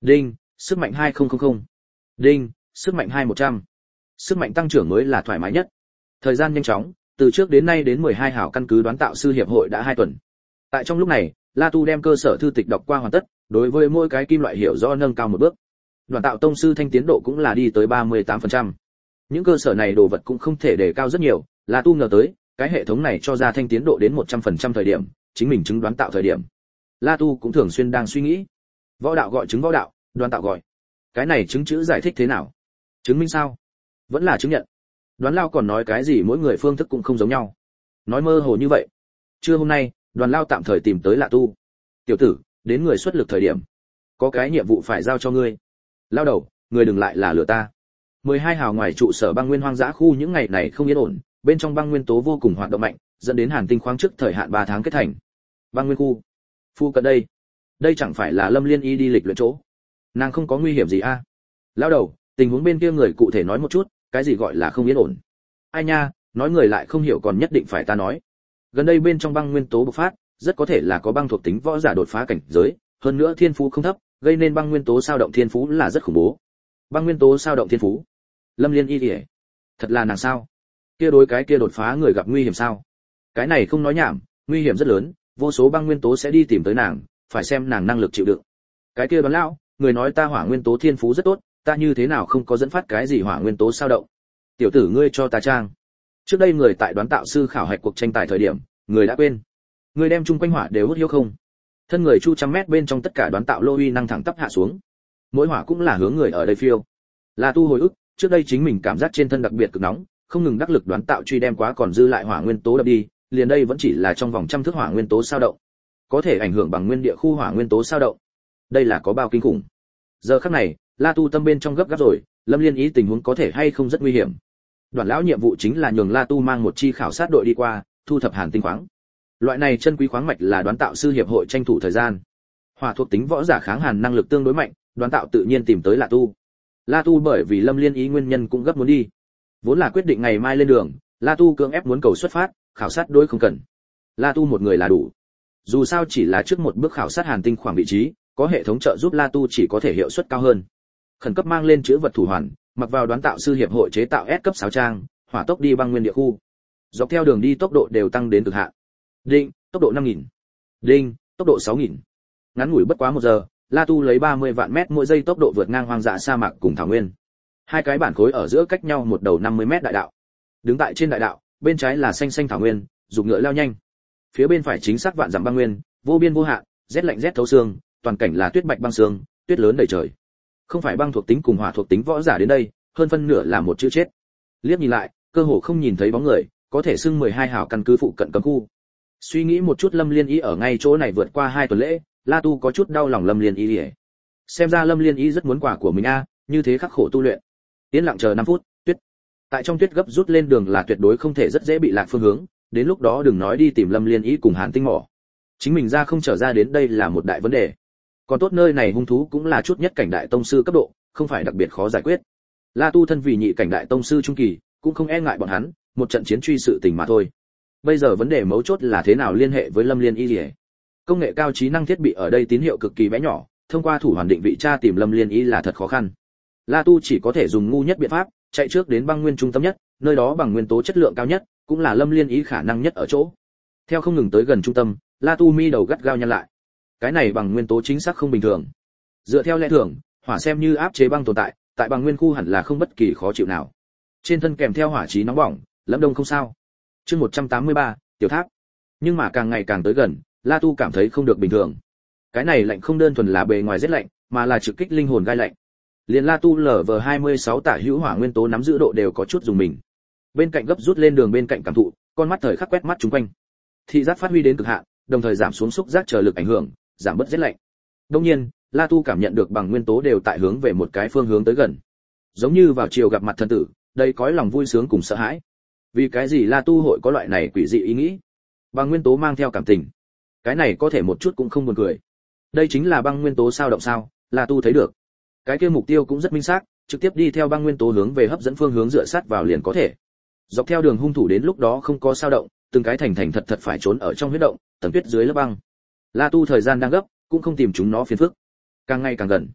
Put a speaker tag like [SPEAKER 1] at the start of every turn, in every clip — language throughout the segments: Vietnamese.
[SPEAKER 1] Đinh, sức mạnh 2000. Đinh, sức mạnh 2100. Sức mạnh tăng trưởng mới là thoải mái nhất. Thời gian nhanh chóng, từ trước đến nay đến 12 hảo căn cứ đoán tạo sư hiệp hội đã 2 tuần. Tại trong lúc này, La Tu đem cơ sở thư tịch đọc qua hoàn tất, đối với mỗi cái kim loại hiểu rõ nâng cao một bước. Đoán tạo tông sư thanh tiến độ cũng là đi tới 38%. Những cơ sở này đồ vật cũng không thể đề cao rất nhiều, La Tu ngờ tới, cái hệ thống này cho ra thanh tiến độ đến 100% thời điểm, chính mình chứng đoán tạo thời điểm. La Tu cũng thường xuyên đang suy nghĩ, võ đạo gọi chứng võ đạo, đoán tạo gọi. Cái này chứng chữ giải thích thế nào? Chứng minh sao? Vẫn là chứng nhận. Đoán lao còn nói cái gì mỗi người phương thức cũng không giống nhau. Nói mơ hồ như vậy. Trưa hôm nay, Đoàn Lao tạm thời tìm tới La Tu. Tiểu tử, đến người xuất lực thời điểm. Có cái nhiệm vụ phải giao cho ngươi. Lao đầu, người đừng lại là lừa ta. 12 hào ngoài trụ sở băng nguyên hoang dã khu những ngày này không yên ổn, bên trong băng nguyên tố vô cùng hoạt động mạnh, dẫn đến hàn tinh khoáng trước thời hạn 3 tháng kết thành. Băng nguyên khu. Phu cận đây chẳng phải là Lâm Liên Y đi lịch luyện chỗ. Nàng không có nguy hiểm gì a? À? Lao đầu, tình huống bên kia người cụ thể nói một chút, cái gì gọi là không yên ổn? Ai nha, nói người lại không hiểu còn nhất định phải ta nói. Gần đây bên trong băng nguyên tố bộc phát, rất có thể là có băng thuộc tính võ giả đột phá cảnh giới, hơn nữa thiên phú không thấp, gây nên băng nguyên tố sao động thiên phú là rất khủng bố. Băng nguyên tố sao động thiên phú? Lâm Liên Y ỉa, thật là nàng sao? Kia đối cái kia đột phá người gặp nguy hiểm sao? Cái này không nói nhảm, nguy hiểm rất lớn, vô số băng nguyên tố sẽ đi tìm tới nàng, phải xem nàng năng lực chịu đựng. Cái kia Đoán lão, người nói ta hỏa nguyên tố thiên phú rất tốt, ta như thế nào không có dẫn phát cái gì hỏa nguyên tố sao động? Tiểu tử ngươi cho ta trang. Trước đây người tại đoán tạo sư khảo hạch cuộc tranh tài thời điểm, người đã quên. Người đem chung quanh hỏa đều hút hiếu không? Thân người chu trăm mét bên trong tất cả đoán tạo lô uy năng thẳng tắp hạ xuống. Mỗi hỏa cũng là hướng người ở đây phiêu. La Tu hồi ức, trước đây chính mình cảm giác trên thân đặc biệt cực nóng, không ngừng đắc lực đoán tạo truy đem quá còn dư lại hỏa nguyên tố đập đi, liền đây vẫn chỉ là trong vòng trăm thước hỏa nguyên tố sao động. Có thể ảnh hưởng bằng nguyên địa khu hỏa nguyên tố sao động. Đây là có bao kinh khủng. Giờ khắc này, La Tu tâm bên trong gấp gáp rồi, Lâm Liên ý tình huống có thể hay không rất nguy hiểm. Đoàn lão nhiệm vụ chính là nhường La Tu mang một chi khảo sát đội đi qua, thu thập hàn tinh khoáng. Loại này chân quý khoáng mạch là đoán tạo sư hiệp hội tranh thủ thời gian. Hỏa thuộc tính võ giả kháng hàn năng lực tương đối mạnh, đoán tạo tự nhiên tìm tới La Tu. La Tu bởi vì Lâm Liên ý nguyên nhân cũng gấp muốn đi. Vốn là quyết định ngày mai lên đường, La Tu cưỡng ép muốn cầu xuất phát, khảo sát đối không cần. La Tu một người là đủ. Dù sao chỉ là trước một bước khảo sát hàn tinh khoảng vị trí, có hệ thống trợ giúp La Tu chỉ có thể hiệu suất cao hơn. Khẩn cấp mang lên chữ vật thủ hoàn, mặc vào đoán tạo sư hiệp hội chế tạo S cấp 6 trang, hỏa tốc đi băng nguyên địa khu. Dọc theo đường đi tốc độ đều tăng đến cực hạn. Đinh, tốc độ 5000. Đinh, tốc độ 6000. Ngắn ngủi bất quá 1 giờ, La Tu lấy 30 vạn mét mỗi giây tốc độ vượt ngang hoang dã sa mạc cùng thảo nguyên. Hai cái bản khối ở giữa cách nhau một đầu 50 mét đại đạo. Đứng tại trên đại đạo, bên trái là xanh xanh thảo nguyên, dục ngựa lao nhanh. Phía bên phải chính xác vạn dặm băng nguyên, vô biên vô hạn, rét lạnh rét thấu xương, toàn cảnh là tuyết bạch băng sương, tuyết lớn đầy trời. Không phải băng thuộc tính cùng hỏa thuộc tính võ giả đến đây, hơn phân nửa là một chữ chết. Liếc nhìn lại, cơ hồ không nhìn thấy bóng người, có thể xưng 12 hảo căn cứ phụ cận cấm khu. Suy nghĩ một chút Lâm Liên Ý ở ngay chỗ này vượt qua 2 tuần lễ, La Tu có chút đau lòng Lâm Liên Ý. Xem ra Lâm Liên Ý rất muốn quả của mình a, như thế khắc khổ tu luyện. Yên lặng chờ 5 phút, tuyết. Tại trong tuyết gấp rút lên đường là tuyệt đối không thể rất dễ bị lạc phương hướng, đến lúc đó đừng nói đi tìm Lâm Liên Ý cùng Hàn Tinh mỏ. Chính mình ra không trở ra đến đây là một đại vấn đề. Còn tốt nơi này hung thú cũng là chút nhất cảnh đại tông sư cấp độ, không phải đặc biệt khó giải quyết. La Tu thân vì nhị cảnh đại tông sư trung kỳ, cũng không e ngại bọn hắn, một trận chiến truy sự tình mà thôi. Bây giờ vấn đề mấu chốt là thế nào liên hệ với Lâm Liên Y. Công nghệ cao trí năng thiết bị ở đây tín hiệu cực kỳ bé nhỏ, thông qua thủ hoàn định vị tra tìm Lâm Liên Y là thật khó khăn. La Tu chỉ có thể dùng ngu nhất biện pháp, chạy trước đến băng nguyên trung tâm nhất, nơi đó bằng nguyên tố chất lượng cao nhất, cũng là Lâm Liên Y khả năng nhất ở chỗ. Theo không ngừng tới gần trung tâm, La Tu mi đầu gắt gao nhăn lại. Cái này bằng nguyên tố chính xác không bình thường. Dựa theo lẽ thường, hỏa xem như áp chế băng tồn tại, tại bằng nguyên khu hẳn là không bất kỳ khó chịu nào. Trên thân kèm theo hỏa trí nóng bỏng, Lâm Đông không sao. Chương 183, tiểu tháp. Nhưng mà càng ngày càng tới gần, La Tu cảm thấy không được bình thường. Cái này lạnh không đơn thuần là bề ngoài rất lạnh, mà là trực kích linh hồn gai lạnh. Liền La Tu LV26 tả hữu hỏa nguyên tố nắm giữ độ đều có chút dùng mình. Bên cạnh gấp rút lên đường bên cạnh cảm thụ, con mắt thời khắc quét mắt chúng quanh. Thị giác phát huy đến cực hạn, đồng thời giảm xuống xúc giác chờ lực ảnh hưởng, giảm bớt rét lạnh. Đương nhiên, La Tu cảm nhận được bằng nguyên tố đều tại hướng về một cái phương hướng tới gần. Giống như vào chiều gặp mặt thần tử, đây cõi lòng vui sướng cùng sợ hãi. Vì cái gì La Tu hội có loại này quỷ dị ý nghĩ? Bằng nguyên tố mang theo cảm tình. Cái này có thể một chút cũng không buồn cười. Đây chính là băng nguyên tố sao động sao? La Tu thấy được. Cái kia mục tiêu cũng rất minh xác, trực tiếp đi theo băng nguyên tố hướng về hấp dẫn phương hướng dựa sát vào liền có thể. Dọc theo đường hung thủ đến lúc đó không có sao động, từng cái thành thành thật thật phải trốn ở trong huyết động, tầng tuyết dưới lớp băng. La Tu thời gian đang gấp, cũng không tìm chúng nó phiền phức. Càng ngày càng gần.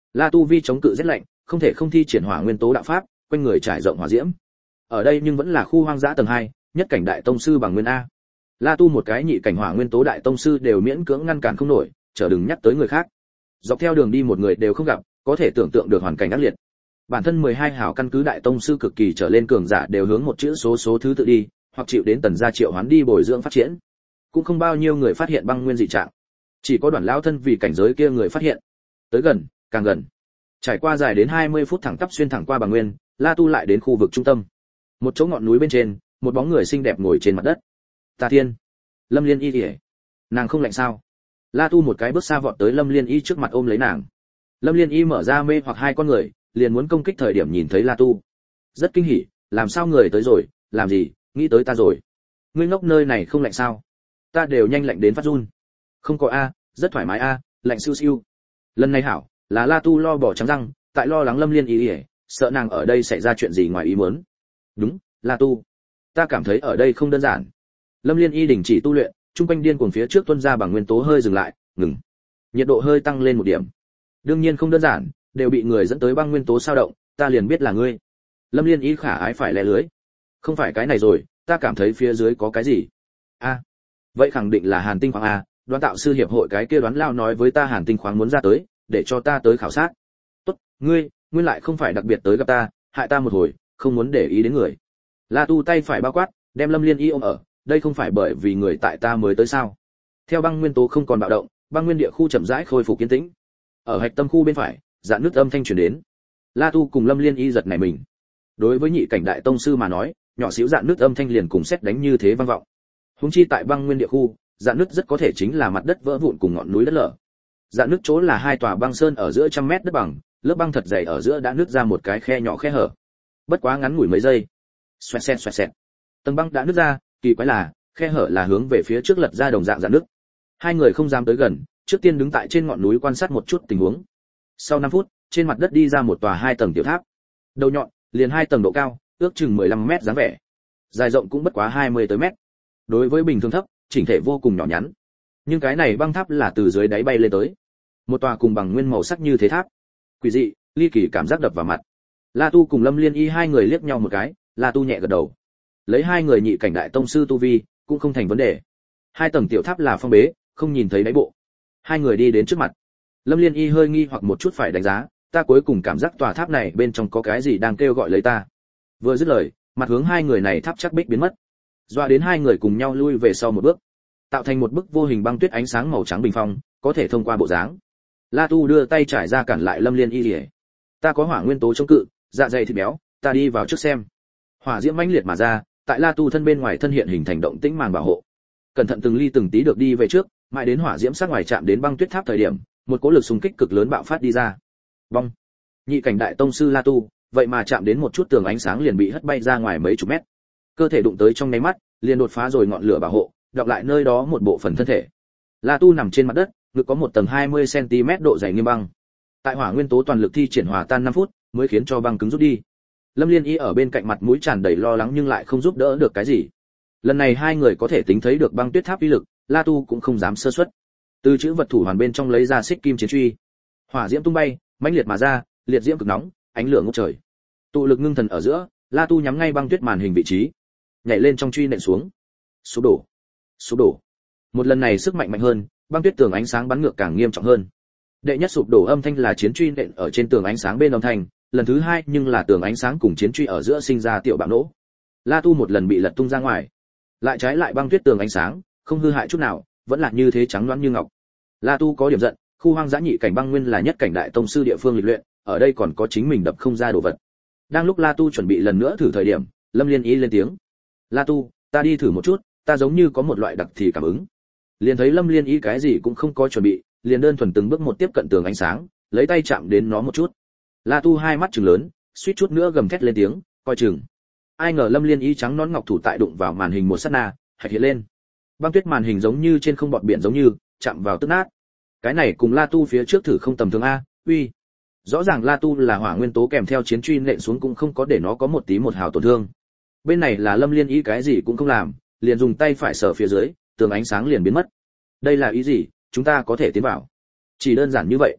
[SPEAKER 1] La Tu Vi chống cự rét lạnh, không thể không thi triển hỏa nguyên tố đạo pháp, quanh người trải rộng hỏa diễm. Ở đây nhưng vẫn là khu hoang dã tầng 2, nhất cảnh đại tông sư bằng nguyên a. La Tu một cái nhị cảnh hỏa nguyên tố đại tông sư đều miễn cưỡng ngăn cản không nổi, chờ đừng nhắc tới người khác. Dọc theo đường đi một người đều không gặp, có thể tưởng tượng được hoàn cảnh ác liệt. Bản thân 12 hảo căn cứ đại tông sư cực kỳ trở lên cường giả đều hướng một chữ số thứ tự đi, hoặc chịu đến tần gia triệu hoán đi bồi dưỡng phát triển. Cũng không bao nhiêu người phát hiện băng nguyên dị trạng. Chỉ có Đoàn lão thân vì cảnh giới kia người phát hiện. Tới gần, càng gần. Trải qua dài đến 20 phút thẳng tắp xuyên thẳng qua băng nguyên, La Tu lại đến khu vực trung tâm. Một chỗ ngọn núi bên trên, một bóng người xinh đẹp ngồi trên mặt đất. Tà Thiên, Lâm Liên Y kìa. Nàng không lạnh sao? La Tu một cái bước xa vọt tới Lâm Liên Y trước mặt ôm lấy nàng. Lâm Liên Y mở ra mê hoặc hai con người, liền muốn công kích thời điểm nhìn thấy La Tu. Rất kinh hỉ, làm sao người tới rồi, làm gì, nghĩ tới ta rồi. Ngươi ngốc nơi này không lạnh sao? Ta đều nhanh lạnh đến phát run. Không có a, rất thoải mái a, lạnh siêu siêu. Lần này hảo, là La Tu lo bỏ trắng răng, tại lo lắng Lâm Liên Y ỉa, sợ nàng ở đây xảy ra chuyện gì ngoài ý muốn. Đúng, La Tu, ta cảm thấy ở đây không đơn giản. Lâm Liên Y đình chỉ tu luyện, trung quanh điên cuồng phía trước tuôn ra bằng nguyên tố hơi dừng lại, ngừng. Nhiệt độ hơi tăng lên một điểm. Đương nhiên không đơn giản, đều bị người dẫn tới băng nguyên tố sao động, ta liền biết là ngươi. Lâm Liên Y khả ái phải lẻ lưới. Không phải cái này rồi, ta cảm thấy phía dưới có cái gì. A, vậy khẳng định là Hàn Tinh khoáng a, Đoán tạo sư hiệp hội cái kia Đoán lao nói với ta Hàn Tinh khoáng muốn ra tới, để cho ta tới khảo sát. Tốt, ngươi, nguyên lại không phải đặc biệt tới gặp ta, hại ta một hồi, không muốn để ý đến người. La Tu tay phải bao quát, đem Lâm Liên Y ôm ở, đây không phải bởi vì người tại ta mới tới sao? Theo băng nguyên tố không còn bạo động, băng nguyên địa khu chậm rãi khôi phục yên tĩnh. Ở hạch tâm khu bên phải, dạn nước âm thanh truyền đến. La Tu cùng Lâm Liên Y giật nảy mình. Đối với nhị cảnh đại tông sư mà nói, nhỏ xíu dạn nước âm thanh liền cùng sét đánh như thế vang vọng. Huống chi tại băng nguyên địa khu, dạn nước rất có thể chính là mặt đất vỡ vụn cùng ngọn núi đất lở. Dạn nước chỗ là hai tòa băng sơn ở giữa trăm mét đất bằng, lớp băng thật dày ở giữa đã nứt ra một cái khe nhỏ khe hở. Bất quá ngắn ngủi mấy giây. Xoẹt xẹt xoẹt xẹt. Tầng băng đã nứt ra, kỳ quái là, khe hở là hướng về phía trước lật ra đồng dạng dạn nước. Hai người không dám tới gần, trước tiên đứng tại trên ngọn núi quan sát một chút tình huống. Sau 5 phút, trên mặt đất đi ra một tòa 2 tầng tiểu tháp. Đầu nhọn, liền 2 tầng độ cao, ước chừng 15 mét dáng vẻ. Dài rộng cũng bất quá 20 tới mét. Đối với bình thường thấp, chỉnh thể vô cùng nhỏ nhắn. Nhưng cái này băng tháp là từ dưới đáy bay lên tới. Một tòa cùng bằng nguyên màu sắc như thế tháp. Quỷ dị, ly kỳ cảm giác đập vào mặt. La Tu cùng Lâm Liên Y hai người liếc nhau một cái, La Tu nhẹ gật đầu. Lấy hai người nhị cảnh đại tông sư tu vi, cũng không thành vấn đề. 2 tầng tiểu tháp là phong bế, không nhìn thấy đáy bộ. Hai người đi đến trước mặt. Lâm Liên Y hơi nghi hoặc một chút phải đánh giá, ta cuối cùng cảm giác tòa tháp này bên trong có cái gì đang kêu gọi lấy ta. Vừa dứt lời, mặt hướng hai người này tháp chắc bích biến mất. Doa đến hai người cùng nhau lui về sau một bước, tạo thành một bức vô hình băng tuyết ánh sáng màu trắng bình phong, có thể thông qua bộ dáng. La Tu đưa tay trải ra cản lại Lâm Liên Y liễu. Ta có hỏa nguyên tố chống cự, dạ dày thịt béo, ta đi vào trước xem. Hỏa diễm mãnh liệt mà ra, tại La Tu thân bên ngoài thân hiện hình thành động tĩnh màn bảo hộ. Cẩn thận từng ly từng tí được đi về trước, mãi đến hỏa diễm sát ngoài chạm đến băng tuyết tháp thời điểm, một cỗ lực xung kích cực lớn bạo phát đi ra. Bong. Nhị cảnh đại tông sư La Tu, vậy mà chạm đến một chút tường ánh sáng liền bị hất bay ra ngoài mấy chục mét. Cơ thể đụng tới trong nháy mắt, liền đột phá rồi ngọn lửa bảo hộ, đọc lại nơi đó một bộ phận thân thể. La Tu nằm trên mặt đất, ngực có một tầng 20 cm độ dày nghiêm băng. Tại hỏa nguyên tố toàn lực thi triển hòa tan 5 phút, mới khiến cho băng cứng rút đi. Lâm Liên Y ở bên cạnh mặt mũi tràn đầy lo lắng nhưng lại không giúp đỡ được cái gì. Lần này hai người có thể tính thấy được băng tuyết tháp uy lực, La Tu cũng không dám sơ suất. Từ chữ vật thủ hoàn bên trong lấy ra xích kim chiến truy. Hỏa diễm tung bay, mãnh liệt mà ra, liệt diễm cực nóng, ánh lửa ngút trời. Tụ lực ngưng thần ở giữa, La Tu nhắm ngay băng tuyết màn hình vị trí, nhảy lên trong truy nện xuống. Sụp đổ, sụp đổ. Một lần này sức mạnh mạnh hơn, băng tuyết tường ánh sáng bắn ngược càng nghiêm trọng hơn. Đệ nhất sụp đổ âm thanh là chiến truy nện ở trên tường ánh sáng bên âm thanh, lần thứ hai nhưng là tường ánh sáng cùng chiến truy ở giữa sinh ra tiểu bạo nổ. La Tu một lần bị lật tung ra ngoài, lại trái lại băng tuyết tường ánh sáng, không hư hại chút nào, vẫn là như thế trắng loáng như ngọc. La Tu có điểm giận, khu hoang dã nhị cảnh băng nguyên là nhất cảnh đại tông sư địa phương lịch luyện, ở đây còn có chính mình đập không ra đồ vật. Đang lúc La Tu chuẩn bị lần nữa thử thời điểm, Lâm Liên Y lên tiếng. La Tu, ta đi thử một chút, ta giống như có một loại đặc thì cảm ứng. Liền thấy Lâm Liên Y cái gì cũng không có chuẩn bị, liền đơn thuần từng bước một tiếp cận tường ánh sáng, lấy tay chạm đến nó một chút. La Tu hai mắt trừng lớn, suýt chút nữa gầm thét lên tiếng, coi chừng. Ai ngờ Lâm Liên Y trắng nón ngọc thủ tại đụng vào màn hình một sát na, hạch hiện lên. Băng tuyết màn hình giống như trên không bọt biển giống như, chạm vào tức nát. Cái này cùng La Tu phía trước thử không tầm thường a, uy. Rõ ràng La Tu là hỏa nguyên tố kèm theo chiến truy nện xuống cũng không có để nó có một tí một hào tổn thương. Bên này là Lâm Liên Y cái gì cũng không làm, liền dùng tay phải sờ phía dưới, tường ánh sáng liền biến mất. Đây là ý gì, chúng ta có thể tiến vào? Chỉ đơn giản như vậy.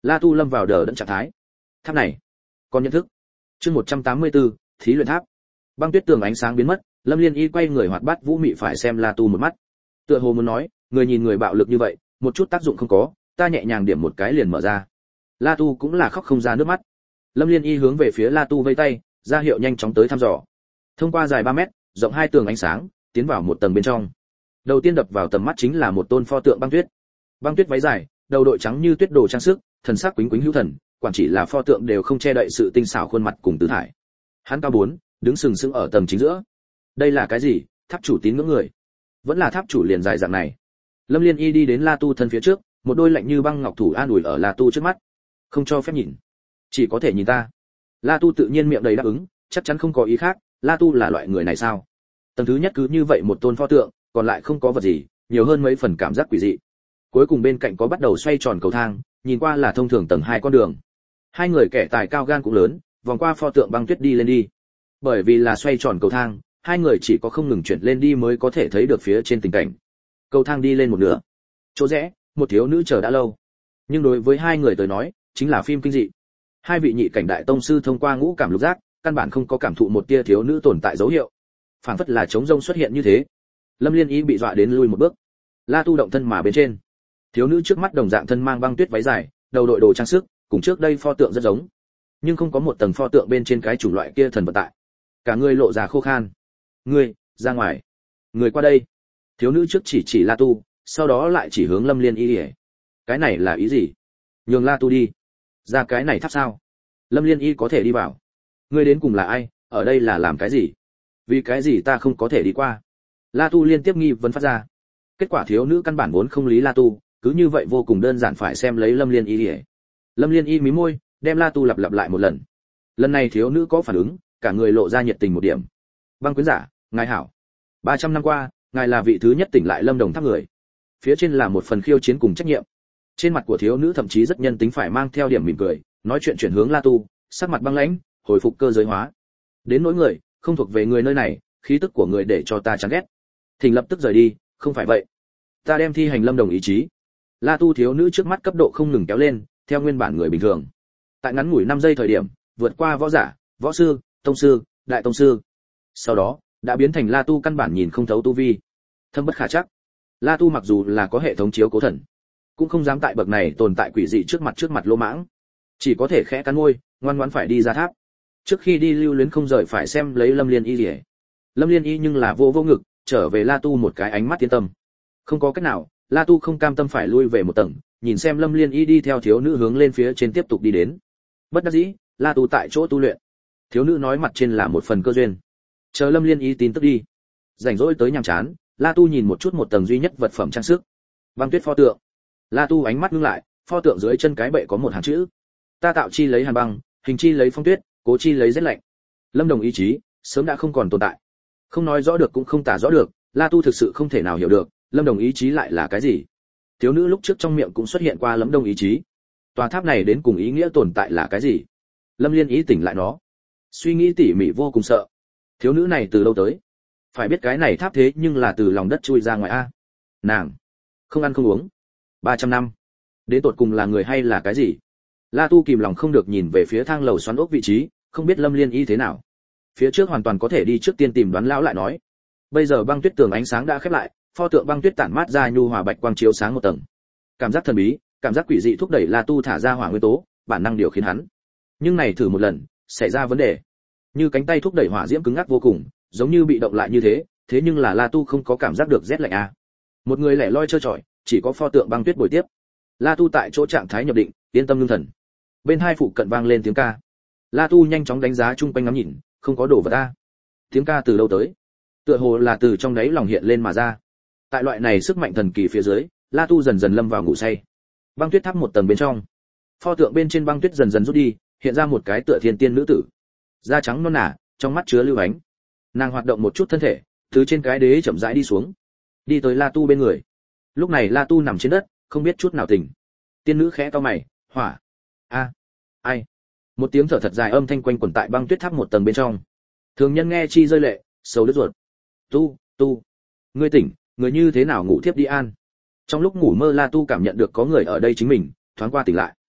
[SPEAKER 1] La Tu lâm vào đờ đẫn trạng thái. Tháp này, con nhận thức. Chương 184, thí luyện tháp. Băng tuyết tường ánh sáng biến mất, Lâm Liên Y quay người hoạt bát vũ mị phải xem La Tu một mắt. Tựa hồ muốn nói, người nhìn người bạo lực như vậy, một chút tác dụng không có, ta nhẹ nhàng điểm một cái liền mở ra. La Tu cũng là khóc không ra nước mắt. Lâm Liên Y hướng về phía La Tu vây tay, ra hiệu nhanh chóng tới thăm dò. Thông qua dài 3 mét, rộng 2 tường ánh sáng, tiến vào một tầng bên trong. Đầu tiên đập vào tầm mắt chính là một tôn pho tượng băng tuyết. Băng tuyết váy dài, đầu đội trắng như tuyết đồ trang sức, thần sắc quýnh quýnh hữu thần, quản chỉ là pho tượng đều không che đậy sự tinh xảo khuôn mặt cùng tứ thải. Hắn cao 4, đứng sừng sững ở tầng chính giữa. Đây là cái gì? Tháp chủ tín ngưỡng người? Vẫn là tháp chủ liền dài dạng này. Lâm Liên Y đi đến La Tu thân phía trước, một đôi lạnh như băng ngọc thủ an ủi ở La Tu trước mắt. Không cho phép nhìn, chỉ có thể nhìn ta. La Tu tự nhiên miệng đầy đáp ứng, chắc chắn không có ý khác. La Tu là loại người này sao? Tầng thứ nhất cứ như vậy một tôn pho tượng, còn lại không có vật gì, nhiều hơn mấy phần cảm giác quỷ dị. Cuối cùng bên cạnh có bắt đầu xoay tròn cầu thang, nhìn qua là thông thường tầng 2 con đường. Hai người kẻ tài cao gan cũng lớn, vòng qua pho tượng băng tuyết đi lên đi. Bởi vì là xoay tròn cầu thang, hai người chỉ có không ngừng chuyển lên đi mới có thể thấy được phía trên tình cảnh. Cầu thang đi lên một nửa, chỗ rẽ, một thiếu nữ chờ đã lâu. Nhưng đối với hai người tới nói, chính là phim kinh dị. Hai vị nhị cảnh đại tông sư thông qua ngũ cảm lục giác, căn bản không có cảm thụ một tia thiếu nữ tồn tại dấu hiệu. Phảng phất là trống rông xuất hiện như thế. Lâm Liên Y bị dọa đến lui một bước. La Tu động thân mà bên trên. Thiếu nữ trước mắt đồng dạng thân mang băng tuyết váy dài, đầu đội đồ trang sức, cùng trước đây pho tượng rất giống, nhưng không có một tầng pho tượng bên trên cái chủng loại kia thần vật tại. Cả người lộ ra khô khan. Ngươi, ra ngoài. Người qua đây. Thiếu nữ trước chỉ La Tu, sau đó lại chỉ hướng Lâm Liên Y. Cái này là ý gì? Nhường La Tu đi. Ra cái này tháp sao? Lâm Liên Y có thể đi vào. Ngươi đến cùng là ai, ở đây là làm cái gì? Vì cái gì ta không có thể đi qua? La Tu liên tiếp nghi vấn phát ra. Kết quả thiếu nữ căn bản vốn không lý La Tu, cứ như vậy vô cùng đơn giản phải xem lấy Lâm Liên Y. Lâm Liên Y mím môi, đem La Tu lặp lại một lần. Lần này thiếu nữ có phản ứng, cả người lộ ra nhiệt tình một điểm. Băng quyến giả, ngài hảo. 300 năm qua, ngài là vị thứ nhất tỉnh lại Lâm Đồng tháp người. Phía trên là một phần khiêu chiến cùng trách nhiệm. Trên mặt của thiếu nữ thậm chí rất nhân tính phải mang theo điểm mỉm cười, nói chuyện chuyển hướng La Tu, sắc mặt băng lãnh, hồi phục cơ giới hóa. Đến nỗi người, không thuộc về người nơi này, khí tức của người để cho ta chán ghét. Thỉnh lập tức rời đi, không phải vậy, ta đem thi hành Lâm Đồng ý chí. La Tu thiếu nữ trước mắt cấp độ không ngừng kéo lên, theo nguyên bản người bình thường. Tại ngắn ngủi 5 giây thời điểm, vượt qua võ giả, võ sư, tông sư, đại tông sư. Sau đó, đã biến thành La Tu căn bản nhìn không thấu tu vi. Thâm bất khả chắc. La Tu mặc dù là có hệ thống chiếu cố thần, cũng không dám tại bậc này tồn tại quỷ dị trước mặt lỗ mãng. Chỉ có thể khẽ cắn môi, ngoan ngoãn phải đi ra tháp. Trước khi đi lưu luyến không rời phải xem lấy Lâm Liên Y gì. Lâm Liên Y nhưng là vô ngực, trở về La Tu một cái ánh mắt yên tâm. Không có cách nào, La Tu không cam tâm phải lui về một tầng, nhìn xem Lâm Liên Y đi theo thiếu nữ hướng lên phía trên tiếp tục đi đến. Bất đắc dĩ, La Tu tại chỗ tu luyện. Thiếu nữ nói mặt trên là một phần cơ duyên. Chờ Lâm Liên Y tin tức đi. Rảnh rỗi tới nhàm chán, La Tu nhìn một chút một tầng duy nhất vật phẩm trang sức. Băng tuyết pho tượng. La Tu ánh mắt ngưng lại, pho tượng dưới chân cái bệ có một hàng chữ. Ta tạo chi lấy hàn băng, hình chi lấy phong tuyết, cố chi lấy rét lạnh. Lâm Đồng ý chí sớm đã không còn tồn tại. Không nói rõ được cũng không tả rõ được, La Tu thực sự không thể nào hiểu được, Lâm Đồng ý chí lại là cái gì. Thiếu nữ lúc trước trong miệng cũng xuất hiện qua Lâm Đồng ý chí. Tòa tháp này đến cùng ý nghĩa tồn tại là cái gì? Lâm Liên ý tỉnh lại nó. Suy nghĩ tỉ mỉ vô cùng sợ. Thiếu nữ này từ đâu tới? Phải biết cái này tháp thế nhưng là từ lòng đất chui ra ngoài a. Nàng không ăn không uống 300 năm. Đến tột cùng là người hay là cái gì? La Tu kìm lòng không được nhìn về phía thang lầu xoắn ốc vị trí, không biết Lâm Liên y thế nào. Phía trước hoàn toàn có thể đi trước tiên tìm đoán lão lại nói. Bây giờ băng tuyết tường ánh sáng đã khép lại, pho tượng băng tuyết tản mát ra nhu hòa bạch quang chiếu sáng một tầng. Cảm giác thần bí, cảm giác quỷ dị thúc đẩy La Tu thả ra hỏa nguyên tố, bản năng điều khiến hắn. Nhưng này thử một lần, xảy ra vấn đề. Như cánh tay thúc đẩy hỏa diễm cứng ngắc vô cùng, giống như bị động lại như thế nhưng là La Tu không có cảm giác được rét lạnh a. Một người lẻ loi trơ trọi, chỉ có pho tượng băng tuyết bồi tiếp. La Tu tại chỗ trạng thái nhập định, yên tâm ngưng thần. Bên hai phụ cận vang lên tiếng ca. La Tu nhanh chóng đánh giá chung quanh ngắm nhìn, không có đồ vật a. Tiếng ca từ đâu tới? Tựa hồ là từ trong đáy lòng hiện lên mà ra. Tại loại này sức mạnh thần kỳ phía dưới, La Tu dần dần lâm vào ngủ say. Băng tuyết tháp một tầng bên trong, pho tượng bên trên băng tuyết dần dần rút đi, hiện ra một cái tựa thiên tiên nữ tử, da trắng non nả, trong mắt chứa lưu ánh. Nàng hoạt động một chút thân thể, từ trên cái đế chậm rãi đi xuống, đi tới La Tu bên người. Lúc này La Tu nằm trên đất, không biết chút nào tỉnh. Tiên nữ khẽ cau mày, hỏa, ai? Một tiếng thở thật dài âm thanh quanh quẩn tại băng tuyết tháp một tầng bên trong. Thường nhân nghe chi rơi lệ, sầu đứt ruột. Tu, ngươi tỉnh, người như thế nào ngủ thiếp đi an? Trong lúc ngủ mơ La Tu cảm nhận được có người ở đây chính mình, thoáng qua tỉnh lại.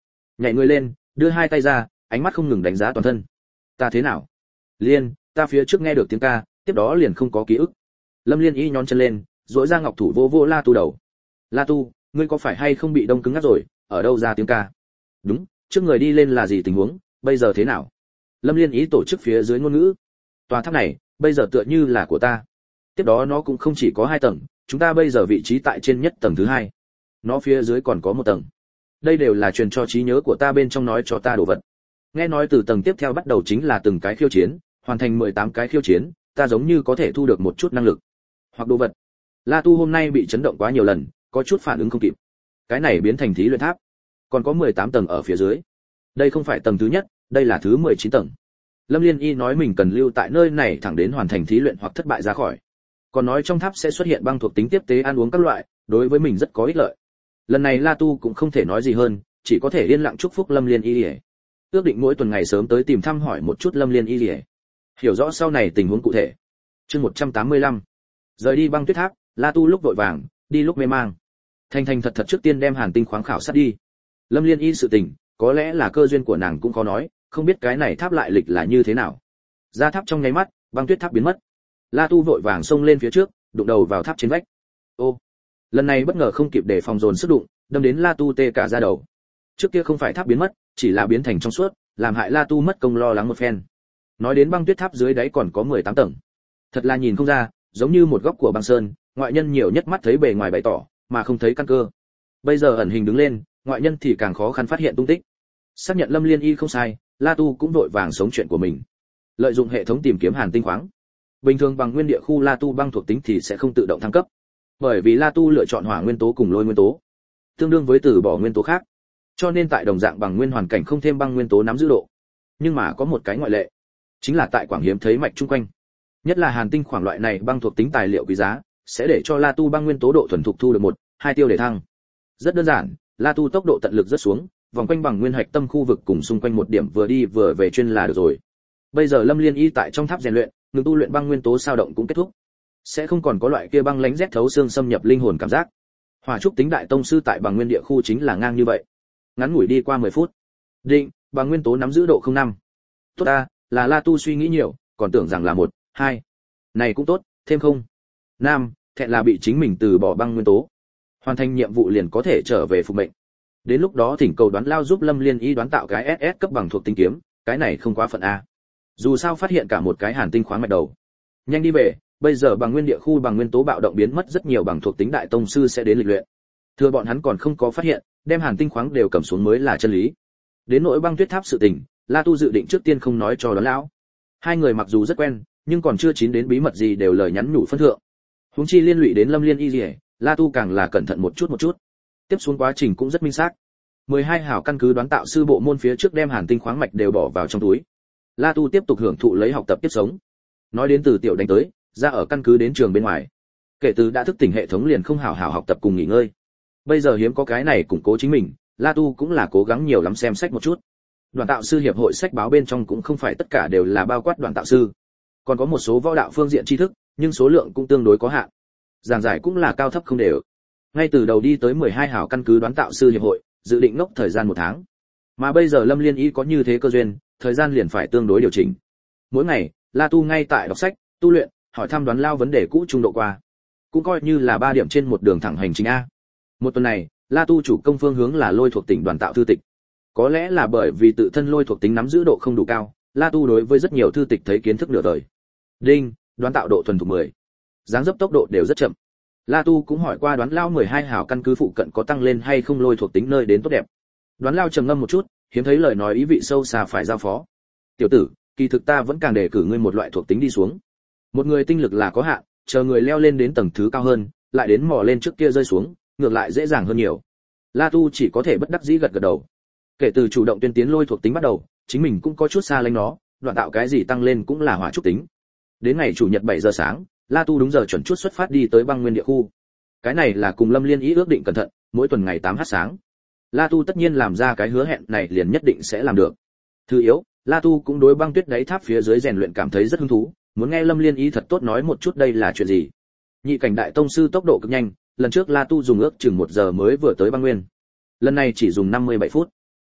[SPEAKER 1] nhảy người lên, đưa hai tay ra, ánh mắt không ngừng đánh giá toàn thân. Ta thế nào? Liên, ta phía trước nghe được tiếng ca, tiếp đó liền không có ký ức. Lâm Liên Y nhón chân lên, duỗi ra ngọc thủ vô vô La Tu đầu. La Tu, ngươi có phải hay không bị đông cứng ngắc rồi, ở đâu ra tiếng ca? Đúng, trước người đi lên là gì tình huống, bây giờ thế nào? Lâm Liên Ý tổ chức phía dưới ngôn ngữ. Tòa tháp này, bây giờ tựa như là của ta. Tiếp đó nó cũng không chỉ có 2 tầng, chúng ta bây giờ vị trí tại trên nhất tầng thứ 2. Nó phía dưới còn có 1 tầng. Đây đều là truyền cho trí nhớ của ta bên trong nói cho ta đồ vật. Nghe nói từ tầng tiếp theo bắt đầu chính là từng cái khiêu chiến, hoàn thành 18 cái khiêu chiến, ta giống như có thể thu được một chút năng lực hoặc đồ vật. La Tu hôm nay bị chấn động quá nhiều lần, có chút phản ứng không kịp. Cái này biến thành thí luyện tháp, còn có 18 tầng ở phía dưới. Đây không phải tầng thứ nhất, đây là thứ 19 tầng. Lâm Liên Y nói mình cần lưu tại nơi này thẳng đến hoàn thành thí luyện hoặc thất bại ra khỏi. Còn nói trong tháp sẽ xuất hiện băng thuộc tính tiếp tế ăn uống các loại, đối với mình rất có ích lợi. Lần này La Tu cũng không thể nói gì hơn, chỉ có thể yên lặng chúc phúc Lâm Liên Y. Ước định mỗi tuần ngày sớm tới tìm thăm hỏi một chút Lâm Liên Y. Hiểu rõ sau này tình huống cụ thể. Chương 185. Rời đi băng tuyết tháp, La Tu lúc vội vàng, đi lúc mê mang. Thành thành thật thật trước tiên đem Hàn Tinh khoáng khảo sát đi. Lâm Liên Y sự tình, có lẽ là cơ duyên của nàng cũng có nói, không biết cái này tháp lại lịch là như thế nào. Ra tháp trong nháy mắt, băng tuyết tháp biến mất. La Tu vội vàng xông lên phía trước, đụng đầu vào tháp trên vách. Ô, lần này bất ngờ không kịp để phòng dồn sức đụng, đâm đến La Tu tê cả da đầu. Trước kia không phải tháp biến mất, chỉ là biến thành trong suốt, làm hại La Tu mất công lo lắng một phen. Nói đến băng tuyết tháp dưới đáy còn có 18 tầng. Thật là nhìn không ra, giống như một góc của băng sơn, ngoại nhân nhiều nhất mắt thấy bề ngoài bày tỏ, mà không thấy căn cơ. Bây giờ ẩn hình đứng lên, ngoại nhân thì càng khó khăn phát hiện tung tích. Xác nhận Lâm Liên Y không sai, La Tu cũng vội vàng sống chuyện của mình. Lợi dụng hệ thống tìm kiếm Hàn Tinh khoáng. Bình thường bằng nguyên địa khu La Tu băng thuộc tính thì sẽ không tự động thăng cấp, bởi vì La Tu lựa chọn hỏa nguyên tố cùng lôi nguyên tố, tương đương với từ bỏ nguyên tố khác. Cho nên tại đồng dạng bằng nguyên hoàn cảnh không thêm băng nguyên tố nắm giữ độ. Nhưng mà có một cái ngoại lệ, chính là tại quảng hiếm thấy mạch chung quanh. Nhất là Hàn Tinh khoảng loại này băng thuộc tính tài liệu quý giá, sẽ để cho La Tu băng nguyên tố độ thuần thục thu được 1-2 tiêu để thăng. Rất đơn giản, La Tu tốc độ tận lực rất xuống, vòng quanh bằng nguyên hạch tâm khu vực cùng xung quanh một điểm vừa đi vừa về chuyên là được rồi. Bây giờ Lâm Liên Y tại trong tháp rèn luyện, ngừng tu luyện băng nguyên tố sao động cũng kết thúc, sẽ không còn có loại kia băng lãnh rét thấu xương xâm nhập linh hồn cảm giác. Hỏa trúc tính đại tông sư tại bằng nguyên địa khu chính là ngang như vậy. Ngắn ngủi đi qua 10 phút. Định, bằng nguyên tố nắm giữ độ 05. Tốt a, là La Tu suy nghĩ nhiều, còn tưởng rằng là 1-2. Này cũng tốt, thêm không. Nam, thẹn là bị chính mình từ bỏ băng nguyên tố. Hoàn thành nhiệm vụ liền có thể trở về phục mệnh. Đến lúc đó thỉnh cầu đoán lao giúp Lâm Liên Y đoán tạo cái SS cấp bằng thuộc tinh kiếm, cái này không quá phận a. Dù sao phát hiện cả một cái Hàn Tinh khoáng mạch đầu. Nhanh đi về, bây giờ bằng nguyên địa khu bằng nguyên tố bạo động biến mất rất nhiều bằng thuộc tính đại tông sư sẽ đến lịch luyện. Thưa bọn hắn còn không có phát hiện, đem Hàn Tinh khoáng đều cầm xuống mới là chân lý. Đến nỗi băng tuyết tháp sự tình, La Tu dự định trước tiên không nói cho đoán lão. Hai người mặc dù rất quen, nhưng còn chưa chín đến bí mật gì đều lời nhắn nhủ phân thượng. Huống chi liên lụy đến Lâm Liên Y gì, La Tu càng là cẩn thận một chút. Tiếp xuống quá trình cũng rất minh xác. 12 hảo căn cứ đoán tạo sư bộ môn phía trước đem Hàn Tinh khoáng mạch đều bỏ vào trong túi. La Tu tiếp tục hưởng thụ lấy học tập tiếp sống. Nói đến từ tiểu đánh tới, ra ở căn cứ đến trường bên ngoài. Kể từ đã thức tỉnh hệ thống liền không hảo hảo học tập cùng nghỉ ngơi. Bây giờ hiếm có cái này củng cố chính mình, La Tu cũng là cố gắng nhiều lắm xem sách một chút. Đoàn tạo sư hiệp hội sách báo bên trong cũng không phải tất cả đều là bao quát đoàn tạo sư, còn có một số võ đạo phương diện tri thức, nhưng số lượng cũng tương đối có hạn. Giảng giải cũng là cao thấp không đều. Ngay từ đầu đi tới 12 hảo căn cứ đoán tạo sư hiệp hội, dự định ngốc thời gian 1 tháng. Mà bây giờ Lâm Liên Y có như thế cơ duyên, thời gian liền phải tương đối điều chỉnh. Mỗi ngày, La Tu ngay tại đọc sách, tu luyện, hỏi thăm đoán lao vấn đề cũ trung độ qua. Cũng coi như là 3 điểm trên một đường thẳng hành trình a. Một tuần này, La Tu chủ công phương hướng là lôi thuộc tỉnh đoàn tạo thư tịch. Có lẽ là bởi vì tự thân lôi thuộc tính nắm giữ độ không đủ cao, La Tu đối với rất nhiều thư tịch thấy kiến thức nửa đời. Đinh, đoán tạo độ thuần thục 10. Dáng dấp tốc độ đều rất chậm. La Tu cũng hỏi qua đoán lao 12 hảo căn cứ phụ cận có tăng lên hay không lôi thuộc tính nơi đến tốt đẹp. Đoán lao trầm ngâm một chút, hiếm thấy lời nói ý vị sâu xa phải giao phó. Tiểu tử, kỳ thực ta vẫn càng đề cử ngươi một loại thuộc tính đi xuống. Một người tinh lực là có hạn, chờ người leo lên đến tầng thứ cao hơn, lại đến mò lên trước kia rơi xuống, ngược lại dễ dàng hơn nhiều. La Tu chỉ có thể bất đắc dĩ gật gật đầu. Kể từ chủ động tuyên tiến lôi thuộc tính bắt đầu, chính mình cũng có chút xa lánh nó, đoạn tạo cái gì tăng lên cũng là hỏa trúc tính. Đến ngày chủ nhật 7 giờ sáng, La Tu đúng giờ chuẩn chút xuất phát đi tới băng nguyên địa khu. Cái này là cùng Lâm Liên ý ước định cẩn thận, mỗi tuần ngày 8h sáng. La Tu tất nhiên làm ra cái hứa hẹn này liền nhất định sẽ làm được. Thứ yếu, La Tu cũng đối băng tuyết đáy tháp phía dưới rèn luyện cảm thấy rất hứng thú, muốn nghe Lâm Liên ý thật tốt nói một chút đây là chuyện gì. Nhị cảnh đại tông sư tốc độ cực nhanh, lần trước La Tu dùng ước chừng 1 giờ mới vừa tới băng nguyên. Lần này chỉ dùng 57 phút.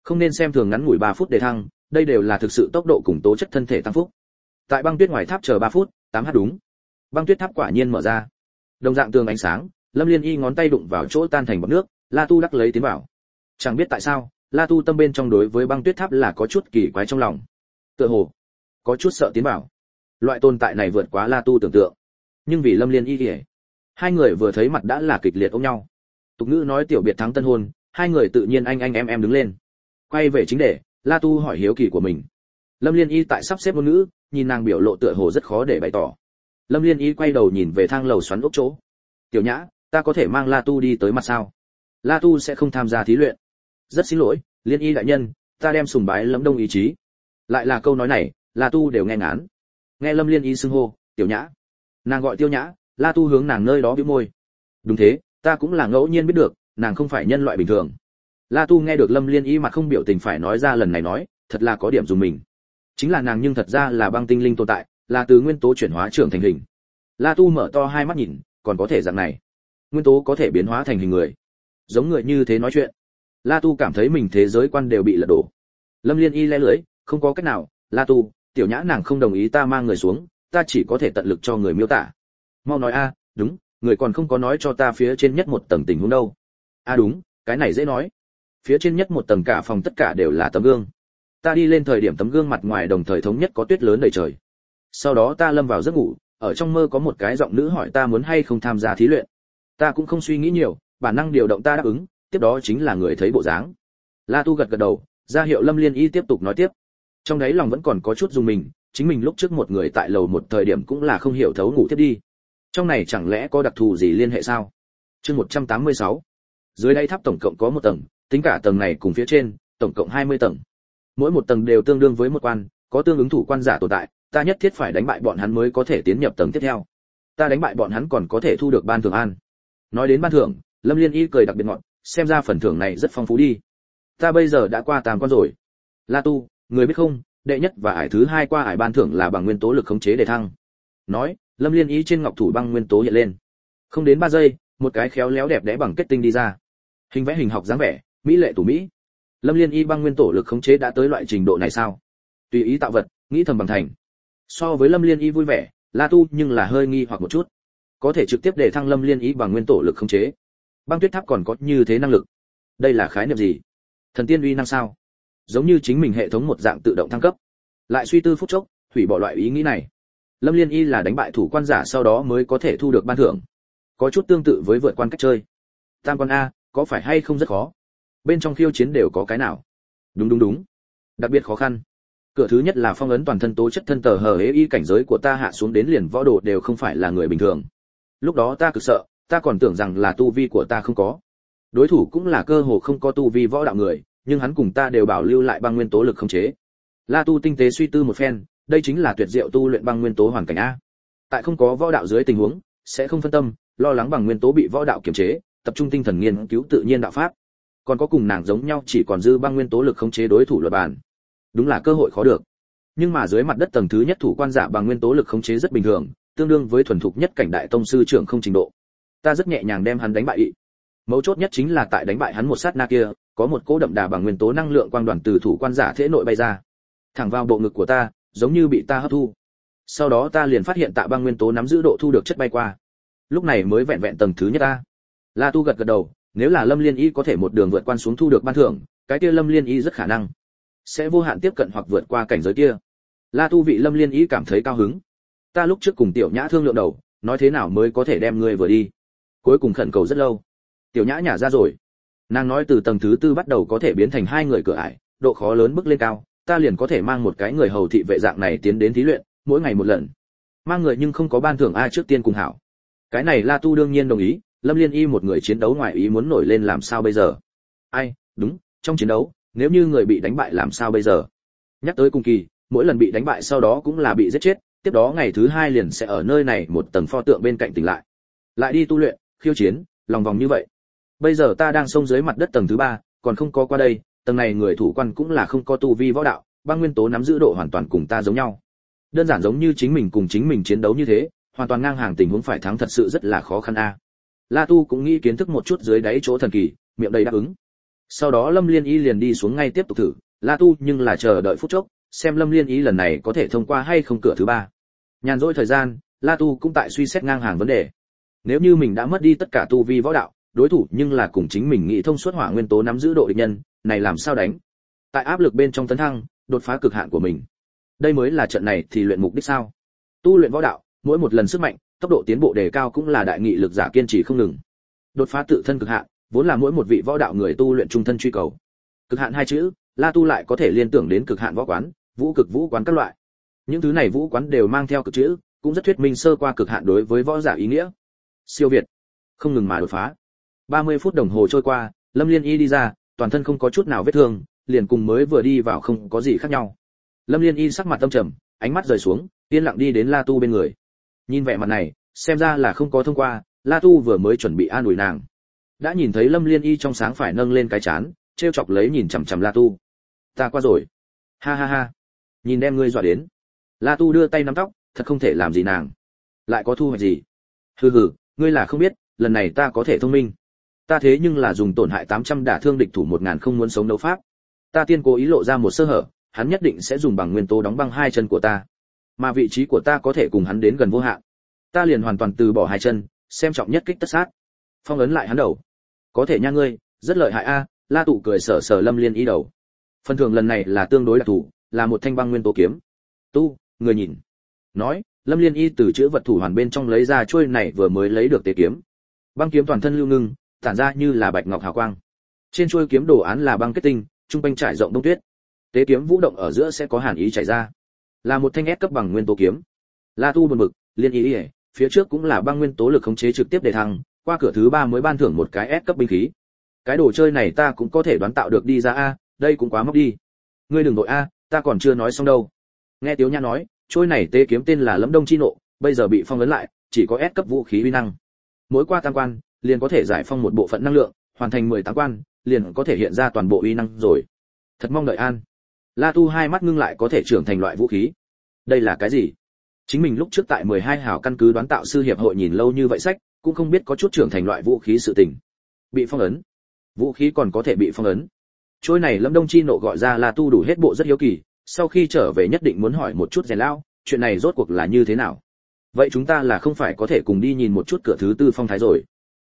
[SPEAKER 1] Không nên xem thường ngắn ngủi 3 phút để thăng, đây đều là thực sự tốc độ cùng tố chất thân thể tăng phúc. Tại băng tuyết ngoài tháp chờ 3 phút, 8h đúng. Băng tuyết tháp quả nhiên mở ra. Đồng dạng tường ánh sáng, Lâm Liên Y ngón tay đụng vào chỗ tan thành bọt nước, La Tu đắc lấy tiến vào. Chẳng biết tại sao, La Tu tâm bên trong đối với băng tuyết tháp là có chút kỳ quái trong lòng. Tựa hồ có chút sợ tiến vào. Loại tồn tại này vượt quá La Tu tưởng tượng. Nhưng vì Lâm Liên Y thì hai người vừa thấy mặt đã là kịch liệt ôm nhau. Tục ngữ nói tiểu biệt thắng tân hôn, hai người tự nhiên anh em đứng lên. Quay về chính đề, La Tu hỏi hiếu kỳ của mình. Lâm Liên Y tại sắp xếp ngôn ngữ, nhìn nàng biểu lộ tựa hồ rất khó để bày tỏ. Lâm Liên Y quay đầu nhìn về thang lầu xoắn ốc chỗ. Tiểu Nhã, ta có thể mang La Tu đi tới mặt sao? La Tu sẽ không tham gia thí luyện. Rất xin lỗi, Liên Y đại nhân, ta đem sùng bái lẫm đông ý chí. Lại là câu nói này, La Tu đều nghe ngán. Nghe Lâm Liên Y xưng hô, Tiểu Nhã. Nàng gọi Tiêu Nhã, La Tu hướng nàng nơi đó bĩu môi. Đúng thế, ta cũng là ngẫu nhiên biết được, nàng không phải nhân loại bình thường. La Tu nghe được Lâm Liên Y mặt không biểu tình phải nói ra lần này nói, thật là có điểm dùng mình. Chính là nàng nhưng thật ra là băng tinh linh tồn tại, là từ nguyên tố chuyển hóa trưởng thành hình. La Tu mở to hai mắt nhìn, còn có thể dạng này. Nguyên tố có thể biến hóa thành hình người. Giống người như thế nói chuyện. La Tu cảm thấy mình thế giới quan đều bị lật đổ. Lâm Liên Y le lưỡi, không có cách nào, La Tu, Tiểu Nhã nàng không đồng ý ta mang người xuống, ta chỉ có thể tận lực cho người miêu tả. Mau nói a, đúng, người còn không có nói cho ta phía trên nhất một tầng tình huống đâu. A đúng, cái này dễ nói. Phía trên nhất một tầng cả phòng tất cả đều là tấm gương. Ta đi lên thời điểm tấm gương mặt ngoài đồng thời thống nhất có tuyết lớn đầy trời. Sau đó ta lâm vào giấc ngủ, ở trong mơ có một cái giọng nữ hỏi ta muốn hay không tham gia thí luyện. Ta cũng không suy nghĩ nhiều, bản năng điều động ta đáp ứng, tiếp đó chính là người thấy bộ dáng. La Tu gật gật đầu, ra hiệu Lâm Liên Y tiếp tục nói tiếp. Trong đấy lòng vẫn còn có chút dùng mình, chính mình lúc trước một người tại lầu một thời điểm cũng là không hiểu thấu ngủ tiếp đi. Trong này chẳng lẽ có đặc thù gì liên hệ sao? Chương 186. Dưới đáy tháp tổng cộng có một tầng, tính cả tầng này cùng phía trên, tổng cộng 20 tầng. Mỗi một tầng đều tương đương với một quan, có tương ứng thủ quan giả tồn tại, ta nhất thiết phải đánh bại bọn hắn mới có thể tiến nhập tầng tiếp theo. Ta đánh bại bọn hắn còn có thể thu được ban thưởng an. Nói đến ban thưởng, Lâm Liên Y cười đặc biệt ngọt, xem ra phần thưởng này rất phong phú đi. Ta bây giờ đã qua tam quan rồi. La Tu, người biết không, đệ nhất và ải thứ hai qua ải ban thưởng là bằng nguyên tố lực khống chế để thăng. Nói, Lâm Liên Y trên ngọc thủ băng nguyên tố hiện lên. Không đến 3 giây, một cái khéo léo đẹp đẽ bằng kết tinh đi ra. Hình vẽ hình học dáng vẻ, mỹ lệ tủ mỹ. Lâm Liên Y băng nguyên tố lực khống chế đã tới loại trình độ này sao? Tùy ý tạo vật, nghĩ thầm bằng thành. So với Lâm Liên Y vui vẻ, La Tu nhưng là hơi nghi hoặc một chút. Có thể trực tiếp để thăng Lâm Liên Y bằng nguyên tố lực khống chế. Băng tuyết tháp còn có như thế năng lực. Đây là khái niệm gì? Thần tiên uy năng sao? Giống như chính mình hệ thống một dạng tự động thăng cấp. Lại suy tư phút chốc, hủy bỏ loại ý nghĩ này. Lâm Liên Y là đánh bại thủ quan giả sau đó mới có thể thu được ban thưởng. Có chút tương tự với vượt quan cách chơi. Tam quan a, có phải hay không rất khó? Bên trong khiêu chiến đều có cái nào? Đúng. Đặc biệt khó khăn. Cửa thứ nhất là phong ấn toàn thân tố chất thân tờ hờ y cảnh giới của ta hạ xuống đến liền võ đồ đều không phải là người bình thường. Lúc đó ta cực sợ, ta còn tưởng rằng là tu vi của ta không có. Đối thủ cũng là cơ hồ không có tu vi võ đạo người, nhưng hắn cùng ta đều bảo lưu lại băng nguyên tố lực khống chế. La Tu tinh tế suy tư một phen, đây chính là tuyệt diệu tu luyện băng nguyên tố hoàn cảnh a. Tại không có võ đạo dưới tình huống, sẽ không phân tâm, lo lắng bằng nguyên tố bị võ đạo kiềm chế, tập trung tinh thần nghiên cứu tự nhiên đạo pháp. Còn có cùng nàng giống nhau chỉ còn dư băng nguyên tố lực khống chế đối thủ luật bàn. Đúng là cơ hội khó được. Nhưng mà dưới mặt đất tầng thứ nhất thủ quan giả bằng nguyên tố lực khống chế rất bình thường, tương đương với thuần thục nhất cảnh đại tông sư trưởng không trình độ. Ta rất nhẹ nhàng đem hắn đánh bại ị. Mấu chốt nhất chính là tại đánh bại hắn một sát na kia, có một cỗ đậm đà bằng nguyên tố năng lượng quang đoàn từ thủ quan giả thể nội bay ra, thẳng vào bộ ngực của ta, giống như bị ta hấp thu. Sau đó ta liền phát hiện tạ băng nguyên tố nắm giữ độ thu được chất bay qua. Lúc này mới vẹn vẹn tầng thứ nhất ta. La Tu gật gật đầu, nếu là Lâm Liên Y có thể một đường vượt quan xuống thu được ban thưởng, cái kia Lâm Liên Y rất khả năng sẽ vô hạn tiếp cận hoặc vượt qua cảnh giới kia. La Tu vị Lâm Liên Y cảm thấy cao hứng. Ta lúc trước cùng Tiểu Nhã thương lượng đầu, nói thế nào mới có thể đem ngươi vừa đi. Cuối cùng khẩn cầu rất lâu. Tiểu Nhã nhả ra rồi. Nàng nói từ tầng thứ tư bắt đầu có thể biến thành 2 người cửa ải, độ khó lớn bước lên cao, ta liền có thể mang một cái người hầu thị vệ dạng này tiến đến thí luyện, mỗi ngày một lần. Mang người nhưng không có ban thưởng ai trước tiên cùng hảo. Cái này La Tu đương nhiên đồng ý, Lâm Liên Y một người chiến đấu ngoài ý muốn nổi lên làm sao bây giờ? Ai, đúng, trong chiến đấu, nếu như người bị đánh bại làm sao bây giờ? Nhắc tới cùng kỳ, mỗi lần bị đánh bại sau đó cũng là bị giết chết, tiếp đó ngày thứ 2 liền sẽ ở nơi này một tầng pho tượng bên cạnh tỉnh lại. Lại đi tu luyện, khiêu chiến, lòng vòng như vậy. Bây giờ ta đang xông dưới mặt đất tầng thứ 3, còn không có qua đây, tầng này người thủ quan cũng là không có tu vi võ đạo, băng nguyên tố nắm giữ độ hoàn toàn cùng ta giống nhau. Đơn giản giống như chính mình cùng chính mình chiến đấu như thế, hoàn toàn ngang hàng tình huống phải thắng thật sự rất là khó khăn a. La Tu cũng nghĩ kiến thức một chút dưới đáy chỗ thần kỳ, miệng đầy đáp ứng. Sau đó Lâm Liên Y liền đi xuống ngay tiếp tục thử, La Tu nhưng là chờ đợi phút chốc, xem Lâm Liên Y lần này có thể thông qua hay không cửa thứ 3. Nhàn rỗi thời gian, La Tu cũng tại suy xét ngang hàng vấn đề. Nếu như mình đã mất đi tất cả tu vi võ đạo, đối thủ nhưng là cùng chính mình nghĩ thông suốt hỏa nguyên tố nắm giữ độ địch nhân, này làm sao đánh? Tại áp lực bên trong tấn thăng, đột phá cực hạn của mình. Đây mới là trận này thì luyện mục đích sao? Tu luyện võ đạo, mỗi một lần sức mạnh, tốc độ tiến bộ đề cao cũng là đại nghị lực giả kiên trì không ngừng. Đột phá tự thân cực hạn, vốn là mỗi một vị võ đạo người tu luyện trung thân truy cầu. Cực hạn hai chữ, La Tu lại có thể liên tưởng đến cực hạn võ quán, vũ cực vũ quán các loại. Những thứ này vũ quán đều mang theo cực chữ, cũng rất thuyết minh sơ qua cực hạn đối với võ giả ý nghĩa. Siêu việt, không ngừng mà đột phá. 30 phút đồng hồ trôi qua, Lâm Liên Y đi ra, toàn thân không có chút nào vết thương, liền cùng mới vừa đi vào không có gì khác nhau. Lâm Liên Y sắc mặt tâm trầm, ánh mắt rời xuống, yên lặng đi đến La Tu bên người. Nhìn vẻ mặt này, xem ra là không có thông qua, La Tu vừa mới chuẩn bị an ủi nàng. Đã nhìn thấy Lâm Liên Y trong sáng phải nâng lên cái chán, trêu chọc lấy nhìn chằm chằm La Tu. Ta qua rồi. Ha ha ha. Nhìn đem ngươi dọa đến. La Tu đưa tay nắm tóc, thật không thể làm gì nàng. Lại có thu hoạch gì? Hừ hừ, ngươi là không biết, lần này ta có thể thông minh. Ta thế nhưng là dùng tổn hại 800 đả thương địch thủ 1000 không muốn sống đấu pháp. Ta tiên cố ý lộ ra một sơ hở, hắn nhất định sẽ dùng bằng nguyên tố đóng băng hai chân của ta. Mà vị trí của ta có thể cùng hắn đến gần vô hạn. Ta liền hoàn toàn từ bỏ hai chân, xem trọng nhất kích tất sát. Phong ấn lại hắn đầu. Có thể nha ngươi, rất lợi hại a. La Tụ cười sở sở Lâm Liên Y đầu. Phần thưởng lần này là tương đối đặc thù, là một thanh băng nguyên tố kiếm. Tu, người nhìn. Nói, Lâm Liên Y từ chữ vật thủ hoàn bên trong lấy ra chuôi này vừa mới lấy được tế kiếm. Băng kiếm toàn thân lưu ngưng, tản ra như là bạch ngọc hào quang. Trên chuôi kiếm đồ án là băng kết tinh, trung quanh trải rộng đông tuyết. Tế kiếm vũ động ở giữa sẽ có hàn ý chảy ra. Là một thanh S cấp bằng nguyên tố kiếm. La Tu buồn bực, Liên Y, phía trước cũng là băng nguyên tố lực khống chế trực tiếp để thăng, qua cửa thứ 3 mới ban thưởng một cái S cấp binh khí. Cái đồ chơi này ta cũng có thể đoán tạo được đi ra a, đây cũng quá móc đi. Ngươi đừng nội a, ta còn chưa nói xong đâu. Nghe Tiếu Nhã nói, trôi này tế kiếm tên là Lâm Đông Chi Nộ, bây giờ bị phong ấn lại, chỉ có S cấp vũ khí uy năng. Mỗi qua tam quan, liền có thể giải phong một bộ phận năng lượng, hoàn thành 18 quan, liền có thể hiện ra toàn bộ uy năng rồi. Thật mong đợi an. La Tu hai mắt ngưng lại có thể trưởng thành loại vũ khí. Đây là cái gì? Chính mình lúc trước tại 12 hào căn cứ đoán tạo sư hiệp hội nhìn lâu như vậy sách, cũng không biết có chút trưởng thành loại vũ khí sự tình. Bị phong ấn. Vũ khí còn có thể bị phong ấn. Trôi này Lâm Đông Chi Nộ gọi ra La Tu đủ hết bộ rất hiếu kỳ, sau khi trở về nhất định muốn hỏi một chút rèn lao, chuyện này rốt cuộc là như thế nào. Vậy chúng ta là không phải có thể cùng đi nhìn một chút cửa thứ 4 phong thái rồi.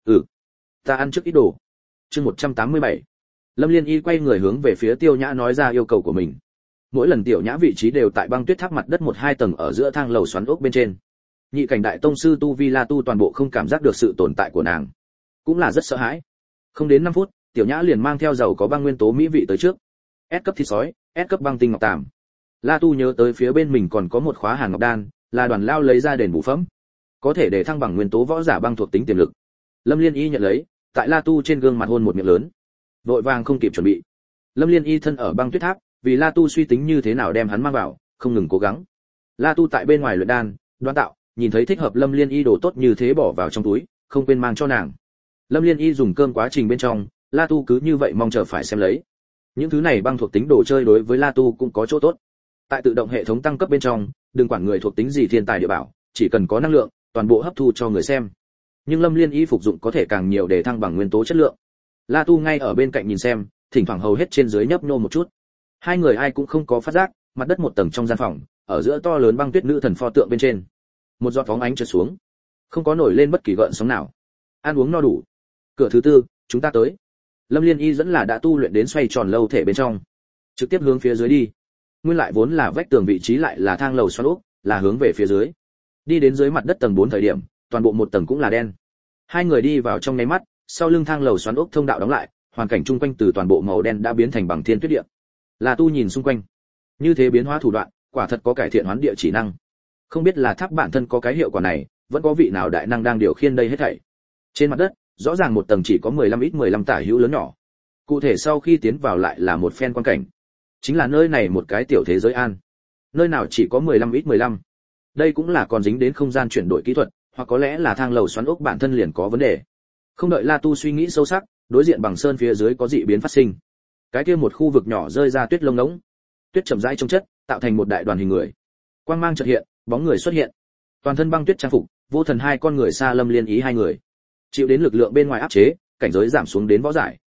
[SPEAKER 1] Ta ăn trước ít đồ. Chương 187. Lâm Liên Y quay người hướng về phía Tiêu Nhã nói ra yêu cầu của mình. Mỗi lần Tiểu Nhã vị trí đều tại băng tuyết tháp mặt đất 1-2 tầng ở giữa thang lầu xoắn ốc bên trên. Nhị cảnh đại tông sư tu vi La Tu toàn bộ không cảm giác được sự tồn tại của nàng, cũng là rất sợ hãi. Không đến 5 phút, Tiểu Nhã liền mang theo dầu có băng nguyên tố mỹ vị tới trước. S cấp thịt sói, S cấp băng tinh ngọc tàm. La Tu nhớ tới phía bên mình còn có một khóa hàn ngọc đan, là Đoàn Lao lấy ra đền bù phẩm, có thể để thăng bằng nguyên tố võ giả băng thuộc tính tiềm lực. Lâm Liên Y nhận lấy, tại La Tu trên gương mặt hôn một miệng lớn. Vội vàng không kịp chuẩn bị. Lâm Liên Y thân ở băng tuyết tháp, vì La Tu suy tính như thế nào đem hắn mang vào, không ngừng cố gắng. La Tu tại bên ngoài luyện đan, đoán tạo, nhìn thấy thích hợp Lâm Liên Y đồ tốt như thế bỏ vào trong túi, không quên mang cho nàng. Lâm Liên Y dùng cơm quá trình bên trong, La Tu cứ như vậy mong chờ phải xem lấy. Những thứ này băng thuộc tính đồ chơi đối với La Tu cũng có chỗ tốt. Tại tự động hệ thống tăng cấp bên trong, đừng quản người thuộc tính gì thiên tài địa bảo, chỉ cần có năng lượng, toàn bộ hấp thu cho người xem. Nhưng Lâm Liên Y phục dụng có thể càng nhiều để thăng bằng nguyên tố chất lượng. La Tu ngay ở bên cạnh nhìn xem, thỉnh thoảng hầu hết trên dưới nhấp nhô một chút. Hai người ai cũng không có phát giác, mặt đất một tầng trong gian phòng, ở giữa to lớn băng tuyết nữ thần pho tượng bên trên, một giọt phóng ánh trượt xuống, không có nổi lên bất kỳ gợn sóng nào. Ăn uống no đủ. Cửa thứ 4, chúng ta tới. Lâm Liên Y dẫn là đã tu luyện đến xoay tròn lâu thể bên trong, trực tiếp hướng phía dưới đi. Nguyên lại vốn là vách tường vị trí lại là thang lầu xoắn ốc, là hướng về phía dưới. Đi đến dưới mặt đất tầng 4 thời điểm, toàn bộ một tầng cũng là đen. Hai người đi vào trong nháy mắt, sau lưng thang lầu xoắn ốc thông đạo đóng lại, hoàn cảnh chung quanh từ toàn bộ màu đen đã biến thành bằng thiên tuyết địa. La Tu nhìn xung quanh, như thế biến hóa thủ đoạn, quả thật có cải thiện hoán địa chỉ năng. Không biết là tháp bản thân có cái hiệu quả này, vẫn có vị nào đại năng đang điều khiển đây hết thảy. Trên mặt đất, rõ ràng một tầng chỉ có 15x15 tả hữu lớn nhỏ. Cụ thể sau khi tiến vào lại là một phen quan cảnh. Chính là nơi này một cái tiểu thế giới an. Nơi nào chỉ có 15x15. Đây cũng là còn dính đến không gian chuyển đổi kỹ thuật, hoặc có lẽ là thang lầu xoắn ốc bản thân liền có vấn đề. Không đợi La Tu suy nghĩ sâu sắc, đối diện bằng sơn phía dưới có dị biến phát sinh. Cái kia một khu vực nhỏ rơi ra tuyết lông ngỗng. Tuyết chậm rãi trong chất, tạo thành một đại đoàn hình người. Quang mang chợt hiện, bóng người xuất hiện. Toàn thân băng tuyết trang phục, vô thần hai con người xa Lâm Liên Y hai người. Chịu đến lực lượng bên ngoài áp chế, cảnh giới giảm xuống đến võ giải.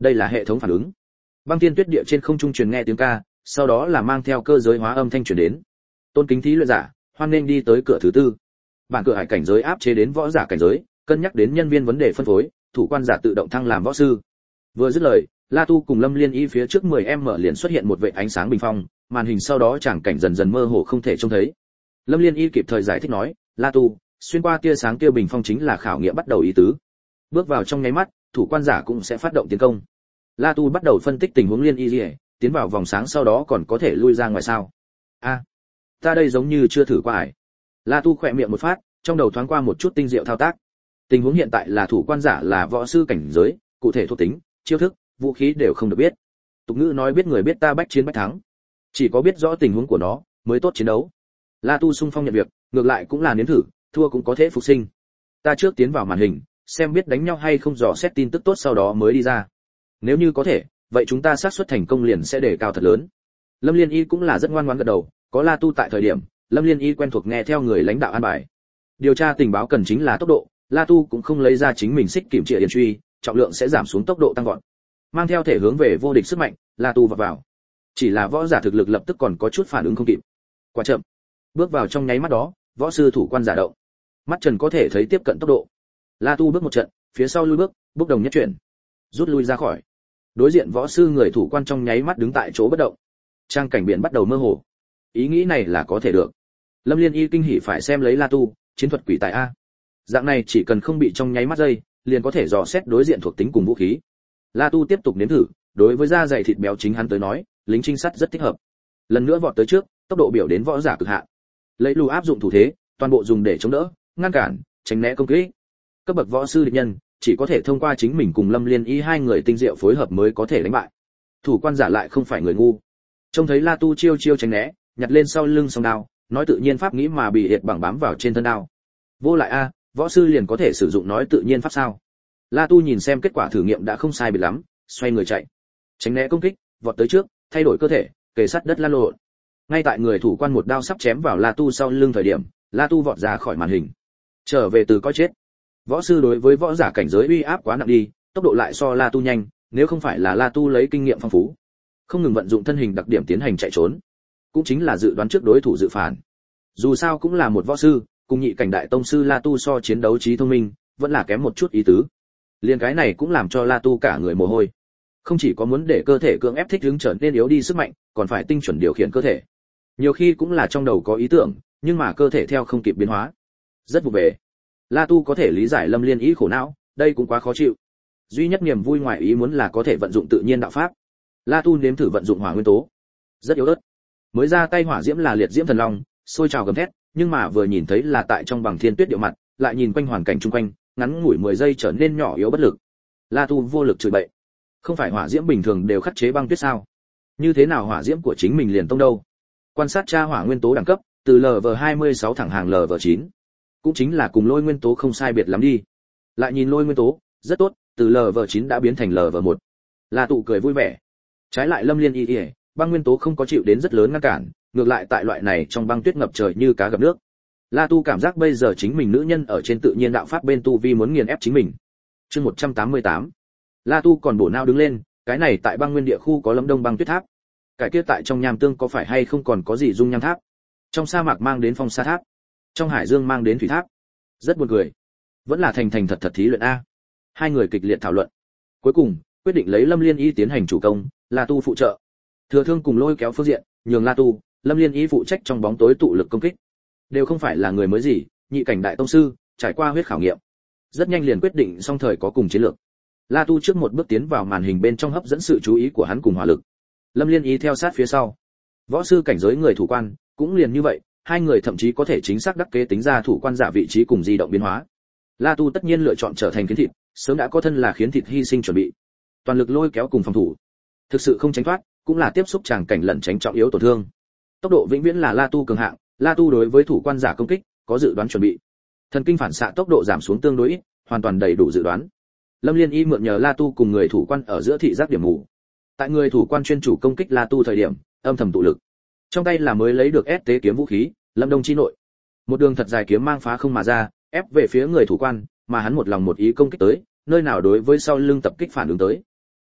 [SPEAKER 1] Đây là hệ thống phản ứng. Băng Thiên Tuyết Địa trên không trung truyền nghe tiếng ca, sau đó là mang theo cơ giới hóa âm thanh truyền đến. Tôn kính thí luyện giả, hoan nên đi tới cửa thứ tư. Bản cửa hải cảnh giới áp chế đến võ giả cảnh giới, cân nhắc đến nhân viên vấn đề phân phối, thủ quan giả tự động thăng làm võ sư. Vừa dứt lời, La Tu cùng Lâm Liên Y phía trước 10m liền xuất hiện một vệt ánh sáng bình phong, màn hình sau đó chẳng cảnh dần dần mơ hồ không thể trông thấy. Lâm Liên Y kịp thời giải thích nói, La Tu, xuyên qua tia sáng kia bình phong chính là khảo nghiệm bắt đầu ý tứ. Bước vào trong nháy mắt, thủ quan giả cũng sẽ phát động tiến công. La Tu bắt đầu phân tích tình huống Liên Y Liễu, tiến vào vòng sáng sau đó còn có thể lui ra ngoài sao? A, ta đây giống như chưa thử qua ải. La Tu khẽ miệng một phát, trong đầu thoáng qua một chút tinh diệu thao tác. Tình huống hiện tại là thủ quan giả là võ sư cảnh giới, cụ thể thuộc tính, chiêu thức, vũ khí đều không được biết. Tục ngữ nói biết người biết ta bách chiến bách thắng, chỉ có biết rõ tình huống của nó mới tốt chiến đấu. La Tu sung phong nhận việc, ngược lại cũng là nếm thử, thua cũng có thể phục sinh. Ta trước tiến vào màn hình, xem biết đánh nhau hay không, dò xét tin tức tốt sau đó mới đi ra. Nếu như có thể, vậy chúng ta xác suất thành công liền sẽ đề cao thật lớn. Lâm Liên Y cũng là rất ngoan ngoãn gật đầu, có La Tu tại thời điểm, Lâm Liên Y quen thuộc nghe theo người lãnh đạo an bài. Điều tra tình báo cần chính là tốc độ, La Tu cũng không lấy ra chính mình xích kiểm trịa điền truy, trọng lượng sẽ giảm xuống, tốc độ tăng vọt. Mang theo thể hướng về vô địch sức mạnh, La Tu vọt vào. Chỉ là võ giả thực lực lập tức còn có chút phản ứng không kịp. Quá chậm. Bước vào trong nháy mắt đó, võ sư thủ quan giả động. Mắt Trần có thể thấy tiếp cận tốc độ. La Tu bước một trận, phía sau lui bước, bốc đồng nhất chuyển, rút lui ra khỏi. Đối diện võ sư người thủ quan trong nháy mắt đứng tại chỗ bất động. Trang cảnh biển bắt đầu mơ hồ. Ý nghĩ này là có thể được. Lâm Liên Y kinh hỉ phải xem lấy La Tu, chiến thuật quỷ tài a. Dạng này chỉ cần không bị trong nháy mắt dây, liền có thể dò xét đối diện thuộc tính cùng vũ khí. La Tu tiếp tục nếm thử, đối với da dày thịt béo chính hắn tới nói, lính trinh sát rất thích hợp. Lần nữa vọt tới trước, tốc độ biểu đến võ giả cực hạn. Lấy lù áp dụng thủ thế, toàn bộ dùng để chống đỡ, ngăn cản, tránh né công kích. Cấp bậc võ sư địch nhân, chỉ có thể thông qua chính mình cùng Lâm Liên Y hai người tinh diệu phối hợp mới có thể đánh bại. Thủ quan giả lại không phải người ngu. Trông thấy La Tu chiêu chiêu tránh né, nhặt lên sau lưng song đao, nói tự nhiên pháp nghĩ mà bị hiệt bằng bám vào trên thân đao. Vô lại a, võ sư liền có thể sử dụng nói tự nhiên pháp sao? La Tu nhìn xem kết quả thử nghiệm đã không sai biệt lắm, xoay người chạy, tránh né công kích, vọt tới trước, thay đổi cơ thể, kề sát đất lăn lộn. Ngay tại người thủ quan một đao sắp chém vào La Tu sau lưng thời điểm, La Tu vọt ra khỏi màn hình, trở về từ coi chết. Võ sư đối với võ giả cảnh giới uy áp quá nặng đi, tốc độ lại so La Tu nhanh, nếu không phải là La Tu lấy kinh nghiệm phong phú, không ngừng vận dụng thân hình đặc điểm tiến hành chạy trốn, cũng chính là dự đoán trước đối thủ dự phản. Dù sao cũng là một võ sư, cùng nhị cảnh đại tông sư La Tu so chiến đấu trí thông minh, vẫn là kém một chút ý tứ. Liên cái này cũng làm cho La Tu cả người mồ hôi. Không chỉ có muốn để cơ thể cưỡng ép thích ứng trở nên yếu đi sức mạnh, còn phải tinh chuẩn điều khiển cơ thể. Nhiều khi cũng là trong đầu có ý tưởng, nhưng mà cơ thể theo không kịp biến hóa. Rất vụ về. La Tu có thể lý giải Lâm Liên Y khổ não, đây cũng quá khó chịu. Duy nhất niềm vui ngoài ý muốn là có thể vận dụng tự nhiên đạo pháp. La Tu nếm thử vận dụng hỏa nguyên tố. Rất yếu ớt. Mới ra tay hỏa diễm là liệt diễm thần long, sôi trào gầm thét, nhưng mà vừa nhìn thấy là tại trong bằng thiên tuyết điệu mặt, lại nhìn quanh hoàn cảnh xung quanh, ngắn ngủi 10 giây trở nên nhỏ yếu bất lực. La Tu vô lực chửi bậy. Không phải hỏa diễm bình thường đều khắc chế băng tuyết sao? Như thế nào hỏa diễm của chính mình liền tông đâu? Quan sát tra hỏa nguyên tố đẳng cấp, từ LV26 thẳng hàng LV9. Cũng chính là cùng lôi nguyên tố không sai biệt lắm đi. Lại nhìn lôi nguyên tố, rất tốt, từ LV9 đã biến thành LV1. La Tu cười vui vẻ. Trái lại Lâm Liên Y, băng nguyên tố không có chịu đến rất lớn ngăn cản, ngược lại tại loại này trong băng tuyết ngập trời như cá gặp nước. La Tu cảm giác bây giờ chính mình nữ nhân ở trên tự nhiên đạo pháp bên tu vi muốn nghiền ép chính mình. Chương 188. La Tu còn bổ não đứng lên, cái này tại băng nguyên địa khu có Lâm Đông băng tuyết tháp. Cái kia tại trong nham tương có phải hay không còn có gì dung nham tháp? Trong sa mạc mang đến phong sa tháp, trong hải dương mang đến thủy tháp. Rất buồn cười. Vẫn là thành thành thật thật thí luyện a. Hai người kịch liệt thảo luận. Cuối cùng, quyết định lấy Lâm Liên Y tiến hành chủ công, La Tu phụ trợ. Thừa Thương cùng lôi kéo phương diện, nhường La Tu, Lâm Liên Y phụ trách trong bóng tối tụ lực công kích. Đều không phải là người mới gì, nhị cảnh đại tông sư, trải qua huyết khảo nghiệm. Rất nhanh liền quyết định song thời có cùng chiến lược. La Tu trước một bước tiến vào màn hình bên trong hấp dẫn sự chú ý của hắn cùng hỏa lực. Lâm Liên Y theo sát phía sau. Võ sư cảnh giới người thủ quan, cũng liền như vậy, hai người thậm chí có thể chính xác đắc kế tính ra thủ quan giả vị trí cùng di động biến hóa. La Tu tất nhiên lựa chọn trở thành khiến thịt, sớm đã có thân là khiến thịt hy sinh chuẩn bị. Toàn lực lôi kéo cùng phòng thủ. Thực sự không tránh thoát, cũng là tiếp xúc tràng cảnh lẩn tránh trọng yếu tổn thương. Tốc độ vĩnh viễn là La Tu cường hạng, La Tu đối với thủ quan giả công kích có dự đoán chuẩn bị. Thần kinh phản xạ tốc độ giảm xuống tương đối ít, hoàn toàn đầy đủ dự đoán. Lâm Liên Y mượn nhờ La Tu cùng người thủ quan ở giữa thị giác điểm mù. Tại người thủ quan chuyên chủ công kích La Tu thời điểm, âm thầm tụ lực. Trong tay là mới lấy được S tế kiếm vũ khí, Lâm Đông chi nội. Một đường thật dài kiếm mang phá không mà ra, ép về phía người thủ quan, mà hắn một lòng một ý công kích tới, nơi nào đối với sau lưng tập kích phản ứng tới.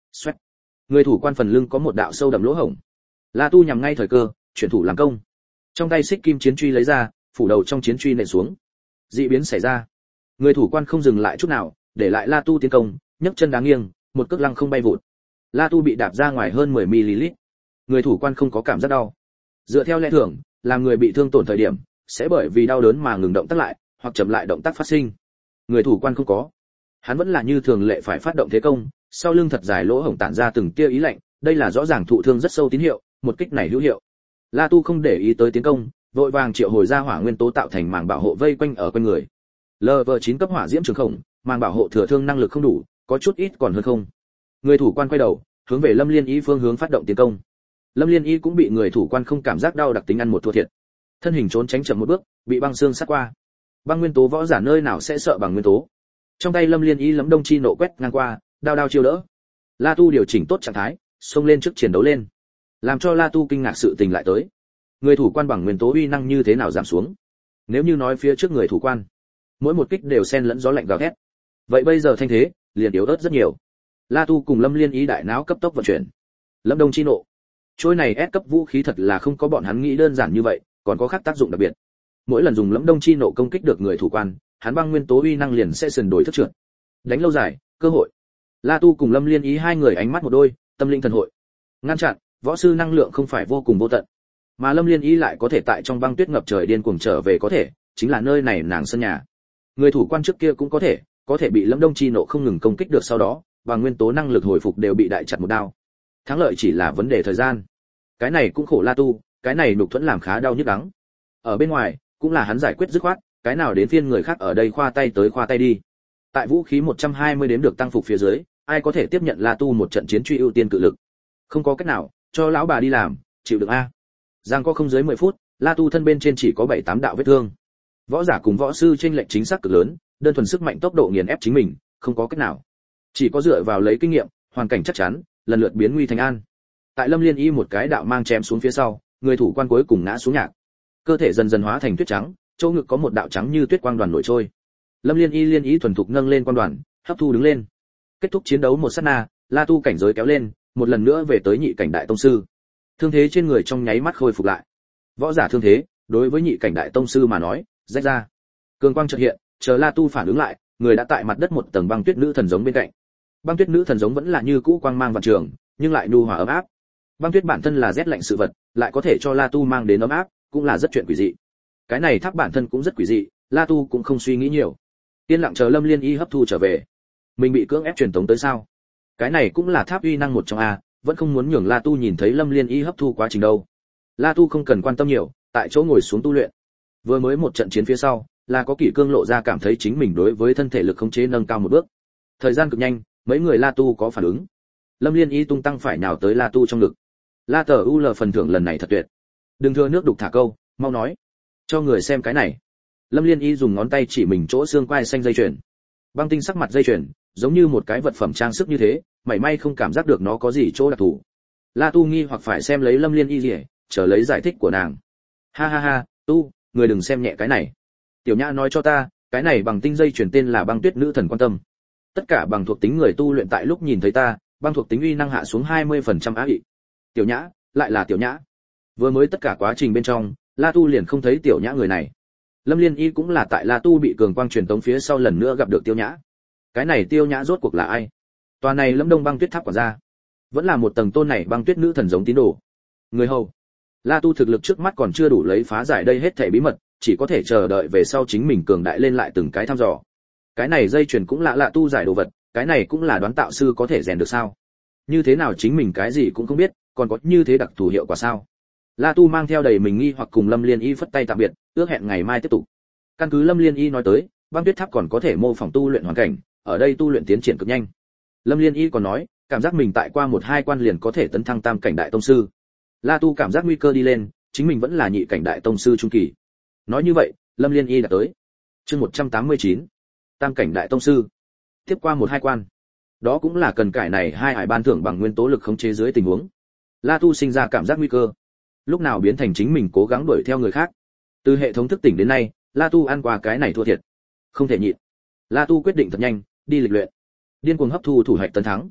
[SPEAKER 1] Xoẹt. Người thủ quan phần lưng có một đạo sâu đậm lỗ hổng. La Tu nhằm ngay thời cơ, chuyển thủ làm công. Trong tay xích kim chiến truy lấy ra, phủ đầu trong chiến truy nện xuống. Dị biến xảy ra. Người thủ quan không dừng lại chút nào, để lại La Tu tiến công, nhấc chân đá nghiêng, một cước lăng không bay vụt. La Tu bị đạp ra ngoài hơn 10 ml. Người thủ quan không có cảm giác đau. Dựa theo lẽ thường, làm người bị thương tổn thời điểm, sẽ bởi vì đau đớn mà ngừng động tác lại, hoặc chậm lại động tác phát sinh. Người thủ quan không có. Hắn vẫn là như thường lệ phải phát động thế công, sau lưng thật dài lỗ hổng tản ra từng tia ý lạnh, đây là rõ ràng thụ thương rất sâu tín hiệu, một kích này hữu hiệu. La Tu không để ý tới tiến công, vội vàng triệu hồi ra hỏa nguyên tố tạo thành màng bảo hộ vây quanh ở quanh người. LV9 cấp hỏa diễm trường khổng, màng bảo hộ thừa thương năng lực không đủ, có chút ít còn hơn không. Người thủ quan quay đầu, hướng về Lâm Liên Y phương hướng phát động tiến công. Lâm Liên Y cũng bị người thủ quan không cảm giác đau đặc tính ăn một thua thiệt. Thân hình trốn tránh chậm một bước, bị băng xương sát qua. Băng nguyên tố võ giả nơi nào sẽ sợ bằng nguyên tố. Trong tay Lâm Liên Y lấm đông chi nộ quét ngang qua, đao đao chiêu đỡ. La Tu điều chỉnh tốt trạng thái, xông lên trước chiến đấu lên. Làm cho La Tu kinh ngạc sự tình lại tới. Người thủ quan bằng nguyên tố uy năng như thế nào giảm xuống? Nếu như nói phía trước người thủ quan, mỗi một kích đều xen lẫn gió lạnh gào thét. Vậy bây giờ thanh thế, liền yếu ớt rất nhiều. La Tu cùng Lâm Liên Y đại não cấp tốc vận chuyển. Lâm Đông chi nộ. Trôi này S cấp vũ khí thật là không có bọn hắn nghĩ đơn giản như vậy, còn có khác tác dụng đặc biệt. Mỗi lần dùng Lâm Đông chi nộ công kích được người thủ quan, hắn băng nguyên tố uy năng liền sẽ sườn đổi thức trượt. Đánh lâu dài, cơ hội. La Tu cùng Lâm Liên Y hai người ánh mắt một đôi, tâm linh thần hội. Ngăn chặn, võ sư năng lượng không phải vô cùng vô tận, mà Lâm Liên Y lại có thể tại trong băng tuyết ngập trời điên cuồng trở về có thể, chính là nơi này nàng sân nhà. Người thủ quan trước kia cũng có thể bị Lâm Đông chi nộ không ngừng công kích được sau đó, và nguyên tố năng lực hồi phục đều bị đại chặt một đao. Thắng lợi chỉ là vấn đề thời gian. Cái này cũng khổ La Tu, cái này nhục thuẫn làm khá đau nhức đắng. Ở bên ngoài, cũng là hắn giải quyết dứt khoát, cái nào đến phiên người khác ở đây khoa tay tới khoa tay đi. Tại vũ khí 120 đếm được tăng phục phía dưới, ai có thể tiếp nhận La Tu một trận chiến truy ưu tiên cự lực. Không có cách nào, cho lão bà đi làm, chịu đựng a. Giang có không dưới 10 phút, La Tu thân bên trên chỉ có 7-8 đạo vết thương. Võ giả cùng võ sư chênh lệch chính xác cực lớn, đơn thuần sức mạnh tốc độ nghiền ép chính mình, không có cách nào. Chỉ có dựa vào lấy kinh nghiệm, hoàn cảnh chắc chắn, lần lượt biến nguy thành an. Tại Lâm Liên Y một cái đạo mang chém xuống phía sau, người thủ quan cuối cùng ngã xuống nhạc. Cơ thể dần dần hóa thành tuyết trắng, chỗ ngực có một đạo trắng như tuyết quang đoàn nổi trôi. Lâm Liên Y thuần thục nâng lên quang đoàn, hấp thu đứng lên. Kết thúc chiến đấu một sát na, La Tu cảnh giới kéo lên, một lần nữa về tới nhị cảnh đại tông sư. Thương thế trên người trong nháy mắt khôi phục lại. Võ giả thương thế, đối với nhị cảnh đại tông sư mà nói, rách ra. Cường quang chợt hiện, chờ La Tu phản ứng lại, người đã tại mặt đất một tầng băng tuyết nữ thần giống bên cạnh. Băng tuyết nữ thần giống vẫn là như cũ quang mang vạn trường, nhưng lại nhu hòa ấm áp. Băng tuyết bản thân là rét lạnh sự vật, lại có thể cho La Tu mang đến ấm áp, cũng là rất chuyện quỷ dị. Cái này tháp bản thân cũng rất quỷ dị, La Tu cũng không suy nghĩ nhiều. Yên lặng chờ Lâm Liên Y hấp thu trở về. Mình bị cưỡng ép truyền tống tới sao? Cái này cũng là tháp uy năng một trong a, vẫn không muốn nhường La Tu nhìn thấy Lâm Liên Y hấp thu quá trình đâu. La Tu không cần quan tâm nhiều, tại chỗ ngồi xuống tu luyện. Vừa mới một trận chiến phía sau, là có Kỷ Cương lộ ra cảm thấy chính mình đối với thân thể lực khống chế nâng cao một bước. Thời gian cực nhanh, mấy người La Tu có phản ứng. Lâm Liên Y tung tăng phải nào tới La Tu trong ngực. La Tở U L phần thưởng lần này thật tuyệt. Đừng thừa nước đục thả câu, mau nói. Cho người xem cái này. Lâm Liên Y dùng ngón tay chỉ mình chỗ xương quai xanh dây chuyền. Băng tinh sắc mặt dây chuyền, giống như một cái vật phẩm trang sức như thế, mảy may không cảm giác được nó có gì chỗ đặc thù. La Tu nghi hoặc phải xem lấy Lâm Liên Y gì, chờ lấy giải thích của nàng. Ha ha ha, Tu, người đừng xem nhẹ cái này. Tiểu Nhã nói cho ta, cái này bằng tinh dây chuyền tên là băng tuyết nữ thần quan tâm. Tất cả bằng thuộc tính người tu luyện tại lúc nhìn thấy ta, băng thuộc tính uy năng hạ xuống 20% á ị. Tiểu Nhã, lại là Tiểu Nhã. Vừa mới tất cả quá trình bên trong, La Tu liền không thấy Tiểu Nhã người này. Lâm Liên Y cũng là tại La Tu bị cường quang truyền tống phía sau lần nữa gặp được Tiêu Nhã. Cái này Tiêu Nhã rốt cuộc là ai? Tòa này Lâm Đông băng tuyết tháp quản gia, vẫn là một tầng tôn này băng tuyết nữ thần giống tín đồ. Người hầu. La Tu thực lực trước mắt còn chưa đủ lấy phá giải đây hết thảy bí mật, chỉ có thể chờ đợi về sau chính mình cường đại lên lại từng cái thăm dò. Cái này dây chuyền cũng lạ tu giải đồ vật, cái này cũng là đoán tạo sư có thể rèn được sao? Như thế nào chính mình cái gì cũng không biết, còn có như thế đặc thù hiệu quả sao? La Tu mang theo đầy mình nghi hoặc cùng Lâm Liên Y phất tay tạm biệt, ước hẹn ngày mai tiếp tục. Căn cứ Lâm Liên Y nói tới, băng tuyết tháp còn có thể mô phỏng tu luyện hoàn cảnh, ở đây tu luyện tiến triển cực nhanh. Lâm Liên Y còn nói, cảm giác mình tại qua 1-2 quan liền có thể tấn thăng tam cảnh đại tông sư. La Tu cảm giác nguy cơ đi lên, chính mình vẫn là nhị cảnh đại tông sư trung kỳ. Nói như vậy, Lâm Liên Y đã tới. Chương 189. Tam cảnh đại tông sư. Tiếp qua 1-2 quan. Đó cũng là cần cải này hai hải ban thưởng bằng nguyên tố lực khống chế dưới tình huống. La Tu sinh ra cảm giác nguy cơ. Lúc nào biến thành chính mình cố gắng đuổi theo người khác. Từ hệ thống thức tỉnh đến nay, La Tu ăn qua cái này thua thiệt. Không thể nhịn. La Tu quyết định thật nhanh, đi lịch luyện. Điên cuồng hấp thu thủ hạch tấn thắng.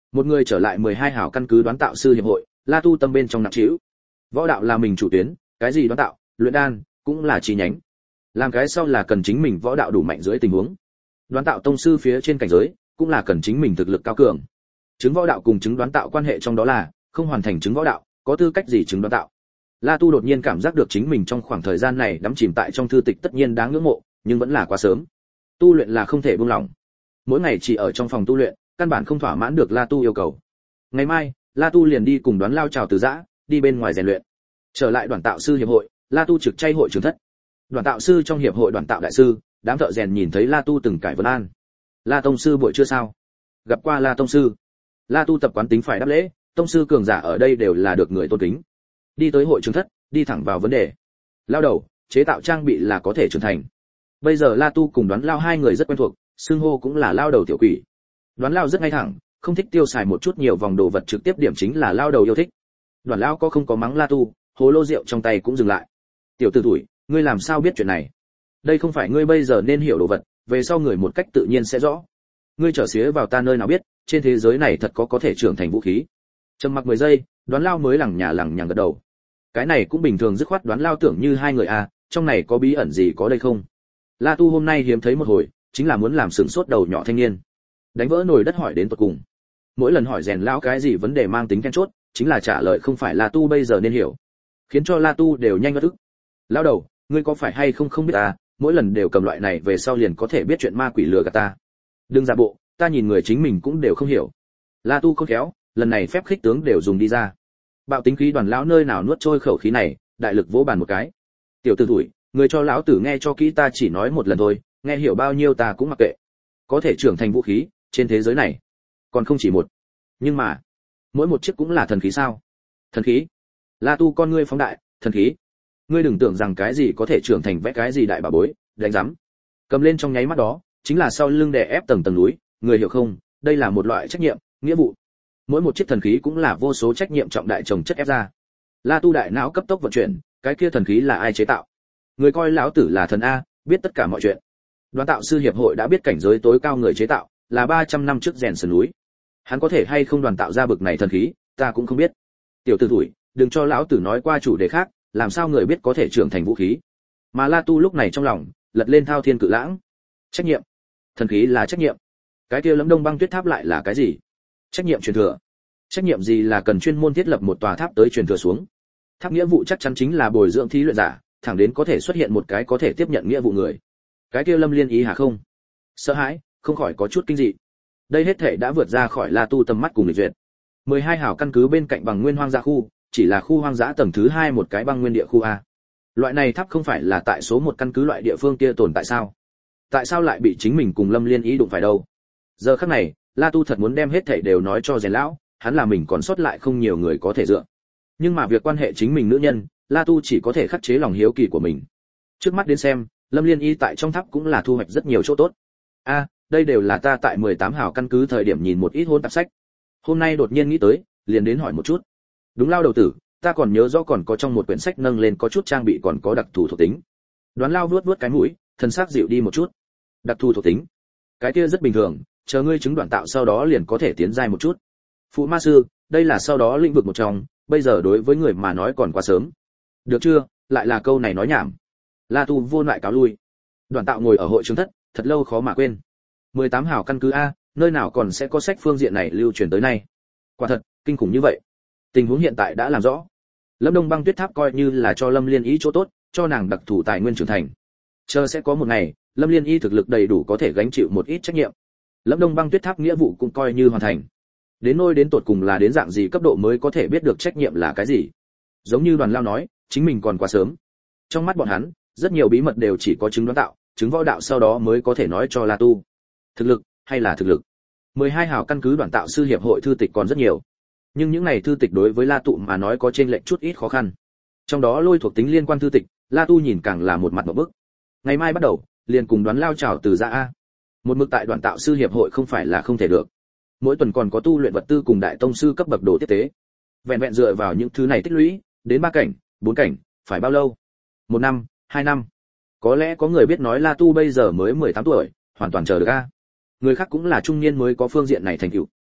[SPEAKER 1] Một người trở lại 12 hảo căn cứ đoán tạo sư hiệp hội, La Tu tâm bên trong nặng trĩu. Võ đạo là mình chủ tuyến, cái gì đoán tạo, luyện đan cũng là chi nhánh. Làm cái sau là cần chính mình võ đạo đủ mạnh dưới tình huống. Đoán tạo tông sư phía trên cảnh giới, cũng là cần chính mình thực lực cao cường. Chứng võ đạo cùng chứng đoán tạo quan hệ trong đó là, không hoàn thành chứng võ đạo, có tư cách gì chứng đoán tạo. La Tu đột nhiên cảm giác được chính mình trong khoảng thời gian này đắm chìm tại trong thư tịch tất nhiên đáng ngưỡng mộ, nhưng vẫn là quá sớm. Tu luyện là không thể buông lỏng. Mỗi ngày chỉ ở trong phòng tu luyện, căn bản không thỏa mãn được La Tu yêu cầu. Ngày mai, La Tu liền đi cùng Đoán Lao chào từ giã, đi bên ngoài rèn luyện. Trở lại Đoán tạo sư hiệp hội, La Tu trực chay hội trưởng thất. Đoán tạo sư trong hiệp hội Đoán tạo đại sư, đám thợ rèn nhìn thấy La Tu từng cải vấn an. La tông sư buổi trưa sao? Gặp qua La tông sư. La Tu tập quán tính phải đáp lễ, tông sư cường giả ở đây đều là được người tôn kính. Đi tới hội trưởng thất, đi thẳng vào vấn đề. Lao đầu, chế tạo trang bị là có thể trưởng thành. Bây giờ La Tu cùng Đoán Lao hai người rất quen thuộc, xưng hô cũng là Lao đầu tiểu quỷ. Đoán Lao rất ngay thẳng, không thích tiêu xài một chút nhiều vòng đồ vật, trực tiếp điểm chính là Lao đầu yêu thích. Đoán Lao có không có mắng La Tu, hồ lô rượu trong tay cũng dừng lại. Tiểu tử tuổi, ngươi làm sao biết chuyện này? Đây không phải ngươi bây giờ nên hiểu đồ vật, về sau người một cách tự nhiên sẽ rõ. Ngươi trở xía vào ta nơi nào biết, trên thế giới này thật có thể trưởng thành vũ khí. Trầm mặc 10 giây, Đoán Lao mới lẳng nhằng gật đầu. Cái này cũng bình thường, dứt khoát. Đoán Lao tưởng như hai người trong này có bí ẩn gì có đây không? La Tu hôm nay hiếm thấy một hồi, chính là muốn làm sửng sốt đầu nhỏ thanh niên. Đánh vỡ nồi đất hỏi đến tận cùng. Mỗi lần hỏi rèn lão cái gì vấn đề mang tính then chốt, chính là trả lời không phải La Tu bây giờ nên hiểu, khiến cho La Tu đều nhanh ngất ức. Lão đầu, ngươi có phải hay không biết mỗi lần đều cầm loại này về sau liền có thể biết chuyện ma quỷ lừa gạt ta. Đừng giả bộ, ta nhìn người chính mình cũng đều không hiểu. La Tu khôn khéo, lần này phép khích tướng đều dùng đi ra. Bạo tính khí Đoàn lão nơi nào nuốt trôi khẩu khí này, đại lực vỗ bàn một cái. Tiểu tử tuổi, người cho lão tử nghe cho kỹ, ta chỉ nói một lần thôi, nghe hiểu bao nhiêu ta cũng mặc kệ. Có thể trưởng thành vũ khí trên thế giới này còn không chỉ một, nhưng mà mỗi một chiếc cũng là thần khí sao? Thần khí? La Tu con ngươi phóng đại, thần khí? Ngươi đừng tưởng rằng cái gì có thể trưởng thành vẽ cái gì đại bà bối, đánh rắm. Cầm lên trong nháy mắt đó, chính là sau lưng đè ép tầng tầng núi, người hiểu không? Đây là một loại trách nhiệm, nghĩa vụ. Mỗi một chiếc thần khí cũng là vô số trách nhiệm trọng đại chồng chất ép ra. La Tu đại não cấp tốc vận chuyển, cái kia thần khí là ai chế tạo? Người coi lão tử là thần a, biết tất cả mọi chuyện. Đoán tạo sư hiệp hội đã biết cảnh giới tối cao người chế tạo là 300 năm trước rèn sườn núi. Hắn có thể hay không đoàn tạo ra bực này thần khí, ta cũng không biết. Tiểu tử tuổi, đừng cho lão tử nói qua chủ đề khác, làm sao người biết có thể trưởng thành vũ khí? Mà La Tu lúc này trong lòng lật lên thao thiên cự lãng. Trách nhiệm. Thần khí là trách nhiệm. Cái kia Lâm Đông Băng Tuyết Tháp lại là cái gì? Trách nhiệm truyền thừa. Trách nhiệm gì là cần chuyên môn thiết lập một tòa tháp tới truyền thừa xuống. Tháp nghĩa vụ chắc chắn chính là bồi dưỡng thí luyện giả, thẳng đến có thể xuất hiện một cái có thể tiếp nhận nghĩa vụ người. Cái kia Lâm Liên Ý hả không? Sợ hãi, không khỏi có chút kinh dị. Đây hết thể đã vượt ra khỏi La Tu tầm mắt cùng lịch duyệt. 12 hảo căn cứ bên cạnh bằng nguyên hoang dã khu, chỉ là khu hoang dã tầng thứ 2 một cái băng nguyên địa khu a. Loại này tháp không phải là tại số 1 căn cứ loại địa phương kia tồn tại sao? Tại sao lại bị chính mình cùng Lâm Liên Ý đụng phải đâu? Giờ khắc này, La Tu thật muốn đem hết thảy đều nói cho rèn lão, hắn là mình còn sót lại không nhiều người có thể dựa. Nhưng mà việc quan hệ chính mình nữ nhân, La Tu chỉ có thể khắc chế lòng hiếu kỳ của mình. Trước mắt đến xem, Lâm Liên Y tại trong tháp cũng là thu hoạch rất nhiều chỗ tốt. Đây đều là ta tại 18 hảo căn cứ thời điểm nhìn một ít hôn tạp sách. Hôm nay đột nhiên nghĩ tới, liền đến hỏi một chút. Đúng Lao đầu tử, ta còn nhớ rõ còn có trong một quyển sách nâng lên có chút trang bị còn có đặc thù thuộc tính. Đoán Lao vuốt vuốt cái mũi, thân xác dịu đi một chút. Đặc thù thuộc tính? Cái kia rất bình thường, chờ ngươi chứng đoạn tạo sau đó liền có thể tiến giai một chút. Phụ ma sư, đây là sau đó lĩnh vực một trong, bây giờ đối với người mà nói còn quá sớm. Được chưa, lại là câu này nói nhảm. La Tu vô lại cáo lui. Đoàn tạo ngồi ở hội trường thất, thật lâu khó mà quên. 18 hảo căn cứ a, nơi nào còn sẽ có sách phương diện này lưu truyền tới nay. Quả thật, kinh khủng như vậy. Tình huống hiện tại đã làm rõ. Lâm Đông Băng Tuyết Tháp coi như là cho Lâm Liên Ý chỗ tốt, cho nàng đặc thù tài nguyên trưởng thành. Chờ sẽ có một ngày, Lâm Liên Y thực lực đầy đủ có thể gánh chịu một ít trách nhiệm. Lâm Đông Băng Tuyết Tháp nghĩa vụ cũng coi như hoàn thành. Đến nơi đến tột cùng là đến dạng gì cấp độ mới có thể biết được trách nhiệm là cái gì. Giống như Đoàn Lao nói, chính mình còn quá sớm. Trong mắt bọn hắn, rất nhiều bí mật đều chỉ có chứng đoán tạo, chứng võ đạo sau đó mới có thể nói cho La Tu. Thực lực, hay là thực lực. 12 hào căn cứ đoàn tạo sư hiệp hội thư tịch còn rất nhiều. Nhưng những này thư tịch đối với La Tu mà nói có trên lệnh chút ít khó khăn. Trong đó lôi thuộc tính liên quan thư tịch, La Tu nhìn càng là một mặt một bức. Ngày mai bắt đầu, liền cùng Đoán Lao chào từ ra a. Một mực tại đoàn tạo sư hiệp hội không phải là không thể được. Mỗi tuần còn có tu luyện vật tư cùng đại tông sư cấp bậc đồ tiếp tế. Vẹn vẹn dựa vào những thứ này tích lũy, đến 3 cảnh, 4 cảnh, phải bao lâu? 1 năm, 2 năm. Có lẽ có người biết nói La Tu bây giờ mới 18 tuổi, hoàn toàn chờ được a. Người khác cũng là trung niên mới có phương diện này thành tựu.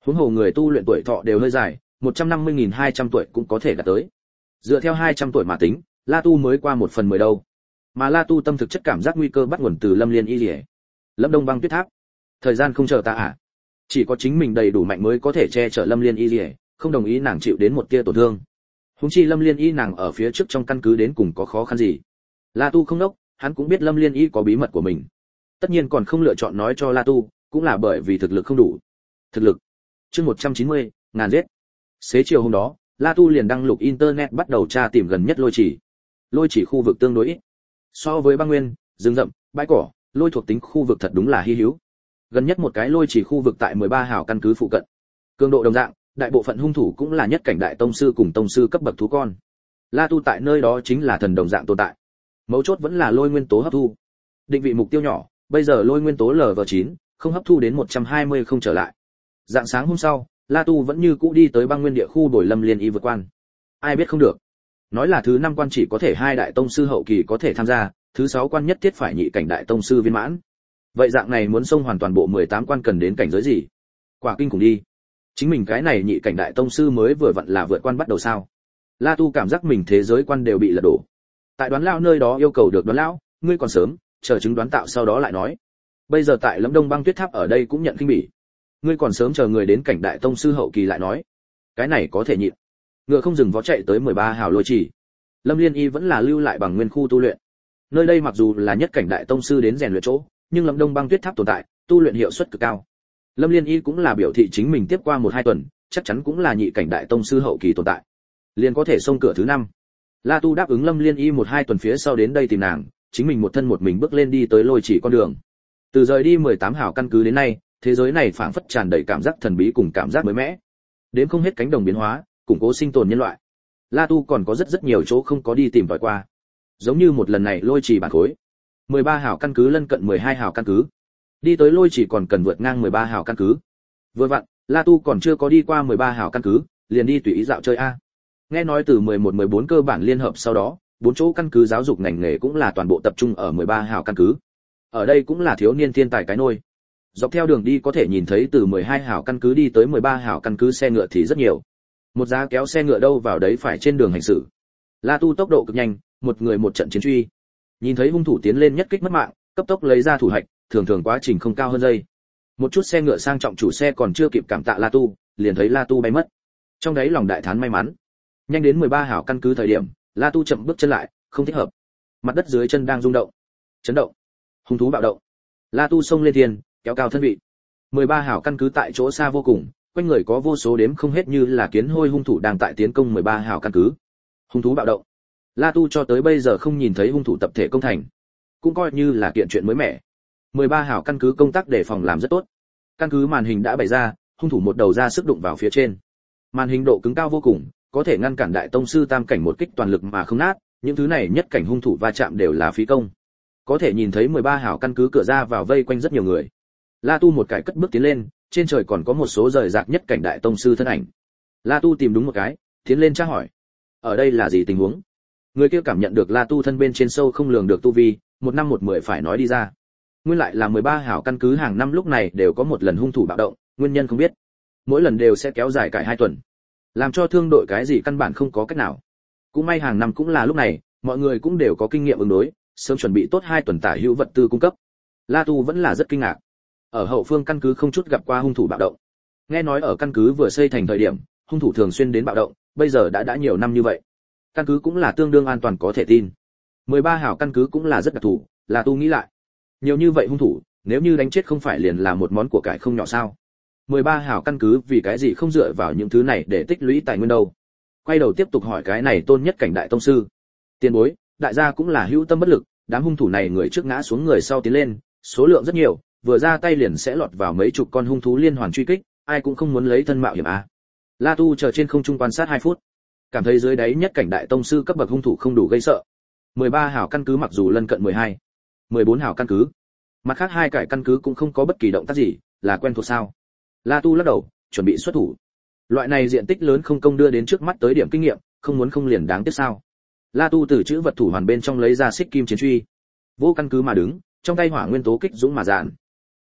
[SPEAKER 1] Huống hồ người tu luyện tuổi thọ đều hơi dài, 150.200 tuổi cũng có thể đạt tới. Dựa theo 200 tuổi mà tính, La Tu mới qua 1/10 đâu. Mà La Tu tâm thực chất cảm giác nguy cơ bắt nguồn từ Lâm Liên Y Liễu. Lâm Đông Băng Tuyết Tháp. Thời gian không chờ ta à? Chỉ có chính mình đầy đủ mạnh mới có thể che chở Lâm Liên Y Liễu, không đồng ý nàng chịu đến một tia tổn thương. Huống chi Lâm Liên Y nàng ở phía trước trong căn cứ đến cùng có khó khăn gì? La Tu không đốc, hắn cũng biết Lâm Liên Y có bí mật của mình. Tất nhiên còn không lựa chọn nói cho La Tu, cũng là bởi vì thực lực không đủ. Thực lực. Chương 190, ngàn giết. Xế chiều hôm đó, La Tu liền đăng lục internet bắt đầu tra tìm gần nhất lôi chỉ. Lôi chỉ khu vực tương đối ít. So với băng nguyên, rừng rậm, bãi cỏ, lôi thuộc tính khu vực thật đúng là hi hữu. Gần nhất một cái lôi chỉ khu vực tại 13 hào căn cứ phụ cận. Cường độ đồng dạng, đại bộ phận hung thủ cũng là nhất cảnh đại tông sư cùng tông sư cấp bậc thú con. La Tu tại nơi đó chính là thần đồng dạng tồn tại. Mấu chốt vẫn là lôi nguyên tố hấp thu. Định vị mục tiêu nhỏ, bây giờ lôi nguyên tố LV9, không hấp thu đến 120 không trở lại. Dạng sáng hôm sau, La Tu vẫn như cũ đi tới băng nguyên địa khu đổi Lâm Liên Y vượt quan. Ai biết không được. Nói là thứ 5 quan chỉ có thể 2 đại tông sư hậu kỳ có thể tham gia, thứ 6 quan nhất thiết phải nhị cảnh đại tông sư viên mãn. Vậy dạng này muốn xông hoàn toàn bộ 18 quan cần đến cảnh giới gì? Quả kinh cùng đi. Chính mình cái này nhị cảnh đại tông sư mới vừa vặn là vượt quan bắt đầu sao? La Tu cảm giác mình thế giới quan đều bị lật đổ. Tại đoán lão nơi đó yêu cầu được đoán lão, ngươi còn sớm, chờ chứng đoán tạo sau đó lại nói. Bây giờ tại Lâm Đông Băng Tuyết Tháp ở đây cũng nhận kinh bỉ. Ngươi còn sớm chờ người đến cảnh đại tông sư hậu kỳ lại nói. Cái này có thể nhịn. Ngựa không dừng vó chạy tới 13 hào lôi chỉ. Lâm Liên Y vẫn là lưu lại bằng nguyên khu tu luyện. Nơi đây mặc dù là nhất cảnh đại tông sư đến rèn luyện chỗ, nhưng Lâm Đông Băng Tuyết Tháp tồn tại, tu luyện hiệu suất cực cao. Lâm Liên Y cũng là biểu thị chính mình tiếp qua 1-2 tuần, chắc chắn cũng là nhị cảnh đại tông sư hậu kỳ tồn tại. Liền có thể xông cửa thứ 5. La Tu đáp ứng Lâm Liên Y 1-2 tuần phía sau đến đây tìm nàng, chính mình một thân một mình bước lên đi tới lôi chỉ con đường. Từ rời đi 18 hào căn cứ đến nay, thế giới này phảng phất tràn đầy cảm giác thần bí cùng cảm giác mới mẻ. Đến không hết cánh đồng biến hóa, củng cố sinh tồn nhân loại. La Tu còn có rất nhiều chỗ không có đi tìm tòi qua. Giống như một lần này lôi chỉ bản khối. 13 hào căn cứ lân cận 12 hào căn cứ. Đi tới lôi chỉ còn cần vượt ngang 13 hào căn cứ. Vừa vặn, La Tu còn chưa có đi qua 13 hào căn cứ, liền đi tùy ý dạo chơi a. Nghe nói từ 11-14 cơ bản liên hợp sau đó, 4 chỗ căn cứ giáo dục ngành nghề cũng là toàn bộ tập trung ở 13 hào căn cứ. Ở đây cũng là thiếu niên thiên tài cái nôi. Dọc theo đường đi có thể nhìn thấy từ 12 hào căn cứ đi tới 13 hào căn cứ xe ngựa thì rất nhiều. Một giá kéo xe ngựa đâu vào đấy phải trên đường hành xử. La Tu tốc độ cực nhanh, một người một trận chiến truy. Nhìn thấy hung thủ tiến lên nhất kích mất mạng, cấp tốc lấy ra thủ hạch, thường quá trình không cao hơn giây. Một chút xe ngựa sang trọng chủ xe còn chưa kịp cảm tạ La Tu, liền thấy La Tu bay mất. Trong đấy lòng đại thán may mắn. Nhanh đến 13 hào căn cứ thời điểm, La Tu chậm bước chân lại, không thích hợp. Mặt đất dưới chân đang rung động, chấn động. Hung thú bạo động. La Tu xông lên thiên, kéo cao thân vị. 13 hào căn cứ tại chỗ xa vô cùng, quanh người có vô số đếm không hết như là kiến hôi hung thủ đang tại tiến công 13 hào căn cứ. Hung thú bạo động. La Tu cho tới bây giờ không nhìn thấy hung thủ tập thể công thành, cũng coi như là kiện chuyện mới mẻ. 13 hào căn cứ công tác đề phòng làm rất tốt. Căn cứ màn hình đã bày ra, hung thủ một đầu ra sức đụng vào phía trên. Màn hình độ cứng cao vô cùng, có thể ngăn cản đại tông sư tam cảnh một kích toàn lực mà không nát, những thứ này nhất cảnh hung thủ va chạm đều là phí công. Có thể nhìn thấy 13 hào căn cứ cửa ra vào vây quanh rất nhiều người. La Tu một cái cất bước tiến lên, trên trời còn có một số rời rạc nhất cảnh đại tông sư thân ảnh. La Tu tìm đúng một cái, tiến lên tra hỏi. Ở đây là gì tình huống? Người kia cảm nhận được La Tu thân bên trên sâu không lường được tu vi, 1 năm 1 10 phải nói đi ra. Nguyên lại là 13 hào căn cứ hàng năm lúc này đều có một lần hung thủ bạo động, nguyên nhân không biết. Mỗi lần đều sẽ kéo dài cải 2 tuần. Làm cho thương đội cái gì căn bản không có cách nào. Cũng may hàng năm cũng là lúc này, mọi người cũng đều có kinh nghiệm ứng đối, sớm chuẩn bị tốt 2 tuần tả hữu vật tư cung cấp. La Tu vẫn là rất kinh ngạc. Ở hậu phương căn cứ không chút gặp qua hung thủ bạo động. Nghe nói ở căn cứ vừa xây thành thời điểm, hung thủ thường xuyên đến bạo động, bây giờ đã nhiều năm như vậy. Căn cứ cũng là tương đương an toàn có thể tin. 13 hào căn cứ cũng là rất đặc thù, La Tu nghĩ lại. Nhiều như vậy hung thủ, nếu như đánh chết không phải liền là một món của cải không nhỏ sao? 13 hào căn cứ vì cái gì không dựa vào những thứ này để tích lũy tài nguyên đâu? Quay đầu tiếp tục hỏi cái này tôn nhất cảnh đại tông sư. Tiền bối, đại gia cũng là hữu tâm bất lực, đám hung thủ này người trước ngã xuống người sau tiến lên, số lượng rất nhiều, vừa ra tay liền sẽ lọt vào mấy chục con hung thú liên hoàn truy kích, ai cũng không muốn lấy thân mạo hiểm a. La Tu chờ trên không trung quan sát 2 phút, cảm thấy dưới đáy nhất cảnh đại tông sư cấp bậc hung thủ không đủ gây sợ. 13 hào căn cứ mặc dù lân cận 12, 14 hào căn cứ, mặt khác 2 cải căn cứ cũng không có bất kỳ động tác gì, là quen thuộc sao? La Tu lắc đầu, chuẩn bị xuất thủ. Loại này diện tích lớn không công đưa đến trước mắt tới điểm kinh nghiệm, không muốn không liền đáng tiếc sao? La Tu từ chữ vật thủ hoàn bên trong lấy ra xích kim chiến truy, vô căn cứ mà đứng, trong tay hỏa nguyên tố kích dũng mà dạn.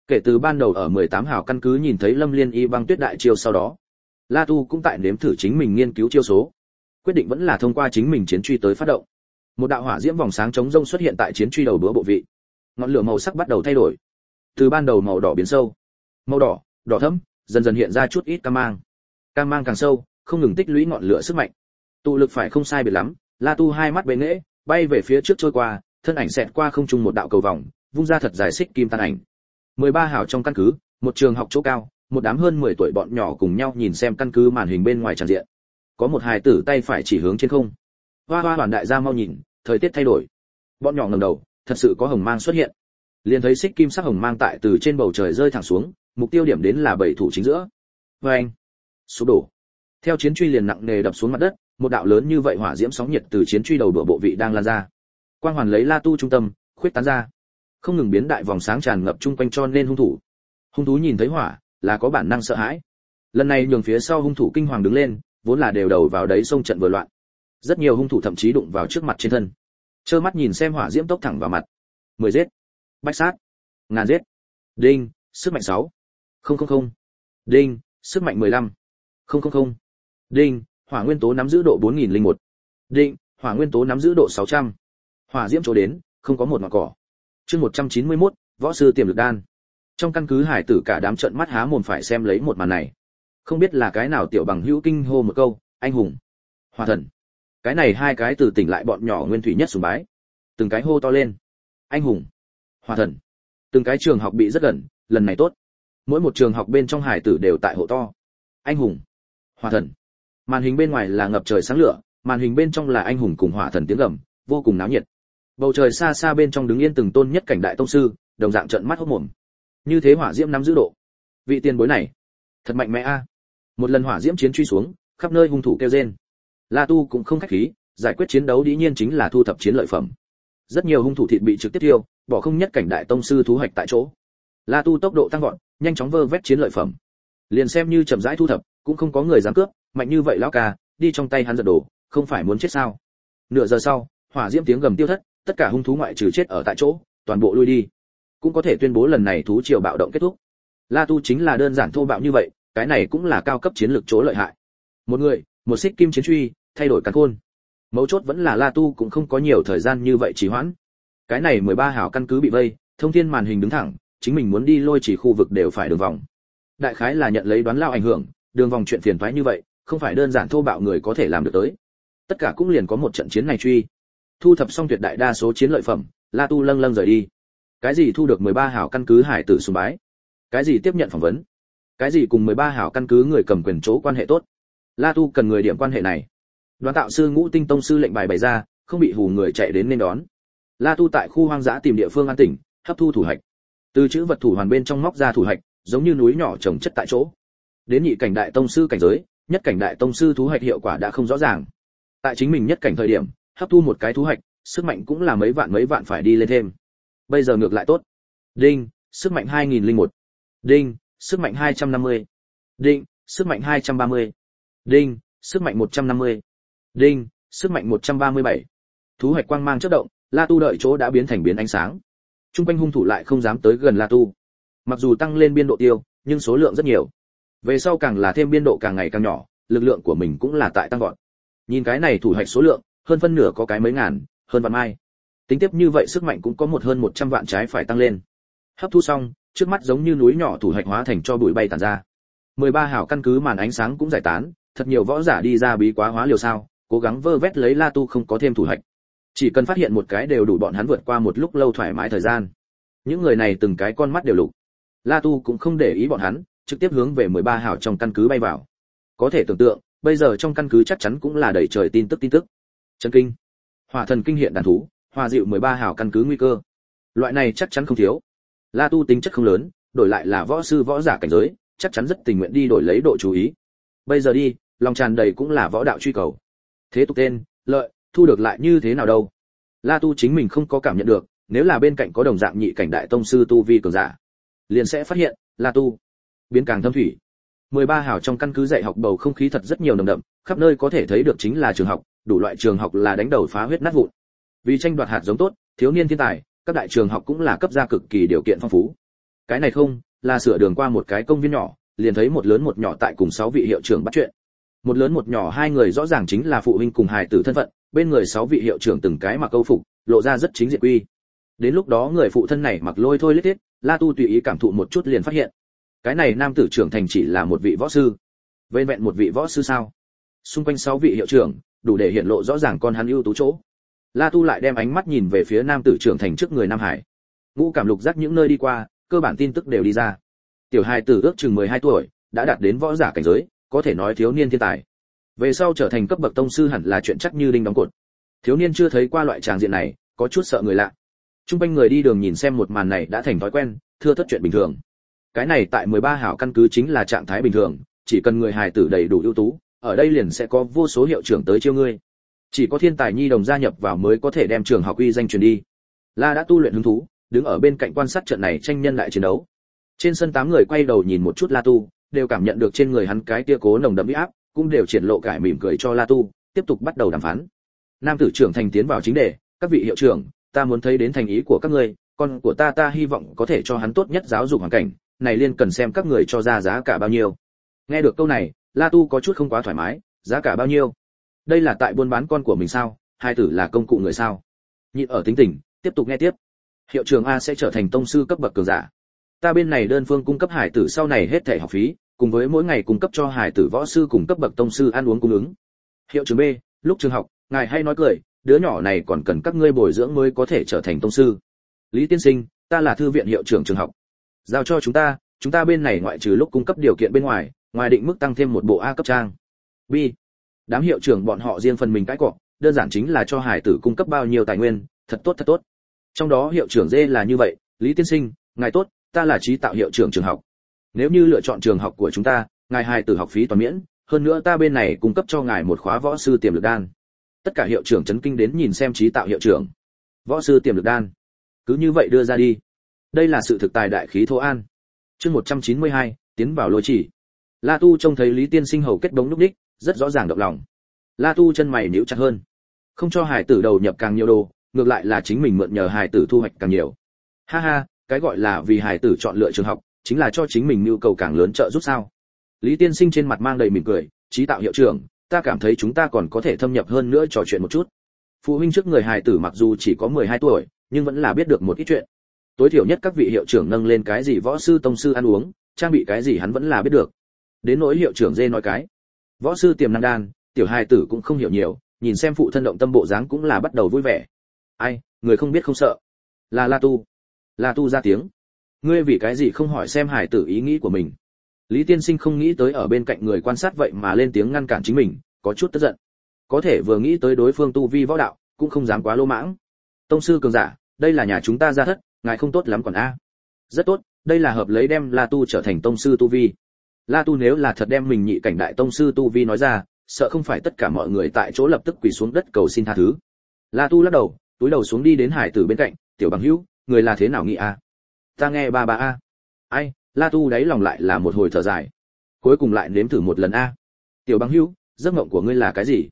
[SPEAKER 1] Kể từ ban đầu ở 18 hào căn cứ nhìn thấy Lâm Liên Y băng tuyết đại chiêu sau đó, La Tu cũng tại nếm thử chính mình nghiên cứu chiêu số, quyết định vẫn là thông qua chính mình chiến truy tới phát động. Một đạo hỏa diễm vòng sáng chống rông xuất hiện tại chiến truy đầu đũa bộ vị, ngọn lửa màu sắc bắt đầu thay đổi, từ ban đầu màu đỏ biến sâu, màu đỏ, đỏ thẫm, dần dần hiện ra chút ít cam mang càng sâu, không ngừng tích lũy ngọn lửa sức mạnh. Tụ lực phải không sai biệt lắm, La Tu hai mắt bế nghễ, bay về phía trước trôi qua, thân ảnh xẹt qua không trung một đạo cầu vòng, vung ra thật dài xích kim tan ảnh. 13 hào trong căn cứ, một trường học chỗ cao, một đám hơn 10 tuổi bọn nhỏ cùng nhau nhìn xem căn cứ màn hình bên ngoài tràn diện. Có một hài tử tay phải chỉ hướng trên không. Hoa hoa đoàn đại gia mau nhìn, thời tiết thay đổi. Bọn nhỏ ngẩng đầu, thật sự có hồng mang xuất hiện. Liền thấy xích kim sắc hồng mang tại từ trên bầu trời rơi thẳng xuống, mục tiêu điểm đến là bảy thủ chính giữa. Oeng! Sụp đổ. Theo chiến truy liền nặng nề đập xuống mặt đất, một đạo lớn như vậy hỏa diễm sóng nhiệt từ chiến truy đầu đũa bộ vị đang lan ra. Quang hoàn lấy La Tu trung tâm, khuyết tán ra. Không ngừng biến đại vòng sáng tràn ngập chung quanh cho nên hung thủ. Hung thú nhìn thấy hỏa, là có bản năng sợ hãi. Lần này nhường phía sau hung thủ kinh hoàng đứng lên, vốn là đều đầu vào đấy xông trận vừa loạn. Rất nhiều hung thủ thậm chí đụng vào trước mặt trên thân. Trơ mắt nhìn xem hỏa diễm tốc thẳng vào mặt. 10 giết, bách sát, ngàn giết. Đinh, sức mạnh 6. 000. Đinh, sức mạnh 15. 000. Đinh, hỏa nguyên tố nắm giữ độ 4001. Đinh, hỏa nguyên tố nắm giữ độ 600. Hỏa diễm chỗ đến, không có một ngọn cỏ. Chương 191, võ sư tiềm lực đan. Trong căn cứ hải tử cả đám trợn mắt há mồm phải xem lấy một màn này. Không biết là cái nào tiểu bằng hữu kinh hô một câu, anh hùng, hỏa thần. Cái này hai cái từ tỉnh lại bọn nhỏ nguyên thủy nhất sùng bái. Từng cái hô to lên, anh hùng, hỏa thần. Từng cái trường học bị rất gần, lần này tốt. Mỗi một trường học bên trong hải tử đều tại hô to, anh hùng, hỏa thần. Màn hình bên ngoài là ngập trời sáng lửa, màn hình bên trong là anh hùng cùng hỏa thần tiếng gầm, vô cùng náo nhiệt. Bầu trời xa xa bên trong đứng yên từng tôn nhất cảnh đại tông sư, đồng dạng trợn mắt hốt mồm. Như thế hỏa diễm nắm giữ độ, vị tiền bối này thật mạnh mẽ a. Một lần hỏa diễm chiến truy xuống, khắp nơi hung thủ kêu rên. La Tu cũng không khách khí, giải quyết chiến đấu dĩ nhiên chính là thu thập chiến lợi phẩm. Rất nhiều hung thủ thịt bị trực tiếp tiêu, bỏ không nhất cảnh đại tông sư thu hoạch tại chỗ. La Tu tốc độ tăng vọt, nhanh chóng vơ vét chiến lợi phẩm. Liền xem như chậm rãi thu thập, cũng không có người dám cướp, mạnh như vậy lão ca, đi trong tay hắn giật đồ, không phải muốn chết sao? Nửa giờ sau, hỏa diễm tiếng gầm tiêu thất, tất cả hung thú ngoại trừ chết ở tại chỗ, toàn bộ lui đi. Cũng có thể tuyên bố lần này thú triều bạo động kết thúc. La Tu chính là đơn giản thô bạo như vậy, cái này cũng là cao cấp chiến lược chỗ lợi hại. Một người, một xích kim chiến truy, thay đổi càn khôn. Mấu chốt vẫn là La Tu cũng không có nhiều thời gian như vậy trì hoãn. Cái này 13 hảo căn cứ bị vây, thông thiên màn hình đứng thẳng, chính mình muốn đi lôi chỉ khu vực đều phải đường vòng. Đại khái là nhận lấy đoán lao ảnh hưởng, đường vòng chuyện phiền toái như vậy, không phải đơn giản thô bạo người có thể làm được tới. Tất cả cũng liền có một trận chiến này truy. Thu thập xong tuyệt đại đa số chiến lợi phẩm, La Tu lâng lâng rời đi. Cái gì thu được 13 hảo căn cứ hải tử sùng bái, cái gì tiếp nhận phỏng vấn, cái gì cùng 13 hảo căn cứ người cầm quyền chỗ quan hệ tốt. La Tu cần người điểm quan hệ này. Đoán tạo sư Ngũ Tinh tông sư lệnh bài bày ra, không bị hù người chạy đến nên đón. La Tu tại khu hoang dã tìm địa phương an tĩnh, hấp thu thủ hạch. Từ chữ vật thủ hoàn bên trong móc ra thủ hạch, giống như núi nhỏ chồng chất tại chỗ. Đến nhị cảnh đại tông sư cảnh giới, nhất cảnh đại tông sư thú hạch hiệu quả đã không rõ ràng. Tại chính mình nhất cảnh thời điểm, hấp thu một cái thú hạch, sức mạnh cũng là mấy vạn phải đi lên thêm. Bây giờ ngược lại tốt. Đinh, sức mạnh 2001. Đinh, sức mạnh 250. Đinh, sức mạnh 230. Đinh, sức mạnh 150. Đinh, sức mạnh 137. Thú hạch quang mang chớp động, La Tu đợi chỗ đã biến thành biến ánh sáng. Trung quanh hung thủ lại không dám tới gần La Tu. Mặc dù tăng lên biên độ tiêu, nhưng số lượng rất nhiều. Về sau càng là thêm biên độ càng ngày càng nhỏ, lực lượng của mình cũng là tại tăng vọt. Nhìn cái này thủ hạch số lượng, hơn phân nửa có cái mấy ngàn, hơn vạn mai. Tính tiếp như vậy sức mạnh cũng có hơn 100 vạn trái phải tăng lên. Hấp thu xong, trước mắt giống như núi nhỏ thủ hạch hóa thành cho bụi bay tản ra. 13 hảo căn cứ màn ánh sáng cũng giải tán, thật nhiều võ giả đi ra bí quá hóa liều sao, cố gắng vơ vét lấy La Tu không có thêm thủ hạch. Chỉ cần phát hiện một cái đều đủ bọn hắn vượt qua một lúc lâu thoải mái thời gian. Những người này từng cái con mắt đều lục. La Tu cũng không để ý bọn hắn, trực tiếp hướng về 13 hảo trong căn cứ bay vào. Có thể tưởng tượng, bây giờ trong căn cứ chắc chắn cũng là đầy trời tin tức. Chân kinh, hỏa thần kinh hiện đàn thú, hòa dịu 13 hảo căn cứ nguy cơ. Loại này chắc chắn không thiếu. La Tu tính chất không lớn, đổi lại là võ sư võ giả cảnh giới, chắc chắn rất tình nguyện đi đổi lấy độ chú ý. Bây giờ đi, lòng tràn đầy cũng là võ đạo truy cầu. Thế tục tên, lợi, thu được lại như thế nào đâu? La Tu chính mình không có cảm nhận được, nếu là bên cạnh có đồng dạng nhị cảnh đại tông sư tu vi cường giả, liền sẽ phát hiện, La Tu biến càng thâm thủy. 13 hảo trong căn cứ dạy học bầu không khí thật rất nhiều nồng đậm, khắp nơi có thể thấy được chính là trường học, đủ loại trường học là đánh đầu phá huyết nát vụn. Vì tranh đoạt hạt giống tốt, thiếu niên thiên tài, các đại trường học cũng là cấp ra cực kỳ điều kiện phong phú. Cái này không, là sửa đường qua một cái công viên nhỏ, liền thấy một lớn một nhỏ tại cùng 6 vị hiệu trưởng bắt chuyện. Một lớn một nhỏ hai người rõ ràng chính là phụ huynh cùng hài tử thân phận, bên người 6 vị hiệu trưởng từng cái mặc câu phục, lộ ra rất chính diện quy. Đến lúc đó người phụ thân này mặc lôi thôi lết thiết, La Tu tùy ý cảm thụ một chút liền phát hiện, cái này nam tử trưởng thành chỉ là một vị võ sư. Vên vẹn một vị võ sư sao? Xung quanh 6 vị hiệu trưởng, đủ để hiện lộ rõ ràng con hắn ưu tú chỗ. La Tu lại đem ánh mắt nhìn về phía nam tử trưởng thành trước người Nam Hải. Ngũ cảm lục giác những nơi đi qua, cơ bản tin tức đều đi ra. Tiểu hài tử ước chừng 12 tuổi, đã đạt đến võ giả cảnh giới, có thể nói thiếu niên thiên tài. Về sau trở thành cấp bậc tông sư hẳn là chuyện chắc như đinh đóng cột. Thiếu niên chưa thấy qua loại tràng diện này, có chút sợ người lạ. Trung quanh người đi đường nhìn xem một màn này đã thành thói quen, thưa thất chuyện bình thường. Cái này tại 13 hảo căn cứ chính là trạng thái bình thường, chỉ cần người hài tử đầy đủ ưu tú, ở đây liền sẽ có vô số hiệu trưởng tới chiêu ngươi. Chỉ có thiên tài nhi đồng gia nhập vào mới có thể đem trường học uy danh truyền đi. La đã tu luyện hứng thú, đứng ở bên cạnh quan sát trận này tranh nhân đại chiến đấu. Trên sân 8 người quay đầu nhìn một chút La Tu, đều cảm nhận được trên người hắn cái tia cố nồng đậm uy áp, cũng đều triển lộ cải mỉm cười cho La Tu, tiếp tục bắt đầu đàm phán. Nam tử trưởng thành tiến vào chính đề, các vị hiệu trưởng, ta muốn thấy đến thành ý của các ngươi, con của ta hy vọng có thể cho hắn tốt nhất giáo dục hoàn cảnh, này liên cần xem các người cho ra giá cả bao nhiêu. Nghe được câu này, La Tu có chút không quá thoải mái, giá cả bao nhiêu? Đây là tại buôn bán con của mình sao? Hai tử là công cụ người sao? Nhịn ở tính tình, tiếp tục nghe tiếp. Hiệu trưởng A sẽ trở thành tông sư cấp bậc cường giả. Ta bên này đơn phương cung cấp hải tử sau này hết thảy học phí, cùng với mỗi ngày cung cấp cho hải tử võ sư cùng cấp bậc tông sư ăn uống cung ứng. Hiệu trưởng B, lúc trường học, ngài hay nói cười, đứa nhỏ này còn cần các ngươi bồi dưỡng mới có thể trở thành tông sư. Lý tiên sinh, ta là thư viện hiệu trưởng trường học. Giao cho chúng ta bên này ngoại trừ lúc cung cấp điều kiện bên ngoài, ngoài định mức tăng thêm một bộ A cấp trang. B, đám hiệu trưởng bọn họ riêng phần mình cãi cọ, đơn giản chính là cho hải tử cung cấp bao nhiêu tài nguyên, thật tốt. Trong đó hiệu trưởng D là như vậy, Lý tiên sinh, ngài tốt, ta là trí tạo hiệu trưởng trường học. Nếu như lựa chọn trường học của chúng ta, ngài hài tử học phí toàn miễn, hơn nữa ta bên này cung cấp cho ngài một khóa võ sư tiềm lực đan. Tất cả hiệu trưởng chấn kinh đến nhìn xem trí tạo hiệu trưởng. Võ sư tiềm lực đan, cứ như vậy đưa ra đi. Đây là sự thực tài đại khí thô an. Chương 192, tiến vào lôi chỉ. La Tu trông thấy Lý tiên sinh hầu kết đống núc đích, rất rõ ràng động lòng. La Tu chân mày nhíu chặt hơn. Không cho hài tử đầu nhập càng nhiều đồ, ngược lại là chính mình mượn nhờ hài tử thu hoạch càng nhiều. Ha ha, cái gọi là vì hài tử chọn lựa trường học, chính là cho chính mình nhu cầu càng lớn trợ giúp sao? Lý tiên sinh trên mặt mang đầy mỉm cười, trí tạo hiệu trưởng, ta cảm thấy chúng ta còn có thể thâm nhập hơn nữa trò chuyện một chút. Phụ huynh trước người hài tử mặc dù chỉ có 12 tuổi, nhưng vẫn là biết được một ít chuyện. Tối thiểu nhất các vị hiệu trưởng nâng lên cái gì võ sư tông sư ăn uống, trang bị cái gì hắn vẫn là biết được. Đến nỗi hiệu trưởng dê nói cái võ sư tiềm năng đan, tiểu hài tử cũng không hiểu nhiều, nhìn xem phụ thân động tâm bộ dáng cũng là bắt đầu vui vẻ. Ai, người không biết không sợ. Là La Tu ra tiếng. Ngươi vì cái gì không hỏi xem hài tử ý nghĩ của mình? Lý tiên sinh không nghĩ tới ở bên cạnh người quan sát vậy mà lên tiếng ngăn cản chính mình, có chút tức giận. Có thể vừa nghĩ tới đối phương tu vi võ đạo, cũng không dám quá lô mãng. Tông sư cường giả, đây là nhà chúng ta gia thất, ngài không tốt lắm còn a. Rất tốt, đây là hợp lấy đem La Tu trở thành tông sư tu vi. La Tu nếu là thật đem mình nhị cảnh đại tông sư tu vi nói ra, sợ không phải tất cả mọi người tại chỗ lập tức quỳ xuống đất cầu xin tha thứ. La Tu lắc đầu, túi đầu xuống đi đến hải tử bên cạnh, tiểu bằng hữu, người là thế nào nghĩ a? Ta nghe ba a. Ai, La Tu đáy lòng lại là một hồi thở dài. Cuối cùng lại nếm thử một lần a. Tiểu bằng hữu, giấc mộng của ngươi là cái gì?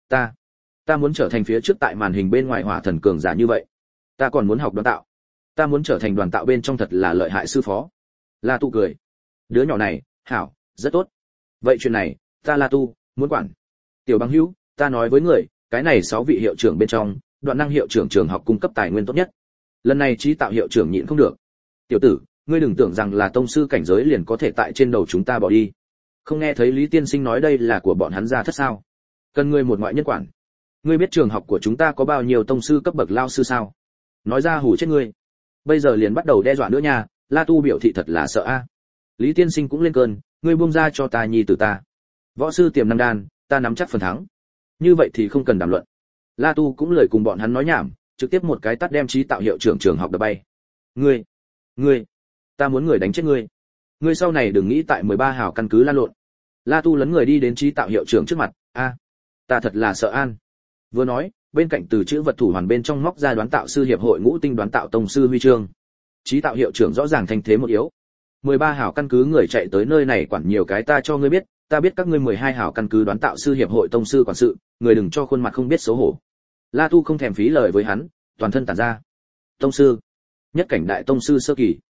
[SPEAKER 1] Ta muốn trở thành phía trước tại màn hình bên ngoài hỏa thần cường giả như vậy. Ta còn muốn học đoàn tạo. Ta muốn trở thành đoàn tạo bên trong thật là lợi hại sư phó. La Tu cười. Đứa nhỏ này, hảo, rất tốt. Vậy chuyện này, ta La Tu muốn quản. Tiểu bằng hữu, ta nói với người, cái này 6 vị hiệu trưởng bên trong, đoạn năng hiệu trưởng trường học cung cấp tài nguyên tốt nhất. Lần này trí tạo hiệu trưởng nhịn không được. Tiểu tử, ngươi đừng tưởng rằng là tông sư cảnh giới liền có thể tại trên đầu chúng ta bỏ đi. Không nghe thấy Lý tiên sinh nói đây là của bọn hắn gia thất sao? Cần ngươi một ngoại nhân quản. Ngươi biết trường học của chúng ta có bao nhiêu tông sư cấp bậc lao sư sao? Nói ra hù chết ngươi. Bây giờ liền bắt đầu đe dọa nữa nha, La Tu biểu thị thật là sợ a. Lý tiên sinh cũng lên cơn, ngươi buông ra cho ta nhi tử ta. Võ sư tiềm năng đan, ta nắm chắc phần thắng. Như vậy thì không cần đàm luận. La Tu cũng lời cùng bọn hắn nói nhảm, trực tiếp một cái tát đem trí tạo hiệu trưởng trường học đập bay. Ngươi, ta muốn người đánh chết ngươi. Ngươi sau này đừng nghĩ tại 13 hào căn cứ lan lộn. La Tu lấn người đi đến trí tạo hiệu trưởng trước mặt, ta thật là sợ an. Vừa nói, bên cạnh từ chữ vật thủ hoàn bên trong móc ra đoán tạo sư hiệp hội ngũ tinh đoán tạo tông sư huy chương. Trí tạo hiệu trưởng rõ ràng thanh thế một yếu. 13 hào căn cứ người chạy tới nơi này quản nhiều cái ta cho ngươi biết, ta biết các ngươi 12 hào căn cứ đoán tạo sư hiệp hội tông sư quản sự, người đừng cho khuôn mặt không biết xấu hổ. La Tu không thèm phí lời với hắn, toàn thân tản ra. Tông sư, nhất cảnh đại tông sư sơ kỳ.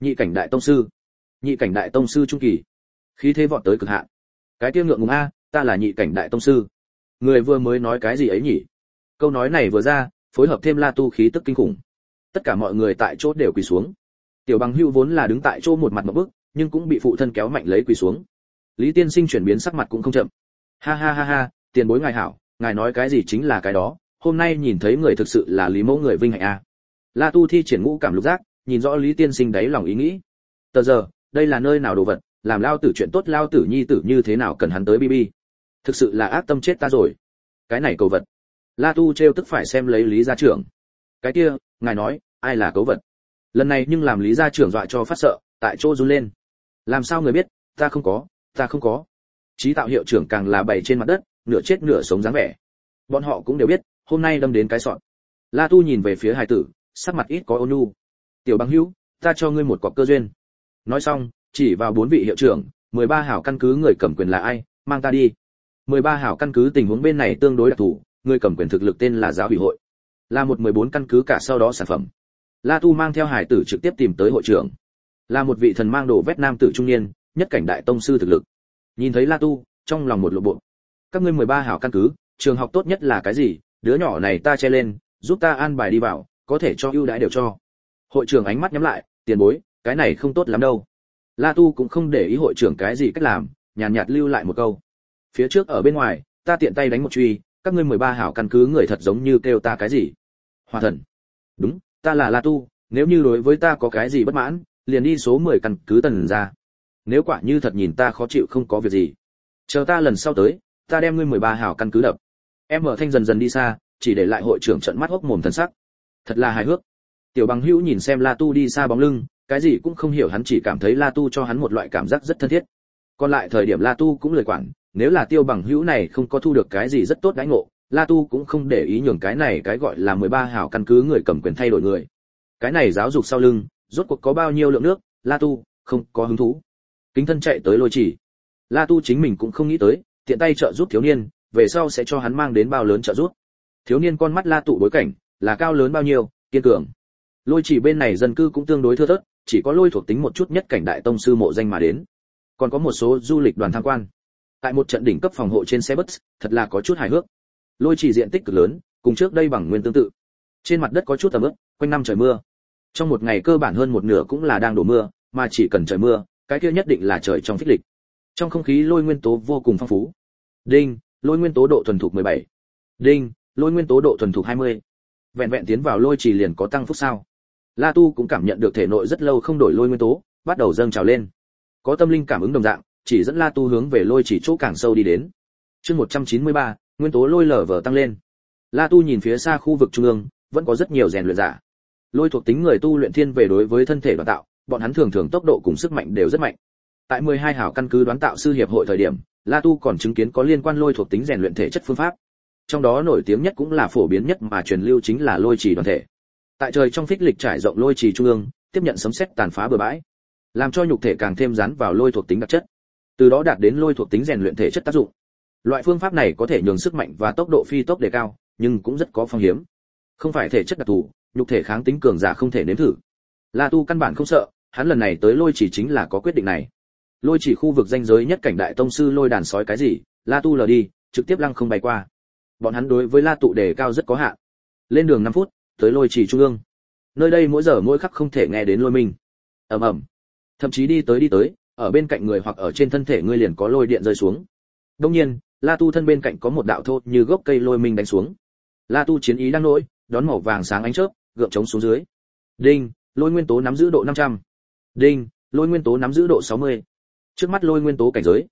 [SPEAKER 1] Nhị cảnh đại tông sư. Nhị cảnh đại tông sư trung kỳ. Khí thế vọt tới cực hạn. Cái kia ngượng ngùng a, ta là nhị cảnh đại tông sư. Người vừa mới nói cái gì ấy nhỉ? Câu nói này vừa ra, phối hợp thêm La Tu khí tức kinh khủng. Tất cả mọi người tại chỗ đều quỳ xuống. Tiểu Bằng Hưu vốn là đứng tại chỗ một mặt ngộp bức, nhưng cũng bị phụ thân kéo mạnh lấy quỳ xuống. Lý Tiên Sinh chuyển biến sắc mặt cũng không chậm. Ha ha ha ha, tiền bối ngài hảo, ngài nói cái gì chính là cái đó, hôm nay nhìn thấy người thực sự là Lý Mẫu người vinh hạnh a. La Tu thi triển ngũ cảm lục giác, nhìn rõ Lý Tiên Sinh đáy lòng ý nghĩ. Tờ giờ, đây là nơi nào đồ vật, làm lao tử chuyện tốt lao tử nhi tử như thế nào cần hắn tới bi. Thực sự là ác tâm chết ta rồi. Cái này cầu vật. La Tu trêu tức phải xem lấy Lý gia trưởng. Cái kia, ngài nói, ai là cấu vật? Lần này nhưng làm Lý gia trưởng dọa cho phát sợ, tại chỗ run lên. Làm sao người biết, ta không có. Chí Tạo hiệu trưởng càng là bày trên mặt đất, nửa chết nửa sống dáng vẻ. Bọn họ cũng đều biết, hôm nay đâm đến cái sọn. La Tu nhìn về phía hài tử, sắc mặt ít có ôn nhu. Tiểu Bằng Hữu, ta cho ngươi một cọc cơ duyên. Nói xong, chỉ vào 4 vị hiệu trưởng, 13 hảo căn cứ người cầm quyền là ai, mang ta đi. 13 hảo căn cứ tình huống bên này tương đối đặc thù, người cầm quyền thực lực tên là giáo ủy hội, là một 14 căn cứ cả sau đó sản phẩm. La Tu mang theo hải tử trực tiếp tìm tới hội trưởng, là một vị thần mang đồ vét nam tử trung niên, nhất cảnh đại tông sư thực lực. Nhìn thấy La Tu, trong lòng một lộ bộ. Các ngươi 13 hảo căn cứ, trường học tốt nhất là cái gì? Đứa nhỏ này ta che lên, giúp ta an bài đi vào, có thể cho ưu đãi đều cho. Hội trưởng ánh mắt nhắm lại, tiền bối, cái này không tốt lắm đâu. La Tu cũng không để ý hội trưởng cái gì cách làm, nhàn nhạt lưu lại một câu. Phía trước ở bên ngoài, ta tiện tay đánh một truy, các ngươi 13 hảo căn cứ người thật giống như kêu ta cái gì? Hòa thần. Đúng, ta là La Tu, nếu như đối với ta có cái gì bất mãn, liền đi số 10 căn cứ Tần ra. Nếu quả như thật nhìn ta khó chịu không có việc gì, chờ ta lần sau tới, ta đem ngươi 13 hảo căn cứ đập. Em ở thanh dần dần đi xa, chỉ để lại hội trưởng trợn mắt hốc mồm thần sắc. Thật là hài hước. Tiểu Bằng Hữu nhìn xem La Tu đi xa bóng lưng, cái gì cũng không hiểu, hắn chỉ cảm thấy La Tu cho hắn một loại cảm giác rất thân thiết. Còn lại thời điểm La Tu cũng lười quản, nếu là Tiêu Bằng Hữu này không có thu được cái gì rất tốt đãi ngộ, La Tu cũng không để ý nhường cái này cái gọi là 13 hảo căn cứ người cầm quyền thay đổi người. Cái này giáo dục sau lưng, rốt cuộc có bao nhiêu lượng nước, La Tu không có hứng thú. Kính thân chạy tới Lôi Chỉ. La Tu chính mình cũng không nghĩ tới, tiện tay trợ giúp thiếu niên, về sau sẽ cho hắn mang đến bao lớn trợ giúp. Thiếu niên con mắt La Tụ bối cảnh, là cao lớn bao nhiêu, kiên cường. Lôi Chỉ bên này dân cư cũng tương đối thưa thớt, chỉ có Lôi thuộc tính một chút nhất cảnh đại tông sư mộ danh mà đến. Còn có một số du lịch đoàn tham quan. Tại một trận đỉnh cấp phòng hộ trên xe bus, thật là có chút hài hước. Lôi Chỉ diện tích cực lớn, cùng trước đây bằng nguyên tương tự. Trên mặt đất có chút ẩm ướt, quanh năm trời mưa. Trong một ngày cơ bản hơn một nửa cũng là đang đổ mưa, mà chỉ cần trời mưa, cái kia nhất định là trời trong phích lịch. Trong không khí lôi nguyên tố vô cùng phong phú. Đinh, lôi nguyên tố độ thuần thục 17. Đinh, lôi nguyên tố độ thuần thục 20. Vẹn vẹn tiến vào Lôi Chỉ liền có tăng phúc sao? La Tu cũng cảm nhận được thể nội rất lâu không đổi lôi nguyên tố, bắt đầu dâng trào lên. Có tâm linh cảm ứng đồng dạng, chỉ dẫn La Tu hướng về Lôi Chỉ chỗ càng sâu đi đến. Chương 193, nguyên tố lôi lở vở tăng lên. La Tu nhìn phía xa khu vực trung ương, vẫn có rất nhiều rèn luyện giả. Lôi thuộc tính người tu luyện thiên về đối với thân thể đoán tạo, bọn hắn thường thường tốc độ cùng sức mạnh đều rất mạnh. Tại 12 hảo căn cứ đoán tạo sư hiệp hội thời điểm, La Tu còn chứng kiến có liên quan lôi thuộc tính rèn luyện thể chất phương pháp. Trong đó nổi tiếng nhất cũng là phổ biến nhất mà truyền lưu chính là Lôi Chỉ đoàn thể. Tại trời trong phích lịch trải rộng Lôi Chỉ trung ương, tiếp nhận sấm sét tàn phá bừa bãi, làm cho nhục thể càng thêm dán vào lôi thuộc tính đặc chất, từ đó đạt đến lôi thuộc tính rèn luyện thể chất tác dụng. Loại phương pháp này có thể nhường sức mạnh và tốc độ phi tốc đề cao, nhưng cũng rất có phong hiểm. Không phải thể chất đặc thù, nhục thể kháng tính cường giả không thể nếm thử. La Tu căn bản không sợ, hắn lần này tới Lôi Chỉ chính là có quyết định này. Lôi Chỉ khu vực danh giới nhất cảnh đại tông sư lôi đàn sói cái gì, La Tu lờ đi, trực tiếp lăng không bay qua. Bọn hắn đối với La Tụ đề cao rất có hạn. Lên đường 5 phút, tới Lôi Chỉ trung ương. Nơi đây mỗi giờ mỗi khắc không thể nghe đến lôi minh. Ầm ầm. Thậm chí đi tới, ở bên cạnh người hoặc ở trên thân thể ngươi liền có lôi điện rơi xuống. Đương nhiên, La Tu thân bên cạnh có một đạo thô như gốc cây lôi minh đánh xuống. La Tu chiến ý đang nổi, đón màu vàng sáng ánh chớp, gượng chống xuống dưới. Đinh, lôi nguyên tố nắm giữ độ 500. Đinh, lôi nguyên tố nắm giữ độ 60. Trước mắt lôi nguyên tố cảnh giới,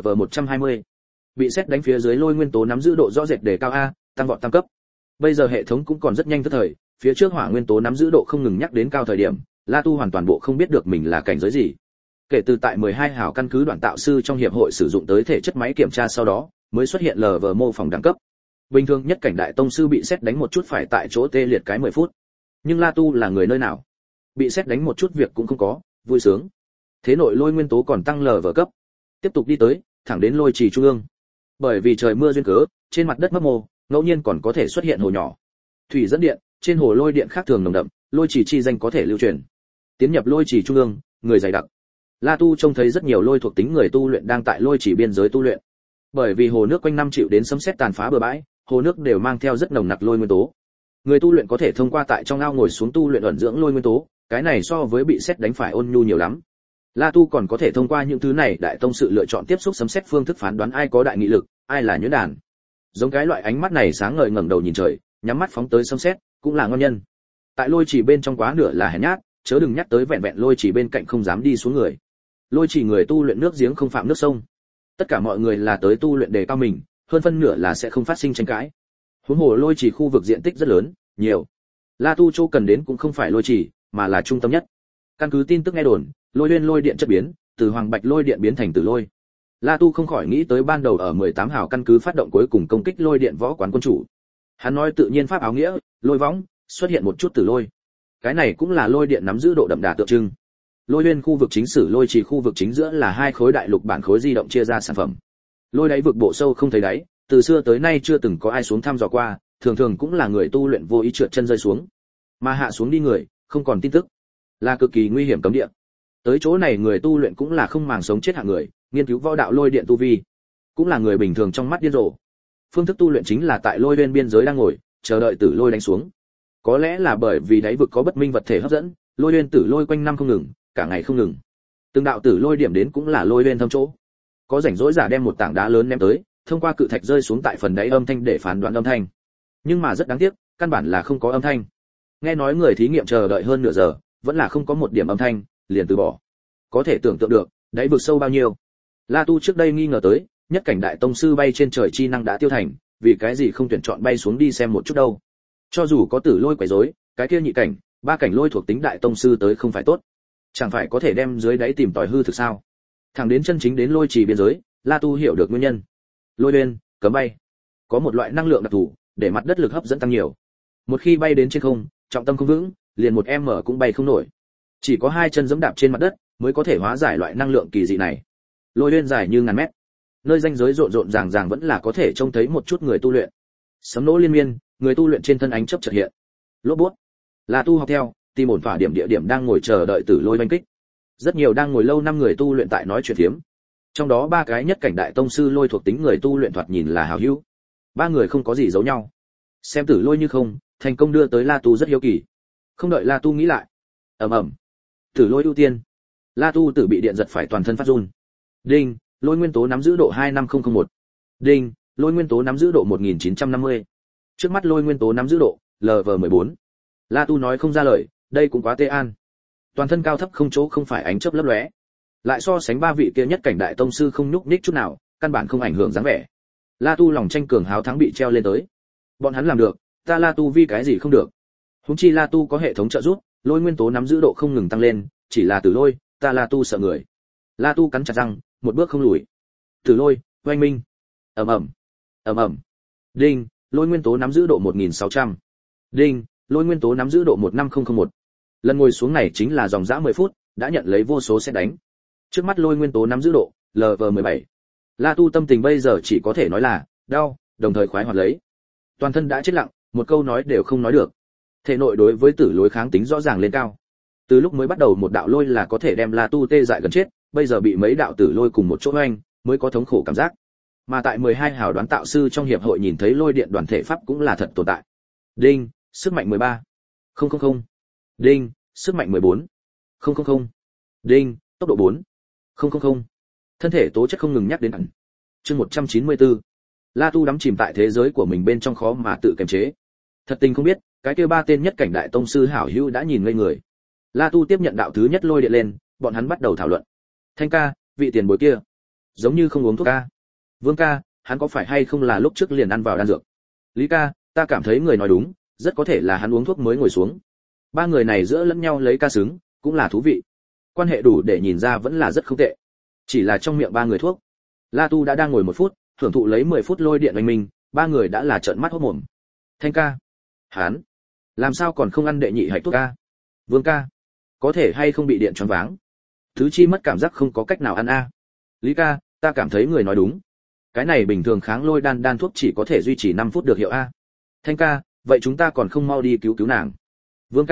[SPEAKER 1] LV120. Bị xét đánh phía dưới lôi nguyên tố nắm giữ độ rõ rệt đề cao a, tăng vọt tam cấp. Bây giờ hệ thống cũng còn rất nhanh tức thời, phía trước hỏa nguyên tố nắm giữ độ không ngừng nhắc đến cao thời điểm, La Tu hoàn toàn bộ không biết được mình là cảnh giới gì. Kể từ tại 12 hảo căn cứ đoàn tạo sư trong hiệp hội sử dụng tới thể chất máy kiểm tra sau đó, mới xuất hiện LV mô phỏng đẳng cấp. Bình thường nhất cảnh đại tông sư bị xét đánh một chút phải tại chỗ tê liệt cái 10 phút. Nhưng La Tu là người nơi nào? Bị xét đánh một chút việc cũng không có, vui sướng. Thế nội lôi nguyên tố còn tăng LV cấp. Tiếp tục đi tới, thẳng đến Lôi Chỉ trung ương. Bởi vì trời mưa duyên cớ, trên mặt đất mấp mô, ngẫu nhiên còn có thể xuất hiện hồ nhỏ. Thủy dẫn điện, trên hồ lôi điện khác thường nồng đậm, Lôi Chỉ chi danh có thể lưu truyền. Tiến nhập lôi trì trung ương, người dày đặc. La Tu trông thấy rất nhiều lôi thuộc tính người tu luyện đang tại lôi trì biên giới tu luyện. Bởi vì hồ nước quanh năm chịu đến sấm sét tàn phá bừa bãi, hồ nước đều mang theo rất nồng nặc lôi nguyên tố. Người tu luyện có thể thông qua tại trong ao ngồi xuống tu luyện ẩn dưỡng lôi nguyên tố, cái này so với bị sét đánh phải ôn nhu nhiều lắm. La Tu còn có thể thông qua những thứ này đại tông sự lựa chọn tiếp xúc sấm sét phương thức phán đoán ai có đại nghị lực, ai là nhuyễn đàn. Giống cái loại ánh mắt này sáng ngời ngẩng đầu nhìn trời, nhắm mắt phóng tới sấm sét, cũng là ngon nhân. Tại lôi chỉ bên trong quá nửa là hèn nhát, chớ đừng nhắc tới vẹn vẹn lôi chỉ bên cạnh không dám đi xuống người. Lôi chỉ người tu luyện nước giếng không phạm nước sông. Tất cả mọi người là tới tu luyện đề cao mình, hơn phân nửa là sẽ không phát sinh tranh cãi. Huống hồ lôi chỉ khu vực diện tích rất lớn, nhiều. La Tu Châu cần đến cũng không phải lôi chỉ, mà là trung tâm nhất. Căn cứ tin tức nghe đồn, lôi nguyên lôi điện chất biến, từ hoàng bạch lôi điện biến thành tử lôi. La Tu không khỏi nghĩ tới ban đầu ở 18 hào căn cứ phát động cuối cùng công kích lôi điện võ quán quân chủ. Hắn nói tự nhiên pháp áo nghĩa, lôi võng, xuất hiện một chút tử lôi. Cái này cũng là lôi điện nắm giữ độ đậm đà tượng trưng. Lôi nguyên khu vực chính sử lôi chỉ khu vực chính giữa là hai khối đại lục bản khối di động chia ra sản phẩm. Lôi đáy vực bộ sâu không thấy đáy, từ xưa tới nay chưa từng có ai xuống thăm dò qua, thường thường cũng là người tu luyện vô ý trượt chân rơi xuống, mà hạ xuống đi người, không còn tin tức, là cực kỳ nguy hiểm cấm địa. Tới chỗ này người tu luyện cũng là không màng sống chết hạng người, nghiên cứu võ đạo lôi điện tu vi, cũng là người bình thường trong mắt điên rồ. Phương thức tu luyện chính là tại lôi bên biên giới đang ngồi, chờ đợi tử lôi đánh xuống. Có lẽ là bởi vì đáy vực có bất minh vật thể hấp dẫn, lôi bên tử lôi quanh năm không ngừng, cả ngày không ngừng. Từng đạo tử lôi điểm đến cũng là lôi bên thâm chỗ. Có rảnh rỗi giả đem một tảng đá lớn ném tới, thông qua cự thạch rơi xuống tại phần đáy âm thanh để phán đoán âm thanh. Nhưng mà rất đáng tiếc, căn bản là không có âm thanh. Nghe nói người thí nghiệm chờ đợi hơn nửa giờ, vẫn là không có một điểm âm thanh, liền từ bỏ. Có thể tưởng tượng được, đáy vực sâu bao nhiêu. La Tu trước đây nghi ngờ tới, nhất cảnh đại tông sư bay trên trời chi năng đã tiêu thành, vì cái gì không tuyển chọn bay xuống đi xem một chút đâu. Cho dù có tử lôi quấy rối, cái kia nhị cảnh, ba cảnh lôi thuộc tính đại tông sư tới không phải tốt. Chẳng phải có thể đem dưới đáy tìm tòi hư thực sao? Thẳng đến chân chính đến lôi trì biên giới, La Tu hiểu được nguyên nhân. Lôi lên, cấm bay. Có một loại năng lượng đặc thù, để mặt đất lực hấp dẫn tăng nhiều. Một khi bay đến trên không, trọng tâm không vững, liền một m cũng bay không nổi. Chỉ có hai chân giẫm đạp trên mặt đất, mới có thể hóa giải loại năng lượng kỳ dị này. Lôi lên dài như ngàn mét. Nơi ranh giới rộn rộn ràng ràng vẫn là có thể trông thấy một chút người tu luyện. Sấm nổ liên miên, người tu luyện trên thân ánh chớp chợt hiện. Lốp bút. La Tu học theo, tìm ổn phả điểm địa điểm đang ngồi chờ đợi tử lôi đánh kích. Rất nhiều đang ngồi lâu năm người tu luyện tại nói chuyện phiếm. Trong đó ba cái nhất cảnh đại tông sư lôi thuộc tính người tu luyện thoạt nhìn là hảo hữu. Ba người không có gì giấu nhau. Xem tử lôi như không, thành công đưa tới La Tu rất hiếu kỳ. Không đợi La Tu nghĩ lại. Ầm ầm. Tử lôi ưu tiên. La Tu tử bị điện giật phải toàn thân phát run. Đinh, lôi nguyên tố nắm giữ độ 25001. Đinh, lôi nguyên tố nắm giữ độ 1950. Trước mắt lôi nguyên tố nắm giữ độ LV14. La Tu nói không ra lời, đây cũng quá tê an. Toàn thân cao thấp không chỗ không phải ánh chớp lấp lóe. Lại so sánh ba vị kia nhất cảnh đại tông sư không nhúc nhích chút nào, căn bản không ảnh hưởng dáng vẻ. La Tu lòng tranh cường háo thắng bị treo lên tới. Bọn hắn làm được, ta La Tu vì cái gì không được? Huống chi La Tu có hệ thống trợ giúp, lôi nguyên tố nắm giữ độ không ngừng tăng lên, chỉ là tử lôi, ta La Tu sợ người. La Tu cắn chặt răng, một bước không lùi. Tử lôi, oanh minh. Ầm ầm. Ầm ầm. Đinh, lôi nguyên tố nắm giữ độ 1600. Đinh, lôi nguyên tố nắm giữ độ 15001. Lần ngồi xuống này chính là dòng dã 10 phút, đã nhận lấy vô số xét đánh. Trước mắt lôi nguyên tố nắm giữ độ LV17. La Tu tâm tình bây giờ chỉ có thể nói là đau, đồng thời khoái hoạt lấy. Toàn thân đã chết lặng, một câu nói đều không nói được. Thể nội đối với tử lôi kháng tính rõ ràng lên cao. Từ lúc mới bắt đầu một đạo lôi là có thể đem La Tu tê dại gần chết, bây giờ bị mấy đạo tử lôi cùng một chỗ oanh, mới có thống khổ cảm giác. Mà tại 12 hào đoán tạo sư trong hiệp hội nhìn thấy lôi điện đoàn thể pháp cũng là thật tồn tại. Đinh, sức mạnh 13. 000. Đinh, sức mạnh 14. 000. Đinh, tốc độ 4. 000. Thân thể tố chất không ngừng nhắc đến ẩn. Chương 194. La Tu đắm chìm tại thế giới của mình bên trong khó mà tự kiềm chế. Thật tình không biết, cái kia ba tên nhất cảnh đại tông sư hảo hữu đã nhìn ngây người. La Tu tiếp nhận đạo thứ nhất lôi điện lên, bọn hắn bắt đầu thảo luận. Thanh ca, vị tiền bối kia, giống như không uống thuốc ca. Vương ca, hắn có phải hay không là lúc trước liền ăn vào đan dược? Lý ca, ta cảm thấy người nói đúng, rất có thể là hắn uống thuốc mới ngồi xuống. Ba người này giữa lẫn nhau lấy ca xứng, cũng là thú vị. Quan hệ đủ để nhìn ra vẫn là rất không tệ. Chỉ là trong miệng ba người thuốc. La Tu đã đang ngồi 1 phút, thưởng thụ lấy 10 phút lôi điện oanh minh, ba người đã là trợn mắt hốt mồm. Thanh ca, hắn làm sao còn không ăn đệ nhị hạch thuốc ca? Vương ca, có thể hay không bị điện choáng váng? Thứ chi mất cảm giác không có cách nào ăn a. Lý ca, ta cảm thấy người nói đúng. Cái này bình thường kháng lôi đan thuốc chỉ có thể duy trì 5 phút được hiệu a. Thanh ca, vậy chúng ta còn không mau đi cứu cứu nàng. Vương ca,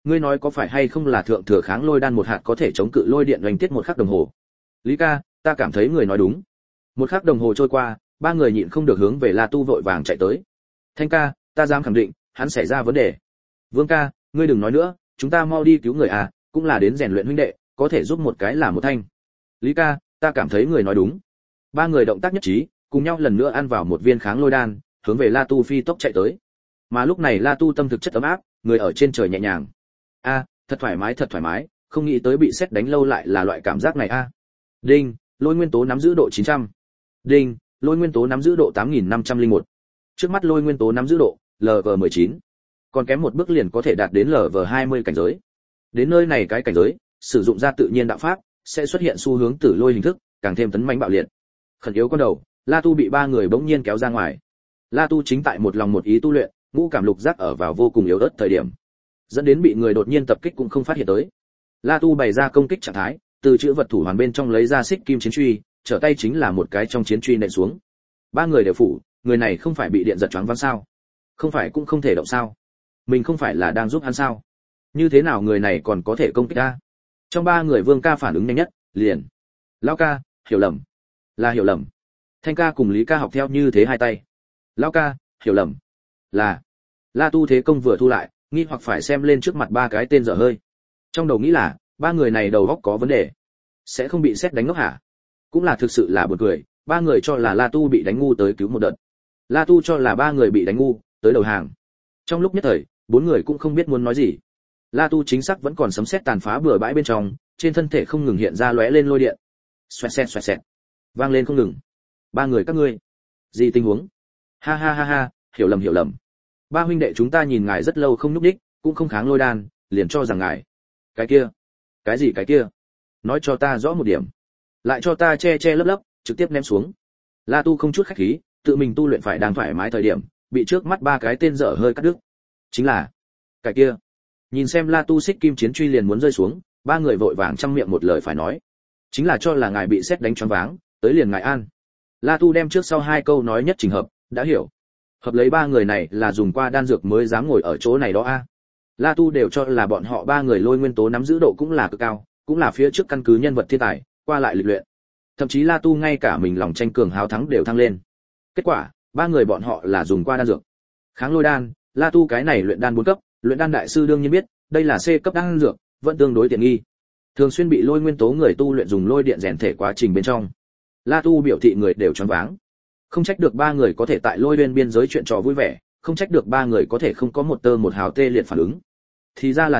[SPEAKER 1] ngươi nói có phải hay không là thượng thừa kháng lôi đan một hạt có thể chống cự lôi điện oanh tiết một khắc đồng hồ? Lý ca, ta cảm thấy người nói đúng. Một khắc đồng hồ trôi qua, ba người nhịn không được hướng về La Tu vội vàng chạy tới. Thanh ca, ta dám khẳng định, hắn xảy ra vấn đề. Vương ca, ngươi đừng nói nữa, chúng ta mau đi cứu người à, cũng là đến rèn luyện huynh đệ, có thể giúp một cái là một thanh. Lý ca, ta cảm thấy người nói đúng. Ba người động tác nhất trí, cùng nhau lần nữa ăn vào một viên kháng lôi đan, hướng về La Tu phi tốc chạy tới. Mà lúc này La Tu tâm thực chất ấm áp, người ở trên trời nhẹ nhàng. A, thật thoải mái, không nghĩ tới bị sét đánh lâu lại là loại cảm giác này a. Đinh, lôi nguyên tố nắm giữ độ 900. Đinh, lôi nguyên tố nắm giữ độ 8501. Trước mắt lôi nguyên tố nắm giữ độ LV19. Còn kém một bước liền có thể đạt đến LV20 cảnh giới. Đến nơi này cái cảnh giới, sử dụng ra tự nhiên đạo pháp sẽ xuất hiện xu hướng tử lôi hình thức, càng thêm tấn mãnh bạo liệt. Khẩn yếu con đầu, La Tu bị ba người bỗng nhiên kéo ra ngoài. La Tu chính tại một lòng một ý tu luyện, ngũ cảm lục giác ở vào vô cùng yếu ớt thời điểm, dẫn đến bị người đột nhiên tập kích cũng không phát hiện tới. La Tu bày ra công kích trạng thái, từ chữ vật thủ hoàn bên trong lấy ra xích kim chiến truy, trở tay chính là một cái trong chiến truy nện xuống. Ba người đều phủ, người này không phải bị điện giật choáng váng sao? Không phải cũng không thể động sao? Mình không phải là đang giúp hắn sao? Như thế nào người này còn có thể công kích ta? Trong ba người Vương ca phản ứng nhanh nhất, liền. Lão ca, hiểu lầm. Là hiểu lầm. Thanh ca cùng Lý ca học theo như thế hai tay. Lão ca, hiểu lầm. Là. La Tu thế công vừa thu lại, nghi hoặc phải xem lên trước mặt ba cái tên dở hơi. Trong đầu nghĩ là, ba người này đầu óc có vấn đề, sẽ không bị sét đánh ngốc hả? Cũng là thực sự là buồn cười, ba người cho là La Tu bị đánh ngu tới cứu một đợt. La Tu cho là ba người bị đánh ngu, tới đầu hàng. Trong lúc nhất thời, bốn người cũng không biết muốn nói gì. La Tu chính xác vẫn còn sấm sét tàn phá bừa bãi bên trong, trên thân thể không ngừng hiện ra lóe lên lôi điện. Xoẹt xẹt, vang lên không ngừng. Ba người các ngươi, gì tình huống? Ha ha ha ha, hiểu lầm. Ba huynh đệ chúng ta nhìn ngài rất lâu không nhúc nhích, cũng không kháng lôi đan, liền cho rằng ngài. Cái kia? Cái gì cái kia? Nói cho ta rõ một điểm. Lại cho ta che lấp, trực tiếp ném xuống. La Tu không chút khách khí, tự mình tu luyện phải đang thoải mái thời điểm, bị trước mắt ba cái tên dở hơi cắt đứt. Chính là cái kia. Nhìn xem La Tu xích kim chiến truy liền muốn rơi xuống, ba người vội vàng trăm miệng một lời phải nói. Chính là cho là ngài bị sét đánh choáng váng, tới liền ngài an. La Tu đem trước sau hai câu nói nhất chỉnh hợp, đã hiểu. Hợp lấy ba người này là dùng qua đan dược mới dám ngồi ở chỗ này đó a. La Tu đều cho là bọn họ ba người lôi nguyên tố nắm giữ độ cũng là cực cao, cũng là phía trước căn cứ nhân vật thiên tài, qua lại lịch luyện. Thậm chí La Tu ngay cả mình lòng tranh cường háo thắng đều thăng lên. Kết quả, ba người bọn họ là dùng qua đan dược. Kháng lôi đan, La Tu cái này luyện đan 4 cấp, luyện đan đại sư đương nhiên biết, đây là C cấp đan dược, vẫn tương đối tiện nghi. Thường xuyên bị lôi nguyên tố người tu luyện dùng lôi điện rèn thể quá trình bên trong. La Tu biểu thị người đều choáng váng. Không trách được ba người có thể tại lôi bên biên giới chuyện trò vui vẻ, không trách được ba người có thể không có một tơ một hào tê liệt phản ứng. Thì ra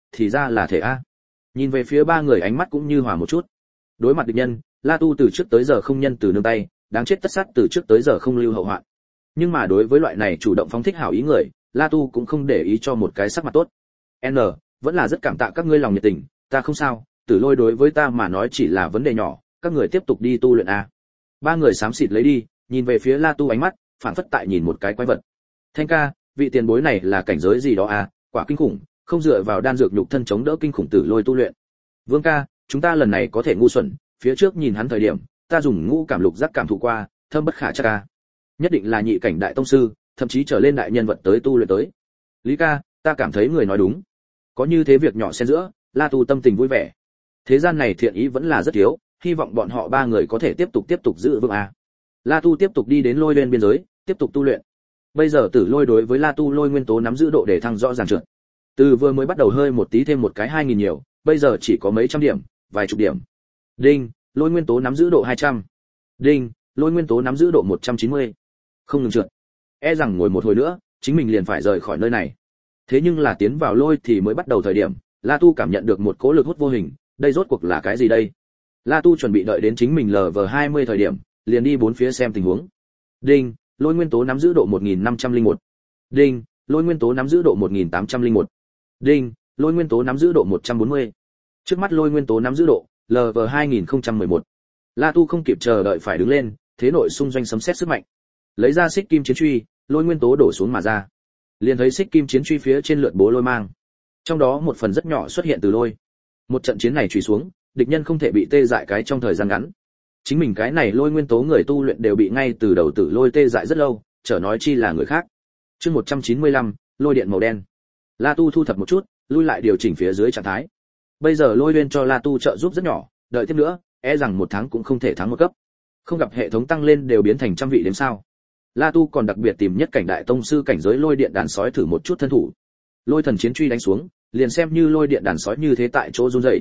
[SPEAKER 1] là thế a. Nhìn về phía ba người ánh mắt cũng như hòa một chút. Đối mặt địch nhân, La Tu từ trước tới giờ không nhân từ nương tay, đáng chết tất sát từ trước tới giờ không lưu hậu hoạn. Nhưng mà đối với loại này chủ động phóng thích hảo ý người, La Tu cũng không để ý cho một cái sắc mặt tốt. N, vẫn là rất cảm tạ các ngươi lòng nhiệt tình, ta không sao, Tử Lôi đối với ta mà nói chỉ là vấn đề nhỏ, các người tiếp tục đi tu luyện a. Ba người xám xịt lấy đi, nhìn về phía La Tu ánh mắt, phản phất tại nhìn một cái quái vật. Thanh ca, vị tiền bối này là cảnh giới gì đó a, quả kinh khủng, không dựa vào đan dược nhục thân chống đỡ kinh khủng Tử Lôi tu luyện. Vương ca, chúng ta lần này có thể ngu xuẩn, phía trước nhìn hắn thời điểm, ta dùng ngũ cảm lục giác cảm thụ qua, thâm bất khả trắc ca. Nhất định là nhị cảnh đại tông sư, thậm chí trở lên đại nhân vật tới tu luyện tới. Lý ca, ta cảm thấy người nói đúng. Có như thế việc nhỏ xen giữa, La Tu tâm tình vui vẻ. Thế gian này thiện ý vẫn là rất thiếu, hy vọng bọn họ ba người có thể tiếp tục giữ vững a. La Tu tiếp tục đi đến lôi lên biên giới, tiếp tục tu luyện. Bây giờ Tử Lôi đối với La Tu lôi nguyên tố nắm giữ độ để thăng rõ ràng trượt. Từ vừa mới bắt đầu hơi một tí thêm một cái 2000 nhiều, bây giờ chỉ có mấy trăm điểm, vài chục điểm. Đinh, lôi nguyên tố nắm giữ độ 200. Đinh, lôi nguyên tố nắm giữ độ 190. Không ngừng trượt. E rằng ngồi một hồi nữa, chính mình liền phải rời khỏi nơi này. Thế nhưng là tiến vào lôi thì mới bắt đầu thời điểm, La Tu cảm nhận được một cỗ lực hút vô hình, đây rốt cuộc là cái gì đây? La Tu chuẩn bị đợi đến chính mình LV20 thời điểm, liền đi bốn phía xem tình huống. Đinh, lôi nguyên tố nắm giữ độ 1501. Đinh, lôi nguyên tố nắm giữ độ 1801. Đinh, lôi nguyên tố nắm giữ độ 140. Trước mắt lôi nguyên tố nắm giữ độ LV2011. La Tu không kịp chờ đợi phải đứng lên, thế nội xung doanh sấm sét sức mạnh. Lấy ra xích kim chiến truy, lôi nguyên tố đổ xuống mà ra. Liền thấy xích kim chiến truy phía trên lượn bố lôi mang. Trong đó một phần rất nhỏ xuất hiện từ lôi. Một trận chiến này chùy xuống, địch nhân không thể bị tê dại cái trong thời gian ngắn. Chính mình cái này lôi nguyên tố người tu luyện đều bị ngay từ đầu tử lôi tê dại rất lâu, chớ nói chi là người khác. Chương 195, lôi điện màu đen. La Tu thu thập một chút, lui lại điều chỉnh phía dưới trạng thái. Bây giờ Lôi Uyên cho La Tu trợ giúp rất nhỏ, đợi tiếp nữa, e rằng một tháng cũng không thể thắng một cấp. Không gặp hệ thống tăng lên đều biến thành trăm vị đến sao? La Tu còn đặc biệt tìm nhất cảnh đại tông sư cảnh giới lôi điện đàn sói thử một chút thân thủ. Lôi thần chiến truy đánh xuống, liền xem như lôi điện đàn sói như thế tại chỗ run rẩy.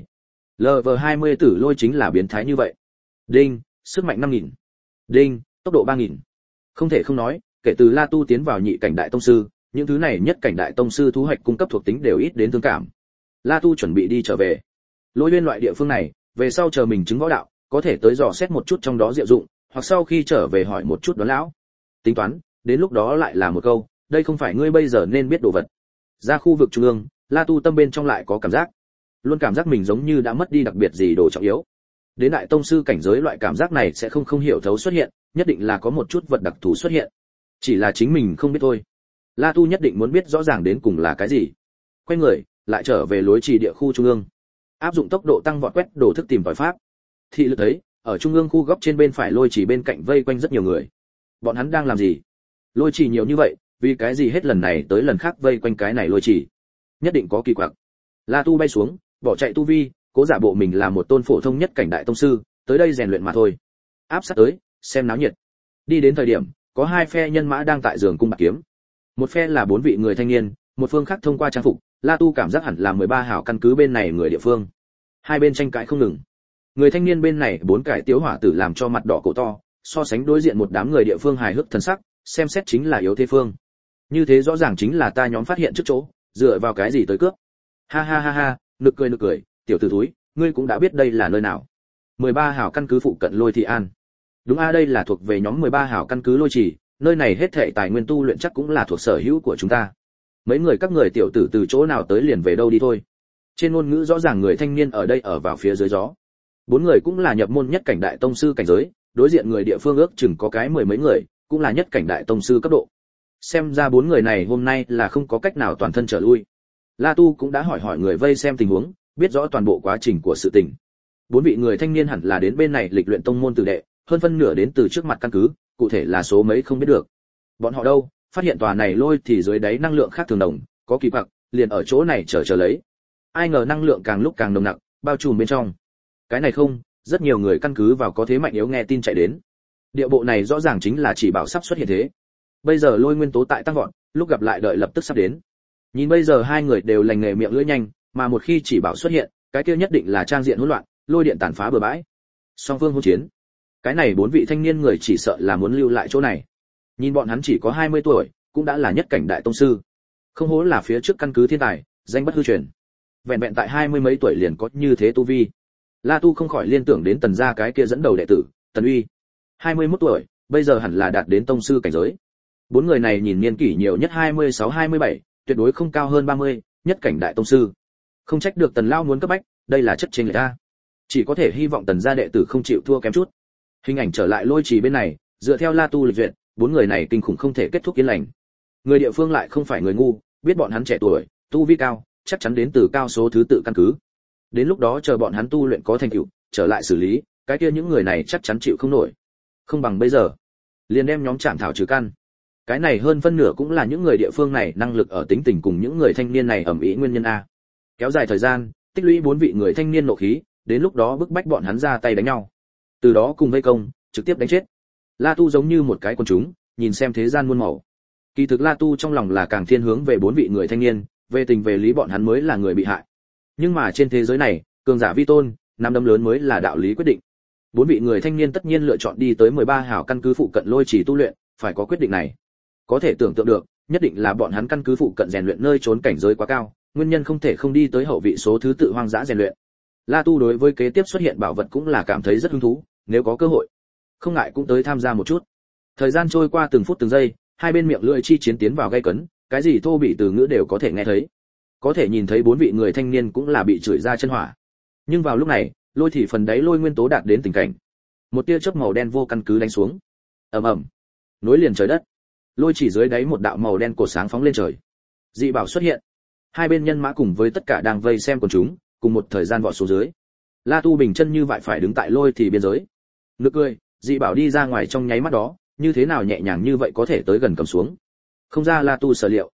[SPEAKER 1] LV20 tử lôi chính là biến thái như vậy. Đinh, sức mạnh 5000. Đinh, tốc độ 3000. Không thể không nói, kể từ La Tu tiến vào nhị cảnh đại tông sư, những thứ này nhất cảnh đại tông sư thu hoạch cung cấp thuộc tính đều ít đến thương cảm. La Tu chuẩn bị đi trở về. Lôi Uyên loại địa phương này, về sau chờ mình chứng võ đạo, có thể tới dò xét một chút trong đó diệu dụng, hoặc sau khi trở về hỏi một chút Đoán lão. Tính toán, đến lúc đó lại là một câu, đây không phải ngươi bây giờ nên biết đồ vật. Ra khu vực trung ương, La Tu tâm bên trong lại có cảm giác, luôn cảm giác mình giống như đã mất đi đặc biệt gì đồ trọng yếu. Đến đại tông sư cảnh giới loại cảm giác này sẽ không hiểu thấu xuất hiện, nhất định là có một chút vật đặc thù xuất hiện. Chỉ là chính mình không biết thôi. La Tu nhất định muốn biết rõ ràng đến cùng là cái gì. Quay người, lại trở về lối trì địa khu trung ương. Áp dụng tốc độ tăng vọt quét đồ thức tìm tòi pháp. Thị lực thấy, ở trung ương khu góc trên bên phải lôi trì bên cạnh vây quanh rất nhiều người. Bọn hắn đang làm gì? Lôi trì nhiều như vậy, vì cái gì hết lần này tới lần khác vây quanh cái này lôi trì? Nhất định có kỳ quặc. La Tu bay xuống, bỏ chạy tu vi, cố giả bộ mình là một tôn phổ thông nhất cảnh đại tông sư, tới đây rèn luyện mà thôi. Áp sát tới, xem náo nhiệt. Đi đến thời điểm, có hai phe nhân mã đang tại giường cung bạc kiếm. Một phe là 4 vị người thanh niên, một phương khác thông qua trang phục, La Tu cảm giác hẳn là 13 hảo căn cứ bên này người địa phương. Hai bên tranh cãi không ngừng. Người thanh niên bên này 4 cải tiếu hỏa tử làm cho mặt đỏ cổ to, so sánh đối diện một đám người địa phương hài hước thần sắc, xem xét chính là yếu thế phương. Như thế rõ ràng chính là ta nhóm phát hiện trước chỗ, dựa vào cái gì tới cướp? Ha ha ha ha, nực cười, tiểu tử thúi, ngươi cũng đã biết đây là nơi nào. 13 hảo căn cứ phụ cận Lôi Thị An. Đúng đây là thuộc về nhóm 13 hảo căn cứ Lôi Trì, nơi này hết thảy tài nguyên tu luyện chắc cũng là thuộc sở hữu của chúng ta. Mấy người các người tiểu tử từ chỗ nào tới liền về đâu đi thôi. Trên ngôn ngữ rõ ràng người thanh niên ở đây ở vào phía dưới gió. 4 người cũng là nhập môn nhất cảnh đại tông sư cảnh giới, đối diện người địa phương ước chừng có cái 10 mấy người, cũng là nhất cảnh đại tông sư cấp độ. Xem ra 4 người này hôm nay là không có cách nào toàn thân trở lui. La Tu cũng đã hỏi người vây xem tình huống, biết rõ toàn bộ quá trình của sự tình. 4 vị người thanh niên hẳn là đến bên này lịch luyện tông môn tử đệ, hơn phân nửa đến từ trước mặt căn cứ, cụ thể là số mấy không biết được. Bọn họ đâu, phát hiện tòa này lôi thì dưới đáy năng lượng khác thường đồng, có kỳ quặc, liền ở chỗ này chờ lấy. Ai ngờ năng lượng càng lúc càng nồng nặc, bao trùm bên trong. Cái này không, rất nhiều người căn cứ vào có thế mạnh yếu nghe tin chạy đến. Địa bộ này rõ ràng chính là chỉ bảo sắp xuất hiện thế. Bây giờ lôi nguyên tố tại tăng vọt, lúc gặp lại đợi lập tức sắp đến. Nhìn bây giờ hai người đều lành nghề miệng lưỡi nhanh, mà một khi chỉ bảo xuất hiện, cái kia nhất định là trang diện hỗn loạn, lôi điện tàn phá bừa bãi. Song phương hỗn chiến. Cái này 4 vị thanh niên người chỉ sợ là muốn lưu lại chỗ này. Nhìn bọn hắn chỉ có 20 tuổi, cũng đã là nhất cảnh đại tông sư. Không hổ là phía trước căn cứ thiên tài, danh bất hư truyền. Vẹn vẹn tại 20 mấy tuổi liền có như thế tu vi. La Tu không khỏi liên tưởng đến Tần gia cái kia dẫn đầu đệ tử, Tần Uy. 21 tuổi, bây giờ hẳn là đạt đến tông sư cảnh giới. 4 người này nhìn niên kỷ nhiều nhất 26-27, tuyệt đối không cao hơn 30, nhất cảnh đại tông sư. Không trách được Tần lão muốn cấp bách, đây là chất chênh lệch a. Chỉ có thể hy vọng Tần gia đệ tử không chịu thua kém chút. Hình ảnh trở lại lôi trì bên này, dựa theo La Tu lịch duyệt, 4 người này kinh khủng không thể kết thúc yên lành. Người địa phương lại không phải người ngu, biết bọn hắn trẻ tuổi, tu vi cao, chắc chắn đến từ cao số thứ tự căn cứ. Đến lúc đó chờ bọn hắn tu luyện có thành tựu, trở lại xử lý, cái kia những người này chắc chắn chịu không nổi. Không bằng bây giờ, liền đem nhóm chạm thảo trừ căn. Cái này hơn phân nửa cũng là những người địa phương này năng lực ở tính tình cùng những người thanh niên này ầm ĩ nguyên nhân a. Kéo dài thời gian, tích lũy 4 vị người thanh niên nộ khí, đến lúc đó bức bách bọn hắn ra tay đánh nhau. Từ đó cùng vây công, trực tiếp đánh chết. La Tu giống như một cái con chúng, nhìn xem thế gian muôn màu. Kỳ thực La Tu trong lòng là càng thiên hướng về 4 vị người thanh niên, về tình về lý bọn hắn mới là người bị hại. Nhưng mà trên thế giới này, cường giả vi tôn, nắm đấm lớn mới là đạo lý quyết định. 4 vị người thanh niên tất nhiên lựa chọn đi tới 13 hảo căn cứ phụ cận lôi chỉ tu luyện, phải có quyết định này. Có thể tưởng tượng được, nhất định là bọn hắn căn cứ phụ cận rèn luyện nơi trốn cảnh giới quá cao, nguyên nhân không thể không đi tới hậu vị số thứ tự hoang dã rèn luyện. La Tu đối với kế tiếp xuất hiện bảo vật cũng là cảm thấy rất hứng thú, nếu có cơ hội, không ngại cũng tới tham gia một chút. Thời gian trôi qua từng phút từng giây, hai bên miệng lưỡi chi chiến tiến vào gay cấn, cái gì thô bị từ ngữ đều có thể nghe thấy. Có thể nhìn thấy 4 vị người thanh niên cũng là bị chửi ra chân hỏa. Nhưng vào lúc này, lôi thì phần đáy lôi nguyên tố đạt đến tình cảnh. Một tia chớp màu đen vô căn cứ đánh xuống. Ầm ầm, nối liền trời đất. Lôi chỉ dưới đáy một đạo màu đen cột sáng phóng lên trời. Dị bảo xuất hiện. Hai bên nhân mã cùng với tất cả đang vây xem quần chúng, cùng một thời gian vọt xuống dưới. La Tu bình chân như vậy phải đứng tại lôi thì biên giới. Nực cười, dị bảo đi ra ngoài trong nháy mắt đó, như thế nào nhẹ nhàng như vậy có thể tới gần cầm xuống. Không ra La Tu sở liệu.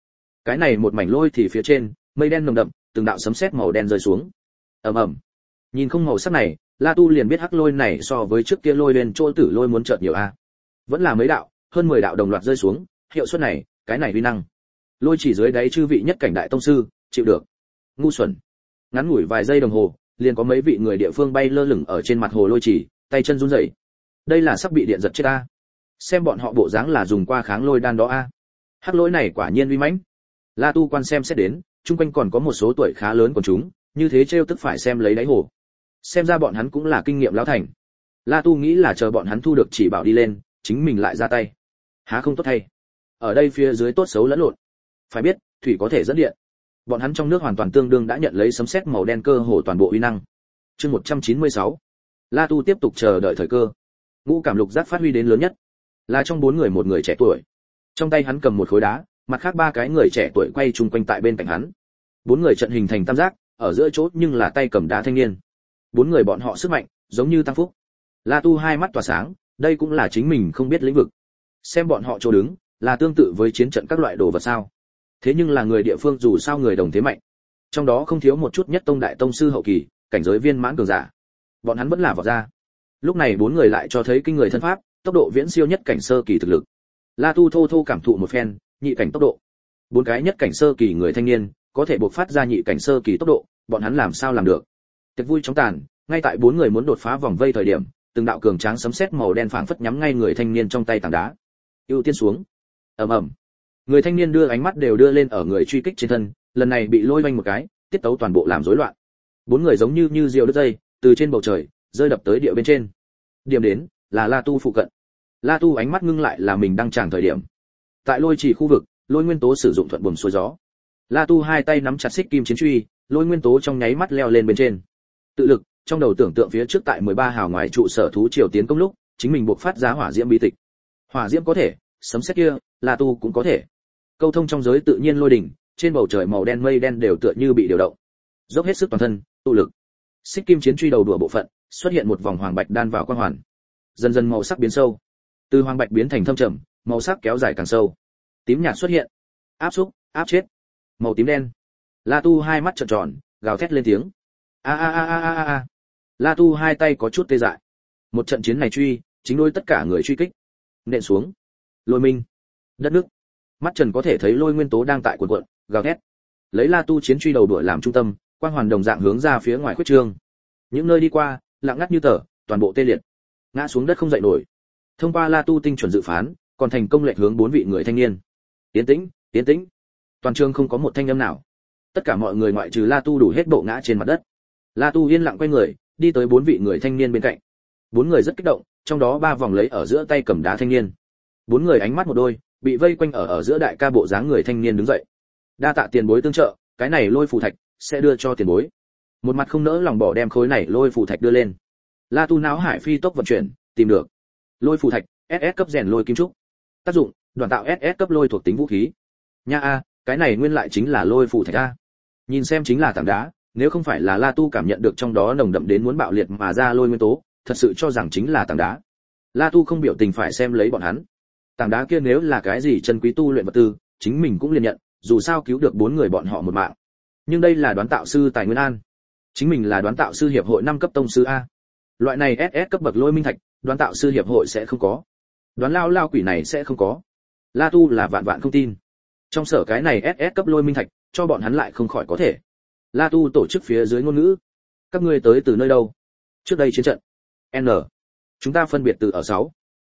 [SPEAKER 1] Cái này một mảnh lôi thì phía trên, mây đen nồng đậm, từng đạo sấm sét màu đen rơi xuống. Ầm ầm. Nhìn không màu sắc này, La Tu liền biết hắc lôi này so với trước kia lôi lên chỗ tử lôi muốn chợt nhiều a. Vẫn là mấy đạo, hơn 10 đạo đồng loạt rơi xuống, hiệu suất này, cái này uy năng. Lôi chỉ dưới đáy chư vị nhất cảnh đại tông sư, chịu được. Ngu xuẩn. Ngắn ngủi vài giây đồng hồ, liền có mấy vị người địa phương bay lơ lửng ở trên mặt hồ lôi chỉ, tay chân run rẩy. Đây là sắp bị điện giật chết a. Xem bọn họ bộ dáng là dùng qua kháng lôi đan đó a. Hắc lôi này quả nhiên uy mãnh. La Tu quan xem xét đến, chung quanh còn có một số tuổi khá lớn của chúng, như thế trêu tức phải xem lấy đáy hồ. Xem ra bọn hắn cũng là kinh nghiệm lão thành. La Tu nghĩ là chờ bọn hắn thu được chỉ bảo đi lên, chính mình lại ra tay. Há không tốt thay. Ở đây phía dưới tốt xấu lẫn lộn. Phải biết, thủy có thể dẫn điện. Bọn hắn trong nước hoàn toàn tương đương đã nhận lấy sấm sét màu đen cơ hồ toàn bộ uy năng. Chương 196. La Tu tiếp tục chờ đợi thời cơ. Ngũ cảm lục giác phát huy đến lớn nhất. Là trong 4 người một người trẻ tuổi. Trong tay hắn cầm một khối đá, mặt khác 3 cái người trẻ tuổi quay chung quanh tại bên cạnh hắn. 4 người trận hình thành tam giác, ở giữa chốt nhưng là tay cầm đá thanh niên. 4 người bọn họ sức mạnh, giống như tăng phúc. La Tu hai mắt tỏa sáng, đây cũng là chính mình không biết lĩnh vực. Xem bọn họ chỗ đứng, là tương tự với chiến trận các loại đồ vật sao? Thế nhưng là người địa phương dù sao người đồng thế mạnh. Trong đó không thiếu một chút nhất tông đại tông sư hậu kỳ, cảnh giới viên mãn cường giả. Bọn hắn vẫn là vọt ra. Lúc này 4 người lại cho thấy kinh người thân pháp, tốc độ viễn siêu nhất cảnh sơ kỳ thực lực. La Tu thô thô cảm thụ một phen, nhị cảnh tốc độ. 4 cái nhất cảnh sơ kỳ người thanh niên, có thể bộc phát ra nhị cảnh sơ kỳ tốc độ, bọn hắn làm sao làm được? Tiệc vui chóng tàn, ngay tại 4 người muốn đột phá vòng vây thời điểm, từng đạo cường tráng sấm sét màu đen phảng phất nhắm ngay người thanh niên trong tay tảng đá. Ưu tiên xuống. Ầm ầm. Người thanh niên đưa ánh mắt đều đưa lên ở người truy kích trên thân, lần này bị lôi vanh một cái, tiết tấu toàn bộ làm rối loạn. 4 người giống như diều đứt dây, từ trên bầu trời rơi đập tới địa bên trên. Điểm đến là La Tu phụ cận. La Tu ánh mắt ngưng lại là mình đang tràng thời điểm. Tại lôi chỉ khu vực, lôi nguyên tố sử dụng thuận buồm xuôi gió. La Tu hai tay nắm chặt xích kim chiến truy, lôi nguyên tố trong nháy mắt leo lên bên trên. Tự lực, trong đầu tưởng tượng phía trước tại 13 hào ngoài trụ sở thú triều tiến công lúc, chính mình buộc phát ra hỏa diễm bí tịch. Hỏa diễm có thể, sấm sét kia, La Tu cũng có thể. Câu thông trong giới tự nhiên lôi đỉnh, trên bầu trời màu đen mây đen đều tựa như bị điều động. Dốc hết sức toàn thân, tụ lực. Xích kim chiến truy đầu đùa bộ phận, xuất hiện một vòng hoàng bạch đan vào quang hoàn. Dần dần màu sắc biến sâu. Từ hoàng bạch biến thành thâm trầm, màu sắc kéo dài càng sâu. Tím nhạt xuất hiện. Áp xúc, áp chết. Màu tím đen. La Tu hai mắt trợn tròn, gào thét lên tiếng. A a a a a a. La Tu hai tay có chút tê dại. Một trận chiến này truy, chính đối tất cả người truy kích. Nện xuống. Lôi minh. Đất nước. Mắt Trần có thể thấy lôi nguyên tố đang tại cuộn cuộn, gào thét. Lấy La Tu chiến truy đầu đuổi làm trung tâm, quang hoàn đồng dạng hướng ra phía ngoài khuyết trương. Những nơi đi qua, lặng ngắt như tờ, toàn bộ tê liệt. Ngã xuống đất không dậy nổi. Thông qua La Tu tinh chuẩn dự phán, còn thành công lệch hướng 4 vị người thanh niên. Tiến tĩnh, tiến tĩnh. Toàn trường không có một thanh âm nào. Tất cả mọi người ngoại trừ La Tu đủ hết bộ ngã trên mặt đất. La Tu yên lặng quay người, đi tới 4 vị người thanh niên bên cạnh. 4 người rất kích động, trong đó 3 vòng lấy ở giữa tay cầm đá thanh niên. 4 người ánh mắt một đôi, bị vây quanh ở giữa đại ca bộ dáng người thanh niên đứng dậy. Đa tạ tiền bối tương trợ, cái này lôi phù thạch sẽ đưa cho tiền bối. Một mặt không nỡ lòng bỏ đem khối này lôi phù thạch đưa lên. La Tu não hải phi tốc vận chuyển, tìm được. Lôi phù thạch, SS cấp rèn lôi kim trúc. Tác dụng, đoàn tạo SS cấp lôi thuộc tính vũ khí. Nha a, cái này nguyên lại chính là lôi phù thạch a. Nhìn xem chính là tảng đá, nếu không phải là La Tu cảm nhận được trong đó nồng đậm đến muốn bạo liệt mà ra lôi nguyên tố, thật sự cho rằng chính là tảng đá. La Tu không biểu tình phải xem lấy bọn hắn. Tảng đá kia nếu là cái gì chân quý tu luyện vật tư, chính mình cũng liền nhận, dù sao cứu được 4 người bọn họ một mạng. Nhưng đây là đoán tạo sư tài nguyên an. Chính mình là đoán tạo sư hiệp hội 5 cấp tông sư a. Loại này SS cấp bậc lôi minh thạch, đoán tạo sư hiệp hội sẽ không có. Đoán lao quỷ này sẽ không có. La Tu là vạn vạn không tin. Trong sở cái này SS cấp lôi minh thạch, cho bọn hắn lại không khỏi có thể. La Tu tổ chức phía dưới ngôn ngữ. Các ngươi tới từ nơi đâu? Trước đây chiến trận. N. Chúng ta phân biệt từ ở 6.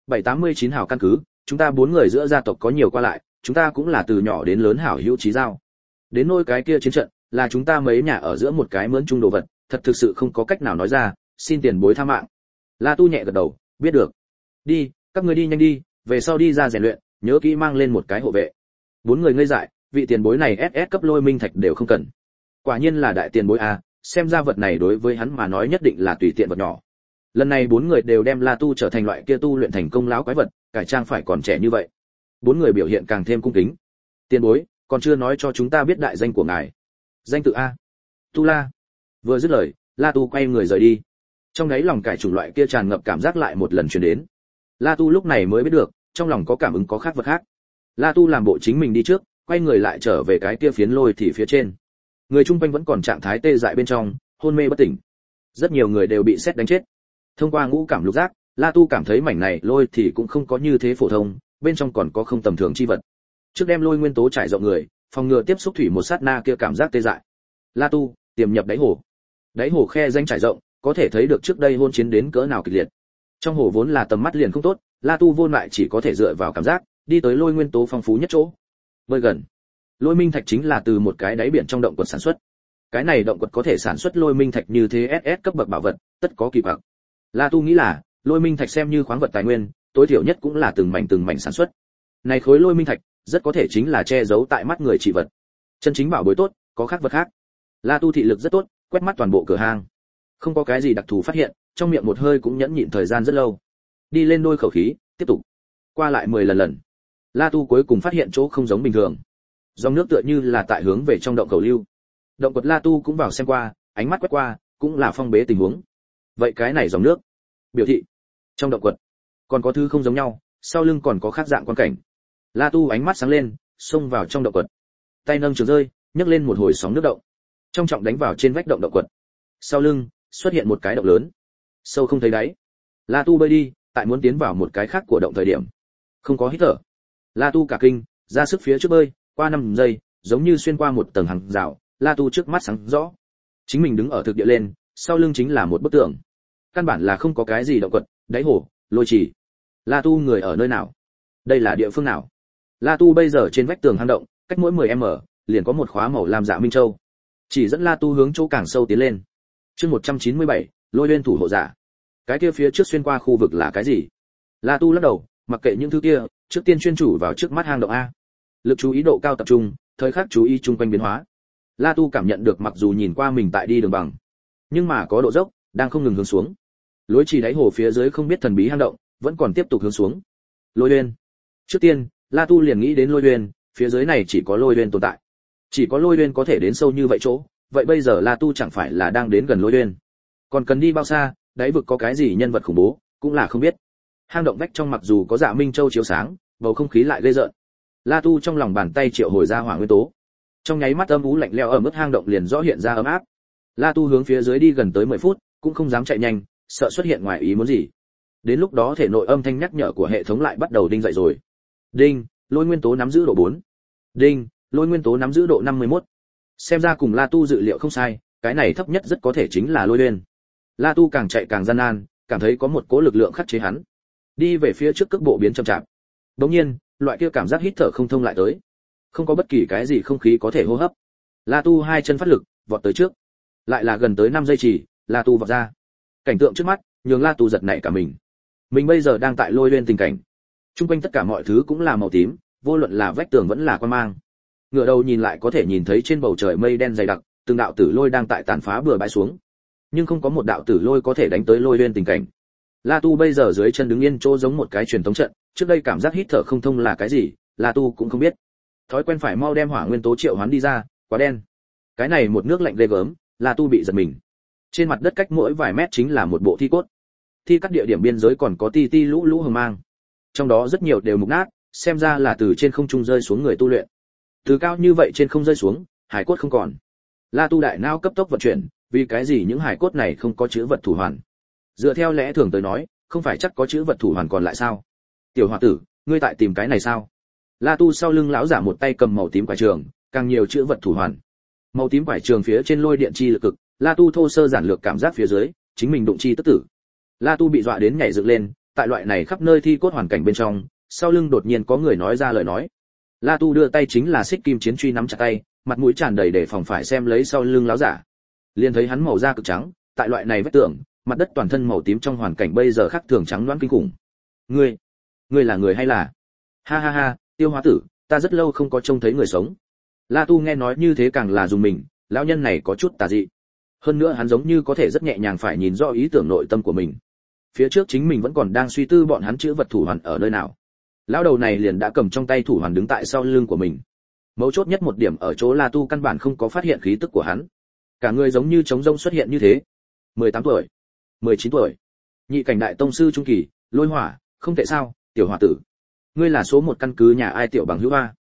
[SPEAKER 1] 789 hào căn cứ, chúng ta 4 người giữa gia tộc có nhiều qua lại, chúng ta cũng là từ nhỏ đến lớn hảo hữu chí giao. Đến nôi cái kia chiến trận, là chúng ta mấy nhà ở giữa một cái mướn chung đồ vật, thật thực sự không có cách nào nói ra, xin tiền bối tha mạng. La Tu nhẹ gật đầu, biết được. Đi, các ngươi đi nhanh đi, về sau đi ra rèn luyện, nhớ kỹ mang lên một cái hộ vệ. 4 người ngây dại, vị tiền bối này SS cấp lôi minh thạch đều không cần. Quả nhiên là đại tiền bối a, xem ra vật này đối với hắn mà nói nhất định là tùy tiện vật nhỏ. Lần này 4 người đều đem La Tu trở thành loại kia tu luyện thành công lão quái vật, cải trang phải còn trẻ như vậy. 4 người biểu hiện càng thêm cung kính. Tiền bối, còn chưa nói cho chúng ta biết đại danh của ngài. Danh tự a? Tu La. Vừa dứt lời, La Tu quay người rời đi. Trong đáy lòng cải chủng loại kia tràn ngập cảm giác lại một lần truyền đến. La Tu lúc này mới biết được, trong lòng có cảm ứng có khác vật khác. La Tu làm bộ chính mình đi trước, quay người lại trở về cái kia phiến lôi thì phía trên. Người chung quanh vẫn còn trạng thái tê dại bên trong, hôn mê bất tỉnh. Rất nhiều người đều bị sét đánh chết. Thông qua ngũ cảm lục giác, La Tu cảm thấy mảnh này lôi thì cũng không có như thế phổ thông, bên trong còn có không tầm thường chi vật. Trước đem lôi nguyên tố trải rộng người, phòng ngừa tiếp xúc thủy một sát na kia cảm giác tê dại. La Tu tiềm nhập đáy hồ. Đáy hồ khe danh trải rộng, có thể thấy được trước đây hôn chiến đến cỡ nào kịch liệt. Trong hồ vốn là tầm mắt liền không tốt, La Tu vô lại chỉ có thể dựa vào cảm giác, đi tới lôi nguyên tố phong phú nhất chỗ. Bơi gần. Lôi minh thạch chính là từ một cái đáy biển trong động quật sản xuất. Cái này động quật có thể sản xuất lôi minh thạch như thế SS cấp bậc bảo vật, tất có kỳ quặc. La Tu nghĩ là, lôi minh thạch xem như khoáng vật tài nguyên, tối thiểu nhất cũng là từng mảnh sản xuất. Này khối lôi minh thạch, rất có thể chính là che giấu tại mắt người chỉ vật. Chân chính bảo bối tốt, có khác vật khác. La Tu thị lực rất tốt, quét mắt toàn bộ cửa hàng. Không có cái gì đặc thù phát hiện, trong miệng một hơi cũng nhẫn nhịn thời gian rất lâu. Đi lên đôi khẩu khí, tiếp tục. Qua lại 10 lần. La Tu cuối cùng phát hiện chỗ không giống bình thường. Dòng nước tựa như là tại hướng về trong động cầu lưu. Động quật La Tu cũng vào xem qua, ánh mắt quét qua, cũng là phong bế tình huống. Vậy cái này dòng nước, biểu thị trong động quật còn có thứ không giống nhau, sau lưng còn có khác dạng quan cảnh. La Tu ánh mắt sáng lên, xông vào trong động quật. Tay nâng trường rơi, nhấc lên một hồi sóng nước động. Trong trọng đánh vào trên vách động quật. Sau lưng xuất hiện một cái động lớn, sâu không thấy đáy. La Tu bơi đi, tại muốn tiến vào một cái khác của động thời điểm, không có hít thở. La Tu cả kinh, ra sức phía trước bơi, qua 5 giây, giống như xuyên qua một tầng hàng rào, La Tu trước mắt sáng rõ. Chính mình đứng ở thực địa lên, sau lưng chính là một bức tường. Căn bản là không có cái gì động quật, đáy hồ, lôi trì. La Tu người ở nơi nào? Đây là địa phương nào? La Tu bây giờ trên vách tường hang động, cách mỗi 10m, liền có một khóa màu lam dạ minh châu. Chỉ dẫn La Tu hướng chỗ càng sâu tiến lên. Chương 197, Lôi Uyên thủ hộ giả. Cái kia phía trước xuyên qua khu vực là cái gì? La Tu lắc đầu, mặc kệ những thứ kia, trước tiên chuyên chủ vào trước mắt hang động a. Lực chú ý độ cao tập trung, thời khắc chú ý chung quanh biến hóa. La Tu cảm nhận được mặc dù nhìn qua mình tại đi đường bằng, nhưng mà có độ dốc, đang không ngừng hướng xuống. Lối chỉ đáy hồ phía dưới không biết thần bí hang động, vẫn còn tiếp tục hướng xuống. Lôi Uyên. Trước tiên, La Tu liền nghĩ đến Lôi Uyên, phía dưới này chỉ có Lôi Uyên tồn tại. Chỉ có Lôi Uyên có thể đến sâu như vậy chỗ, vậy bây giờ La Tu chẳng phải là đang đến gần Lôi Uyên. Còn cần đi bao xa, đáy vực có cái gì nhân vật khủng bố, cũng là không biết. Hang động vách trong mặc dù có dạ minh châu chiếu sáng, bầu không khí lại gây rợn. La Tu trong lòng bàn tay triệu hồi ra hỏa nguyên tố. Trong nháy mắt âm u lạnh lẽo ở mức hang động liền rõ hiện ra ấm áp. La Tu hướng phía dưới đi gần tới 10 phút, cũng không dám chạy nhanh, sợ xuất hiện ngoài ý muốn gì. Đến lúc đó thể nội âm thanh nhắc nhở của hệ thống lại bắt đầu đinh dậy rồi. Đinh, lôi nguyên tố nắm giữ độ 4. Đinh, lôi nguyên tố nắm giữ độ 51. Xem ra cùng La Tu dự liệu không sai, cái này thấp nhất rất có thể chính là Lôi Uyên. La Tu càng chạy càng gian nan, cảm thấy có một cỗ lực lượng khắc chế hắn. Đi về phía trước cước bộ biến chậm chạp. Đột nhiên, loại kia cảm giác hít thở không thông lại tới. Không có bất kỳ cái gì không khí có thể hô hấp. La Tu hai chân phát lực, vọt tới trước. Lại là gần tới 5 giây chỉ, La Tu vọt ra. Cảnh tượng trước mắt, nhường La Tu giật nảy cả mình. Mình bây giờ đang tại Lôi Uyên tình cảnh. Trung quanh tất cả mọi thứ cũng là màu tím, vô luận là vách tường vẫn là quan mang. Ngửa đầu nhìn lại có thể nhìn thấy trên bầu trời mây đen dày đặc, từng đạo tử lôi đang tại tàn phá bừa bãi xuống. Nhưng không có một đạo tử lôi có thể đánh tới Lôi Uyên tình cảnh. La Tu bây giờ dưới chân đứng yên chỗ giống một cái truyền thống trận, trước đây cảm giác hít thở không thông là cái gì, La Tu cũng không biết. Thói quen phải mau đem hỏa nguyên tố triệu hoán đi ra, quá đen. Cái này một nước lạnh ghê gớm, La Tu bị giật mình. Trên mặt đất cách mỗi vài mét chính là một bộ thi cốt. Thi cắt địa điểm biên giới còn có ti ti lũ lũ hờ mang. Trong đó rất nhiều đều mục nát, xem ra là từ trên không trung rơi xuống người tu luyện. Từ cao như vậy trên không rơi xuống, hải cốt không còn. La Tu đại não cấp tốc vận chuyển, vì cái gì những hải cốt này không có chữ vật thủ hoàn? Dựa theo lẽ thường tới nói, không phải chắc có chữ vật thủ hoàn còn lại sao? Tiểu hòa tử, ngươi tại tìm cái này sao? La Tu sau lưng lão giả một tay cầm màu tím quải trường, càng nhiều chữ vật thủ hoàn. Màu tím quải trường phía trên lôi điện chi lực cực, La Tu thô sơ giản lược cảm giác phía dưới, chính mình đụng chi tức tử. La Tu bị dọa đến nhảy dựng lên, tại loại này khắp nơi thi cốt hoàn cảnh bên trong, sau lưng đột nhiên có người nói ra lời nói. La Tu đưa tay chính là xích kim chiến truy nắm chặt tay, mặt mũi tràn đầy để phòng phải xem lấy sau lưng lão giả. Liền thấy hắn màu da cực trắng, tại loại này vết tường, mặt đất toàn thân màu tím trong hoàn cảnh bây giờ khác thường trắng loãng kinh khủng. Ngươi là người hay là? Ha ha ha, Tiêu Hóa Tử, ta rất lâu không có trông thấy người sống. La Tu nghe nói như thế càng là dùng mình, lão nhân này có chút tà dị. Hơn nữa hắn giống như có thể rất nhẹ nhàng phải nhìn rõ ý tưởng nội tâm của mình. Phía trước chính mình vẫn còn đang suy tư bọn hắn chữ vật thủ hoàn ở nơi nào. Lão đầu này liền đã cầm trong tay thủ hoàn đứng tại sau lưng của mình. Mấu chốt nhất một điểm ở chỗ La Tu căn bản không có phát hiện khí tức của hắn. Cả người giống như trống rỗng xuất hiện như thế. 18 tuổi, 19 tuổi, nhị cảnh đại tông sư trung kỳ, lôi hỏa, không tệ sao, tiểu hòa tử. Ngươi là số một căn cứ nhà ai tiểu bằng hữu a?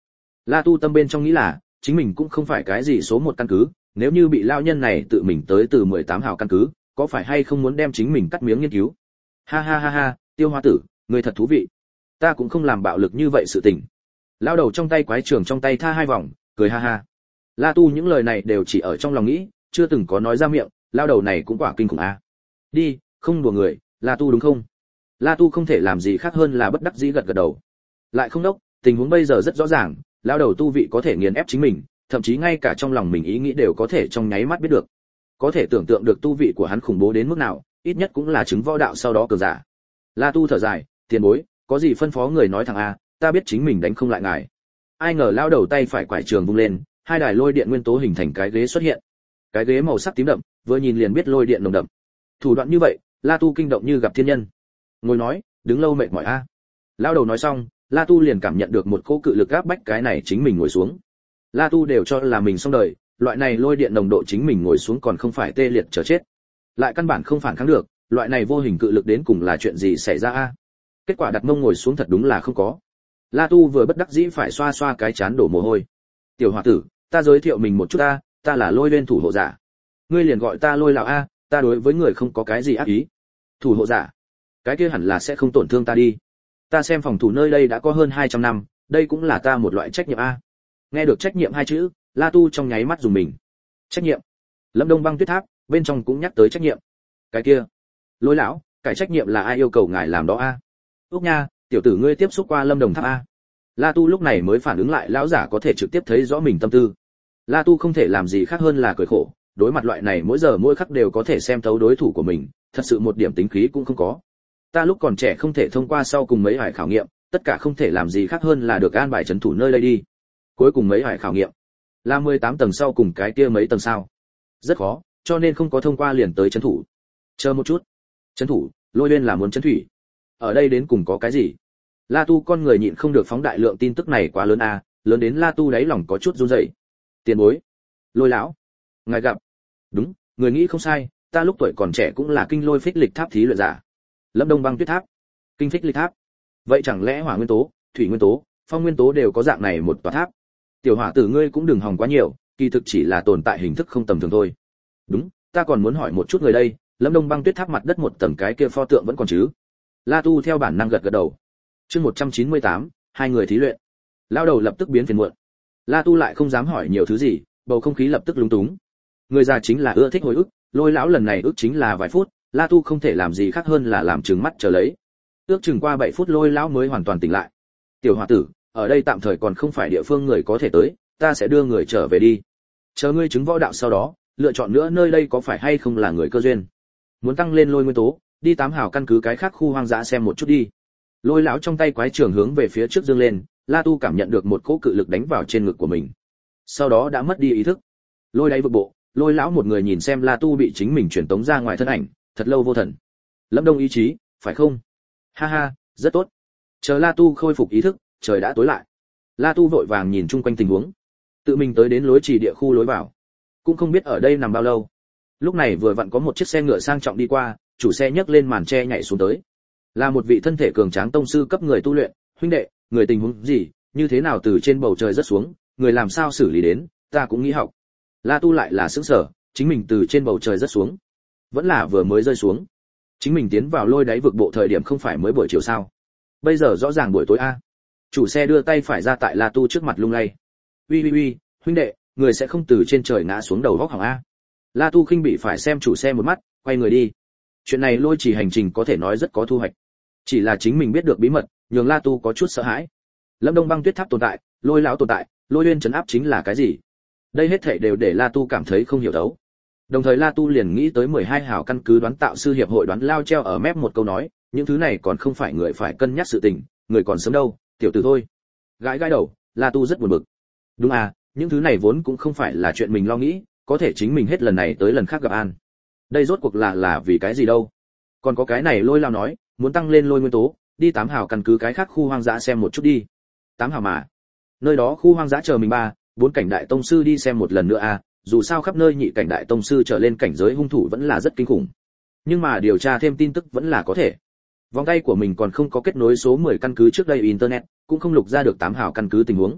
[SPEAKER 1] La Tu tâm bên trong nghĩ là, chính mình cũng không phải cái gì số 1 căn cứ, nếu như bị lao nhân này tự mình tới từ 18 hào căn cứ, có phải hay không muốn đem chính mình cắt miếng nghiên cứu. Ha ha ha ha, Tiêu Hoa tử, người thật thú vị. Ta cũng không làm bạo lực như vậy sự tình. Lao đầu trong tay quái trường trong tay tha 2 vòng, cười ha ha. La Tu những lời này đều chỉ ở trong lòng nghĩ, chưa từng có nói ra miệng, lao đầu này cũng quả kinh khủng a. Đi, không đùa người, La Tu đúng không? La Tu không thể làm gì khác hơn là bất đắc dĩ gật gật đầu. Lại không đốc, tình huống bây giờ rất rõ ràng, lao đầu tu vị có thể nghiền ép chính mình, thậm chí ngay cả trong lòng mình ý nghĩ đều có thể trong nháy mắt biết được. Có thể tưởng tượng được tu vị của hắn khủng bố đến mức nào, ít nhất cũng là chứng võ đạo sau đó cường giả. La Tu thở dài, tiền bối, có gì phân phó người nói thẳng a, ta biết chính mình đánh không lại ngài. Ai ngờ lao đầu tay phải quải trường vung lên, 2 đài lôi điện nguyên tố hình thành cái ghế xuất hiện. Cái ghế màu sắc tím đậm, vừa nhìn liền biết lôi điện nồng đậm. Thủ đoạn như vậy, La Tu kinh động như gặp thiên nhân. Ngồi nói, đứng lâu mệt mỏi a. Lao đầu nói xong, La Tu liền cảm nhận được một cỗ cự lực áp bách cái này chính mình ngồi xuống. La Tu đều cho là mình xong đời, loại này lôi điện nồng độ chính mình ngồi xuống còn không phải tê liệt chờ chết. Lại căn bản không phản kháng được, loại này vô hình cự lực đến cùng là chuyện gì xảy ra a? Kết quả đặt mông ngồi xuống thật đúng là không có. La Tu vừa bất đắc dĩ phải xoa xoa cái chán đổ mồ hôi. Tiểu hòa tử, ta giới thiệu mình một chút a, ta là Lôi Uyên thủ hộ giả. Ngươi liền gọi ta Lôi lão a, ta đối với người không có cái gì ác ý. Thủ hộ giả? Cái kia hẳn là sẽ không tổn thương ta đi. Ta xem phòng thủ nơi đây đã có hơn 200 năm, đây cũng là ta một loại trách nhiệm a. Nghe được trách nhiệm 2 chữ, La Tu trong nháy mắt dùng mình. Trách nhiệm? Lâm Đông Băng Tuyết Tháp, bên trong cũng nhắc tới trách nhiệm. Cái kia, Lôi lão, cái trách nhiệm là ai yêu cầu ngài làm đó a? Úc nha, tiểu tử ngươi tiếp xúc qua Lâm Đồng Tháp a. La Tu lúc này mới phản ứng lại lão giả có thể trực tiếp thấy rõ mình tâm tư. La Tu không thể làm gì khác hơn là cười khổ, đối mặt loại này mỗi giờ mỗi khắc đều có thể xem thấu đối thủ của mình, thật sự một điểm tính khí cũng không có. Ta lúc còn trẻ không thể thông qua sau cùng mấy hải khảo nghiệm, tất cả không thể làm gì khác hơn là được an bài trấn thủ nơi đây đi. Cuối cùng mấy hải khảo nghiệm, là 18 tầng sau cùng cái kia mấy tầng sau. Rất khó, cho nên không có thông qua liền tới trấn thủ. Chờ một chút. Trấn thủ, Lôi Uyên là muốn trấn thủy. Ở đây đến cùng có cái gì? La Tu con người nhịn không được phóng đại lượng tin tức này quá lớn a, lớn đến La Tu đáy lòng có chút run rẩy. Tiền bối, Lôi lão, ngài gặp. Đúng, người nghĩ không sai, ta lúc tuổi còn trẻ cũng là kinh lôi phích lịch tháp thí luyện giả. Lâm Đông Băng Tuyết Tháp, kinh phích lịch tháp. Vậy chẳng lẽ hỏa nguyên tố, thủy nguyên tố, phong nguyên tố đều có dạng này một tòa tháp? Tiểu hỏa tử ngươi cũng đừng hòng quá nhiều, kỳ thực chỉ là tồn tại hình thức không tầm thường thôi. Đúng, ta còn muốn hỏi một chút người đây, Lâm Đông Băng Tuyết Tháp mặt đất một tầng cái kia pho tượng vẫn còn chứ? La Tu theo bản năng gật gật đầu. Chương 198, 2 người thí luyện. Lao đầu lập tức biến phiền muộn. La Tu lại không dám hỏi nhiều thứ gì, bầu không khí lập tức lúng túng. Người già chính là ưa thích hồi ức, Lôi lão lần này ước chính là vài phút, La Tu không thể làm gì khác hơn là làm trừng mắt chờ lấy. Ước chừng qua 7 phút Lôi lão mới hoàn toàn tỉnh lại. Tiểu hòa tử, ở đây tạm thời còn không phải địa phương người có thể tới, ta sẽ đưa người trở về đi. Chờ ngươi chứng võ đạo sau đó, lựa chọn nữa nơi đây có phải hay không là người cơ duyên. Muốn tăng lên lôi nguyên tố, đi 8 hào căn cứ cái khác khu hoang dã xem một chút đi. Lôi lão trong tay quái trường hướng về phía trước dương lên, La Tu cảm nhận được một cỗ cự lực đánh vào trên ngực của mình. Sau đó đã mất đi ý thức. Lôi đáy vực bộ, Lôi lão một người nhìn xem La Tu bị chính mình truyền tống ra ngoài thân ảnh, thật lâu vô thần. Lâm Đông ý chí, phải không? Ha ha, rất tốt. Chờ La Tu khôi phục ý thức, trời đã tối lại. La Tu vội vàng nhìn chung quanh tình huống, tự mình tới đến lối trì địa khu lối vào, cũng không biết ở đây nằm bao lâu. Lúc này vừa vặn có một chiếc xe ngựa sang trọng đi qua, chủ xe nhấc lên màn che nhảy xuống tới. Là một vị thân thể cường tráng tông sư cấp người tu luyện. Huynh đệ, người tình huống gì, như thế nào từ trên bầu trời rất xuống, người làm sao xử lý đến, ta cũng nghĩ học. La Tu lại là sững sờ, chính mình từ trên bầu trời rất xuống, vẫn là vừa mới rơi xuống. Chính mình tiến vào lôi đáy vực bộ thời điểm không phải mới buổi chiều sao? Bây giờ rõ ràng buổi tối a. Chủ xe đưa tay phải ra tại La Tu trước mặt lung lay. Uy, huynh đệ, người sẽ không từ trên trời ngã xuống đầu góc hỏng a. La Tu khinh bị phải xem chủ xe một mắt, quay người đi. Chuyện này lôi chỉ hành trình có thể nói rất có thu hoạch. Chỉ là chính mình biết được bí mật, nhường La Tu có chút sợ hãi. Lâm Đông Băng Tuyết Tháp tồn tại, Lôi lão tồn tại, Lôi Uyên trấn áp chính là cái gì? Đây hết thảy đều để La Tu cảm thấy không hiểu thấu. Đồng thời La Tu liền nghĩ tới 12 hào căn cứ đoán tạo sư hiệp hội đoán lao treo ở mép một câu nói, những thứ này còn không phải người phải cân nhắc sự tình, người còn sớm đâu, tiểu tử thôi. Gãi đầu, La Tu rất buồn bực. Đúng à, những thứ này vốn cũng không phải là chuyện mình lo nghĩ, có thể chính mình hết lần này tới lần khác gặp an. Đây rốt cuộc là vì cái gì đâu? Còn có cái này Lôi lão nói, muốn tăng lên lôi nguyên tố, đi 8 hào căn cứ cái khác khu hoang dã xem một chút đi. 8 hào mà. Nơi đó khu hoang dã chờ mình 4 cảnh đại tông sư đi xem một lần nữa à, dù sao khắp nơi nhị cảnh đại tông sư trở lên cảnh giới hung thủ vẫn là rất kinh khủng. Nhưng mà điều tra thêm tin tức vẫn là có thể. Vòng tay của mình còn không có kết nối số 10 căn cứ trước đây internet, cũng không lục ra được 8 hào căn cứ tình huống.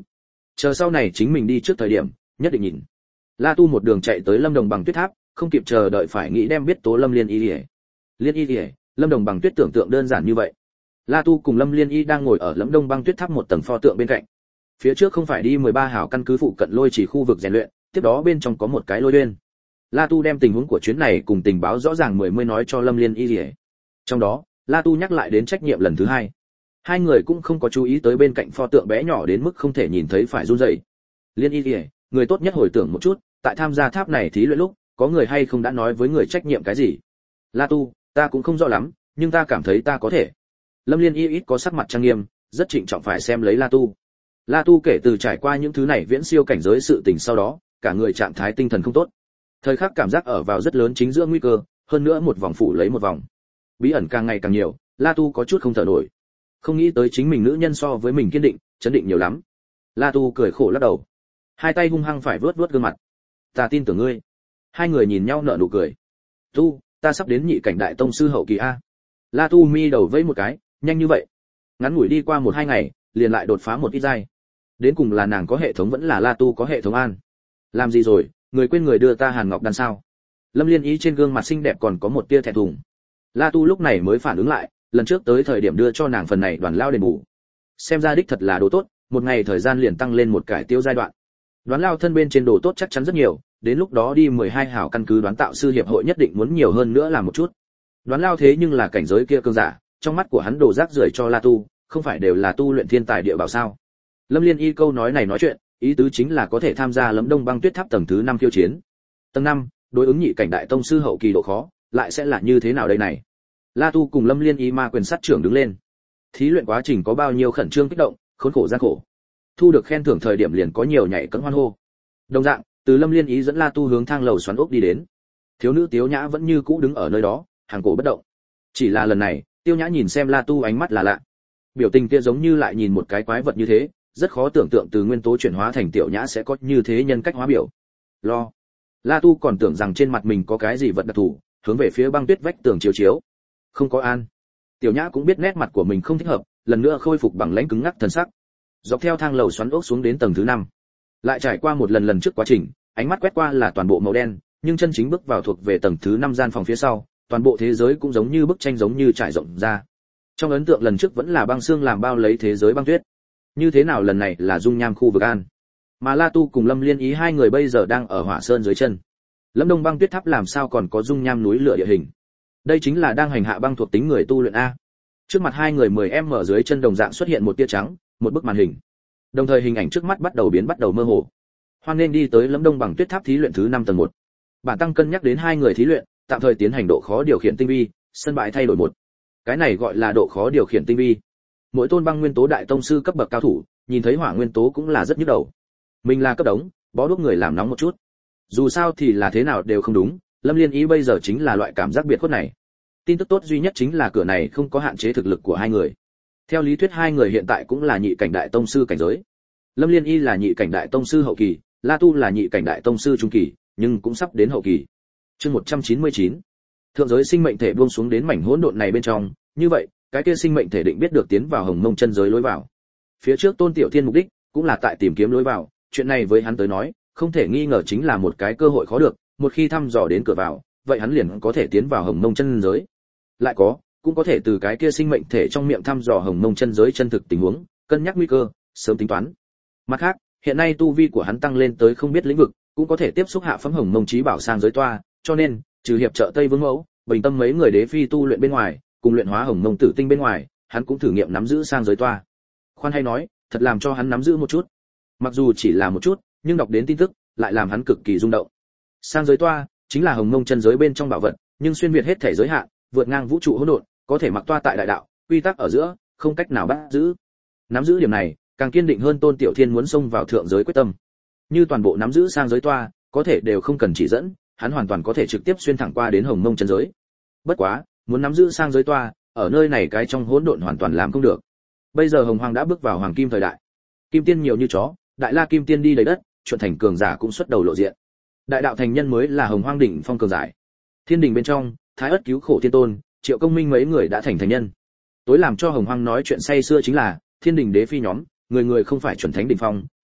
[SPEAKER 1] Chờ sau này chính mình đi trước thời điểm, nhất định nhìn. La Tu một đường chạy tới Lâm Đồng Bằng Tuyết Tháp, không kịp chờ đợi phải nghĩ đem biết tố Lâm Liên Y Lìa. Liên Y Lìa, Lâm Đồng Bằng Tuyết tưởng tượng đơn giản như vậy. La Tu cùng Lâm Liên Y đang ngồi ở Lâm Đông Băng Tuyết Tháp một tầng pho tượng bên cạnh. Phía trước không phải đi 13 hào căn cứ phụ cận lôi chỉ khu vực rèn luyện, tiếp đó bên trong có một cái lôi uyên. La Tu đem tình huống của chuyến này cùng tình báo rõ ràng mươi nói cho Lâm Liên Y Lìa. Trong đó, La Tu nhắc lại đến trách nhiệm lần thứ hai. Hai người cũng không có chú ý tới bên cạnh pho tượng bé nhỏ đến mức không thể nhìn thấy phải run rẩy. Liên Y Lìa, người tốt nhất hồi tưởng một chút, tại tham gia tháp này thí luyện lúc, có người hay không đã nói với người trách nhiệm cái gì? La Tu, ta cũng không rõ lắm, nhưng ta cảm thấy ta có thể. Lâm Liên Y ít có sắc mặt trang nghiêm, rất trịnh trọng phải xem lấy La Tu. La Tu kể từ trải qua những thứ này viễn siêu cảnh giới sự tình sau đó, cả người trạng thái tinh thần không tốt. Thời khắc cảm giác ở vào rất lớn chính giữa nguy cơ, hơn nữa một vòng phủ lấy một vòng. Bí ẩn càng ngày càng nhiều, La Tu có chút không thở nổi. Không nghĩ tới chính mình nữ nhân so với mình kiên định, chấn định nhiều lắm. La Tu cười khổ lắc đầu, hai tay hung hăng phải vớt vớt gương mặt. Ta tin tưởng ngươi. Hai người nhìn nhau nở nụ cười. Tu, ta sắp đến nhị cảnh đại tông sư hậu kỳ a. La Tu mi đầu vẫy một cái, nhanh như vậy. Ngắn ngủi đi qua 1-2 ngày, liền lại đột phá một ít giai. Đến cùng là nàng có hệ thống vẫn là La Tu có hệ thống an. Làm gì rồi, người quên người đưa ta Hàn Ngọc đan sao? Lâm Liên Ý trên gương mặt xinh đẹp còn có một tia thẹn thùng. La Tu lúc này mới phản ứng lại, lần trước tới thời điểm đưa cho nàng phần này đoàn lao đền bù. Xem ra đích thật là đồ tốt, một ngày thời gian liền tăng lên một cải tiêu giai đoạn. Đoán lao thân bên trên đồ tốt chắc chắn rất nhiều, đến lúc đó đi 12 hảo căn cứ đoán tạo sư hiệp hội nhất định muốn nhiều hơn nữa là một chút. Đoán lao thế nhưng là cảnh giới kia cương giả, trong mắt của hắn đồ rác rưởi cho La Tu, không phải đều là tu luyện thiên tài địa bảo sao? Lâm Liên Y câu nói này nói chuyện, ý tứ chính là có thể tham gia Lâm Đông Băng Tuyết Tháp tầng thứ 5 khiêu chiến. Tầng 5, đối ứng nhị cảnh đại tông sư hậu kỳ độ khó, lại sẽ là như thế nào đây này? La Tu cùng Lâm Liên Y ma quyền sát trưởng đứng lên. Thí luyện quá trình có bao nhiêu khẩn trương kích động, khốn khổ gian khổ. Thu được khen thưởng thời điểm liền có nhiều nhảy cẫng hoan hô. Đồng dạng, từ Lâm Liên Y dẫn La Tu hướng thang lầu xoắn ốc đi đến. Thiếu nữ Tiếu Nhã vẫn như cũ đứng ở nơi đó, hàng cổ bất động. Chỉ là lần này, Tiêu Nhã nhìn xem La Tu ánh mắt là lạ. Biểu tình kia giống như lại nhìn một cái quái vật như thế, rất khó tưởng tượng từ nguyên tố chuyển hóa thành Tiểu Nhã sẽ có như thế nhân cách hóa biểu. Lo. La Tu còn tưởng rằng trên mặt mình có cái gì vật đặc thù, hướng về phía băng tuyết vách tường chiếu chiếu. Không có an. Tiểu Nhã cũng biết nét mặt của mình không thích hợp, lần nữa khôi phục bằng lãnh cứng ngắc thần sắc. Dọc theo thang lầu xoắn ốc xuống đến tầng thứ 5. Lại trải qua một lần trước quá trình, ánh mắt quét qua là toàn bộ màu đen, nhưng chân chính bước vào thuộc về tầng thứ 5 gian phòng phía sau, toàn bộ thế giới cũng giống như bức tranh giống như trải rộng ra. Trong ấn tượng lần trước vẫn là băng xương làm bao lấy thế giới băng tuyết. Như thế nào lần này là dung nham khu vực an. Mà La Tu cùng Lâm Liên Ý hai người bây giờ đang ở Hỏa Sơn dưới chân. Lâm Đông Băng Tuyết Tháp làm sao còn có dung nham núi lửa địa hình. Đây chính là đang hành hạ băng thuộc tính người tu luyện a. Trước mặt hai người 10m ở dưới chân đồng dạng xuất hiện một tia trắng, một bức màn hình. Đồng thời hình ảnh trước mắt bắt đầu mơ hồ. Hoan nên đi tới Lâm Đông Băng Tuyết Tháp thí luyện thứ 5 tầng 1. Bản tăng cân nhắc đến hai người thí luyện, tạm thời tiến hành độ khó điều khiển tinh vi, sân bãi thay đổi một. Cái này gọi là độ khó điều khiển tinh vi. Mỗi tôn băng nguyên tố đại tông sư cấp bậc cao thủ, nhìn thấy hỏa nguyên tố cũng là rất nhức đầu. Mình là cấp đống, bó đuốc người làm nóng một chút. Dù sao thì là thế nào đều không đúng, Lâm Liên Ý bây giờ chính là loại cảm giác biệt khuất này. Tin tức tốt duy nhất chính là cửa này không có hạn chế thực lực của hai người. Theo lý thuyết hai người hiện tại cũng là nhị cảnh đại tông sư cảnh giới. Lâm Liên Y là nhị cảnh đại tông sư hậu kỳ, La Tu là nhị cảnh đại tông sư trung kỳ, nhưng cũng sắp đến hậu kỳ. Chương 199. Thượng giới sinh mệnh thể buông xuống đến mảnh hỗn độn này bên trong, như vậy, cái kia sinh mệnh thể định biết được tiến vào Hồng Mông chân giới lối vào. Phía trước Tôn Tiểu Thiên mục đích cũng là tại tìm kiếm lối vào, chuyện này với hắn tới nói, không thể nghi ngờ chính là một cái cơ hội khó được, một khi thăm dò đến cửa vào, vậy hắn liền có thể tiến vào Hồng Mông chân giới. Lại cũng có thể từ cái kia sinh mệnh thể trong miệng thăm dò Hồng Mông chân giới chân thực tình huống, cân nhắc nguy cơ, sớm tính toán. Mặt khác, hiện nay tu vi của hắn tăng lên tới không biết lĩnh vực, cũng có thể tiếp xúc hạ phẩm Hồng Mông chí bảo sang giới toa, cho nên, trừ hiệp trợ Tây Vương Mẫu, Bình Tâm mấy người đế phi tu luyện bên ngoài, cùng luyện hóa Hồng Mông tử tinh bên ngoài, hắn cũng thử nghiệm nắm giữ sang giới toa. Khoan hay nói, thật làm cho hắn nắm giữ một chút. Mặc dù chỉ là một chút, nhưng đọc đến tin tức, lại làm hắn cực kỳ rung động. Sang giới toa chính là Hồng Mông chân giới bên trong bảo vật, nhưng xuyên việt hết thể giới hạn, vượt ngang vũ trụ hỗn độn, có thể mặc toa tại đại đạo, quy tắc ở giữa, không cách nào bắt giữ. Nắm giữ điểm này, càng kiên định hơn Tôn Tiểu Thiên muốn xông vào thượng giới quyết tâm. Như toàn bộ nắm giữ sang giới toa, có thể đều không cần chỉ dẫn, hắn hoàn toàn có thể trực tiếp xuyên thẳng qua đến Hồng Mông chân giới. Bất quá, muốn nắm giữ sang giới toa, ở nơi này cái trong hỗn độn hoàn toàn làm không được. Bây giờ Hồng Hoang đã bước vào hoàng kim thời đại. Kim tiên nhiều như chó, đại la kim tiên đi đầy đất, chuẩn thành cường giả cũng xuất đầu lộ diện. Đại đạo thành nhân mới là Hồng Hoang đỉnh phong cường giả. Thiên đình bên trong, Thái Ức cứu khổ thiên tôn, Triệu Công Minh mấy người đã thành thành nhân. Tối làm cho Hồng Hoang nói chuyện say xưa chính là, Thiên đình đế phi nhóm, người người không phải chuẩn thánh đỉnh phong,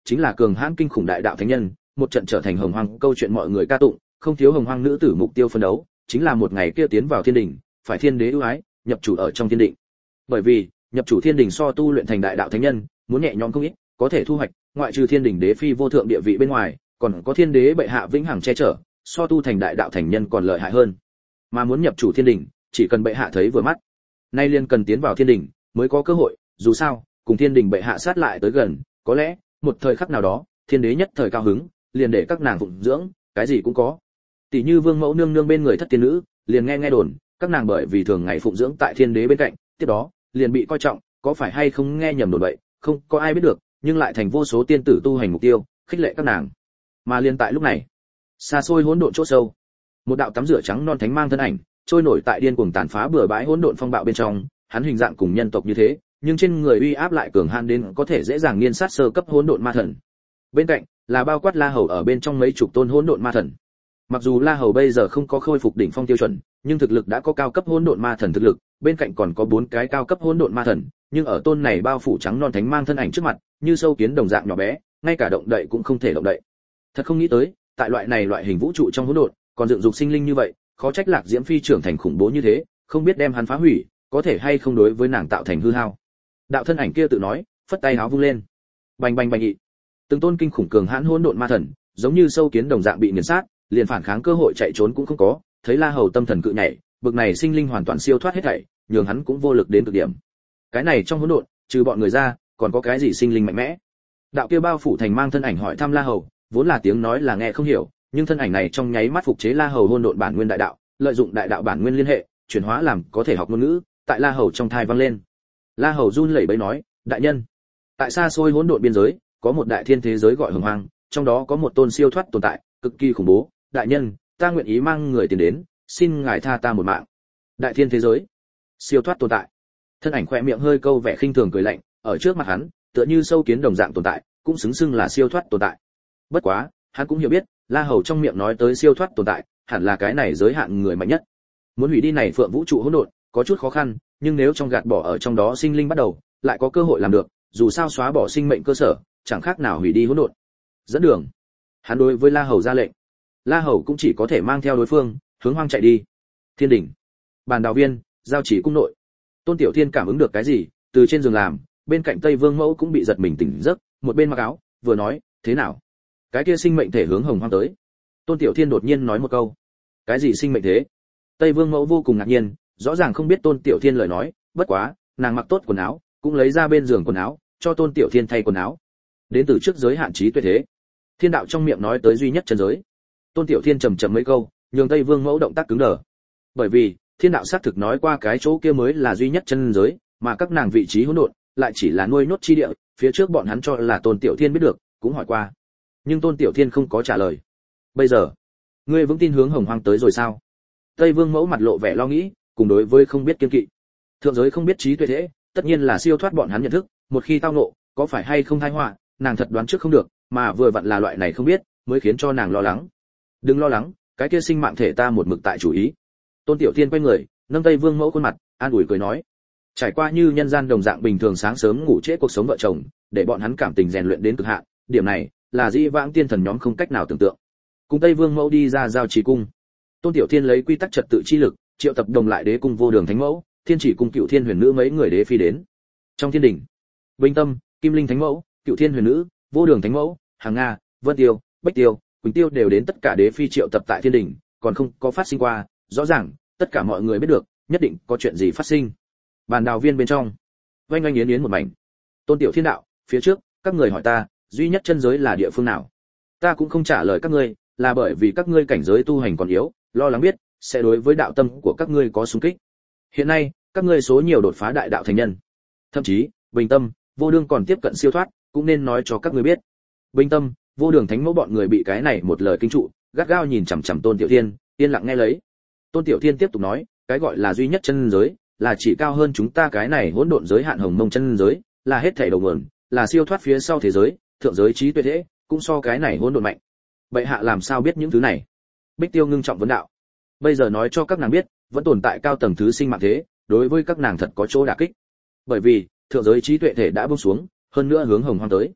[SPEAKER 1] chính là cường hãn kinh khủng đại đạo thánh nhân, một trận trở thành hồng hoang câu chuyện mọi người ca tụng, không thiếu hồng hoang nữ tử mục tiêu phân đấu, chính là một ngày kia tiến vào thiên đình, phải thiên đế ưu ái, nhập chủ ở trong thiên định. Bởi vì, nhập chủ thiên đình so tu luyện thành đại đạo thánh nhân, muốn nhẹ nhõm không ít, có thể thu hoạch, ngoại trừ thiên đình đế phi vô thượng địa vị bên ngoài, còn có thiên đế bệ hạ vĩnh hằng che chở, so tu thành đại đạo thành nhân còn lợi hại hơn. Mà muốn nhập chủ thiên đình, chỉ cần bệ hạ thấy vừa mắt, nay liền cần tiến vào thiên đình mới có cơ hội, dù sao, cùng thiên đình bệ hạ sát lại tới gần, có lẽ một thời khắc nào đó, thiên đế nhất thời cao hứng, liền để các nàng phụng dưỡng, cái gì cũng có. Tỷ như vương mẫu nương nương bên người thất tiên nữ, liền nghe đồn, các nàng bởi vì thường ngày phụng dưỡng tại thiên đế bên cạnh, tiếp đó liền bị coi trọng, có phải hay không nghe nhầm đồn vậy, không có ai biết được, nhưng lại thành vô số tiên tử tu hành mục tiêu, khích lệ các nàng. Mà liên tại lúc này, xa xôi hỗn độn chỗ sâu, một đạo tắm rửa trắng non thánh mang thân ảnh, trôi nổi tại điên cuồng tàn phá bừa bãi hỗn độn phong bạo bên trong, hắn hình dạng cùng nhân tộc như thế, nhưng trên người uy áp lại cường hãn đến có thể dễ dàng nghiền sát sơ cấp hỗn độn ma thần. Bên cạnh là bao quát La Hầu ở bên trong mấy chục tôn hỗn độn ma thần. Mặc dù La Hầu bây giờ không có khôi phục đỉnh phong tiêu chuẩn, nhưng thực lực đã có cao cấp hỗn độn ma thần thực lực, bên cạnh còn có 4 cái cao cấp hỗn độn ma thần, nhưng ở tôn này bao phủ trắng non thánh mang thân ảnh trước mặt, như sâu kiến đồng dạng nhỏ bé, ngay cả động đậy cũng không thể động đậy. Thật không nghĩ tới, tại loại hình vũ trụ trong hỗn độn, còn dựng dục sinh linh như vậy, khó trách Lạc Diễm Phi trưởng thành khủng bố như thế, không biết đem hắn phá hủy, có thể hay không đối với nàng tạo thành hư hao. Đạo thân ảnh kia tự nói, phất tay áo vung lên. Bành bành bành nhị. Từng tôn kinh khủng cường hãn hỗn độn ma thần, giống như sâu kiến đồng dạng bị nghiền sát, liền phản kháng cơ hội chạy trốn cũng không có, thấy La Hầu tâm thần cự nhảy, bực này sinh linh hoàn toàn siêu thoát hết thảy, nhường hắn cũng vô lực đến cực điểm. Cái này trong hỗn độn, trừ bọn người ra, còn có cái gì sinh linh mạnh mẽ? Đạo kia bao phủ thành mang thân ảnh hỏi thăm La Hầu, vốn là tiếng nói là nghe không hiểu, nhưng thân ảnh này trong nháy mắt phục chế La Hầu hỗn độn bản nguyên đại đạo, lợi dụng đại đạo bản nguyên liên hệ, chuyển hóa làm có thể học ngôn ngữ, tại La Hầu trong thai vang lên. La Hầu run lẩy bẩy nói, đại nhân, tại xa xôi hỗn độn biên giới, có một đại thiên thế giới gọi Hồng Hoang, trong đó có một tôn siêu thoát tồn tại, cực kỳ khủng bố, đại nhân, ta nguyện ý mang người tiền đến, xin ngài tha ta một mạng. Đại thiên thế giới, siêu thoát tồn tại. Thân ảnh khỏe miệng hơi câu vẻ khinh thường cười lạnh, ở trước mặt hắn, tựa như sâu kiến đồng dạng tồn tại, cũng xứng xưng là siêu thoát tồn tại. Bất quá, hắn cũng hiểu biết, La Hầu trong miệng nói tới siêu thoát tồn tại, hẳn là cái này giới hạn người mạnh nhất. Muốn hủy đi này phượng vũ trụ hỗn độn, có chút khó khăn, nhưng nếu trong gạt bỏ ở trong đó sinh linh bắt đầu, lại có cơ hội làm được, dù sao xóa bỏ sinh mệnh cơ sở, chẳng khác nào hủy đi hỗn độn. Dẫn đường. Hắn đối với La Hầu ra lệnh. La Hầu cũng chỉ có thể mang theo đối phương, hướng hoang chạy đi. Thiên đỉnh, bàn đào viên, giao chỉ cung nội. Tôn Tiểu Thiên cảm ứng được cái gì, từ trên giường làm, bên cạnh Tây Vương Mẫu cũng bị giật mình tỉnh giấc, một bên mặc áo, vừa nói, thế nào? Cái kia sinh mệnh thể hướng hồng hoang tới. Tôn Tiểu Thiên đột nhiên nói một câu, cái gì sinh mệnh thế? Tây Vương Mẫu vô cùng ngạc nhiên, rõ ràng không biết Tôn Tiểu Thiên lời nói, bất quá, nàng mặc tốt quần áo, cũng lấy ra bên giường quần áo, cho Tôn Tiểu Thiên thay quần áo. Đến từ trước giới hạn trí tuệ thế. Thiên đạo trong miệng nói tới duy nhất chân giới. Tôn Tiểu Thiên trầm trầm mấy câu, nhường Tây Vương Mẫu động tác cứng đờ. Bởi vì, Thiên đạo xác thực nói qua cái chỗ kia mới là duy nhất chân giới, mà các nàng vị trí hỗn độn lại chỉ là nuôi nốt chi địa, phía trước bọn hắn cho là Tôn Tiểu Thiên biết được, cũng hỏi qua. Nhưng Tôn Tiểu Thiên không có trả lời. Bây giờ, ngươi vững tin hướng hồng hoang tới rồi sao? Tây Vương Mẫu mặt lộ vẻ lo nghĩ, cùng đối với không biết kiên kỵ. Thượng giới không biết trí tuệ thế, tất nhiên là siêu thoát bọn hắn nhận thức, một khi tao nộ, có phải hay không tai họa, nàng thật đoán trước không được, mà vừa vặn là loại này không biết, mới khiến cho nàng lo lắng. Đừng lo lắng, cái kia sinh mạng thể ta một mực tại chủ ý. Tôn Tiểu Thiên quay người, nâng Tây Vương Mẫu khuôn mặt, an ủi cười nói, trải qua như nhân gian đồng dạng bình thường sáng sớm ngủ trễ cuộc sống vợ chồng, để bọn hắn cảm tình rèn luyện đến cực hạn, điểm này là dĩ vãng tiên thần nhóm không cách nào tưởng tượng. Cùng Tây Vương Mẫu đi ra giao trì cung. Tôn Tiểu Thiên lấy quy tắc trật tự chi lực, triệu tập đồng lại đế cung vô đường thánh mẫu, thiên chỉ cung cựu thiên huyền nữ mấy người đế phi đến. Trong thiên đỉnh, Vinh Tâm, Kim Linh thánh mẫu, cựu thiên huyền nữ, vô đường thánh mẫu, Hàng Nga, Vân Tiêu, Bách Tiêu, Quỳnh Tiêu đều đến, tất cả đế phi triệu tập tại thiên đỉnh, còn không có phát sinh qua, rõ ràng tất cả mọi người biết được, nhất định có chuyện gì phát sinh. Bàn đào viên bên trong, oanh oanh yến yến một mảnh. Tôn Tiểu Thiên đạo, phía trước các người hỏi ta, duy nhất chân giới là địa phương nào? Ta cũng không trả lời các ngươi, là bởi vì các ngươi cảnh giới tu hành còn yếu, lo lắng biết sẽ đối với đạo tâm của các ngươi có xung kích. Hiện nay, các ngươi số nhiều đột phá đại đạo thành nhân, thậm chí Bình Tâm, Vô Đường còn tiếp cận siêu thoát, cũng nên nói cho các ngươi biết. Bình Tâm, Vô Đường thánh mẫu bọn người bị cái này một lời kinh trụ, gắt gao nhìn chằm chằm Tôn Tiểu Thiên, yên lặng nghe lấy. Tôn Tiểu Thiên tiếp tục nói, cái gọi là duy nhất chân giới, là chỉ cao hơn chúng ta cái này hỗn độn giới hạn hồng mông chân giới, là hết thảy đầu nguồn, là siêu thoát phía sau thế giới, thượng giới trí tuệ thế, cũng so cái này hỗn độn mạnh. Bệ hạ làm sao biết những thứ này? Bích Tiêu ngưng trọng vấn đạo. Bây giờ nói cho các nàng biết, vẫn tồn tại cao tầng thứ sinh mạng thế, đối với các nàng thật có chỗ đả kích. Bởi vì, thượng giới trí tuệ thể đã buông xuống, hơn nữa hướng hồng hoang tới.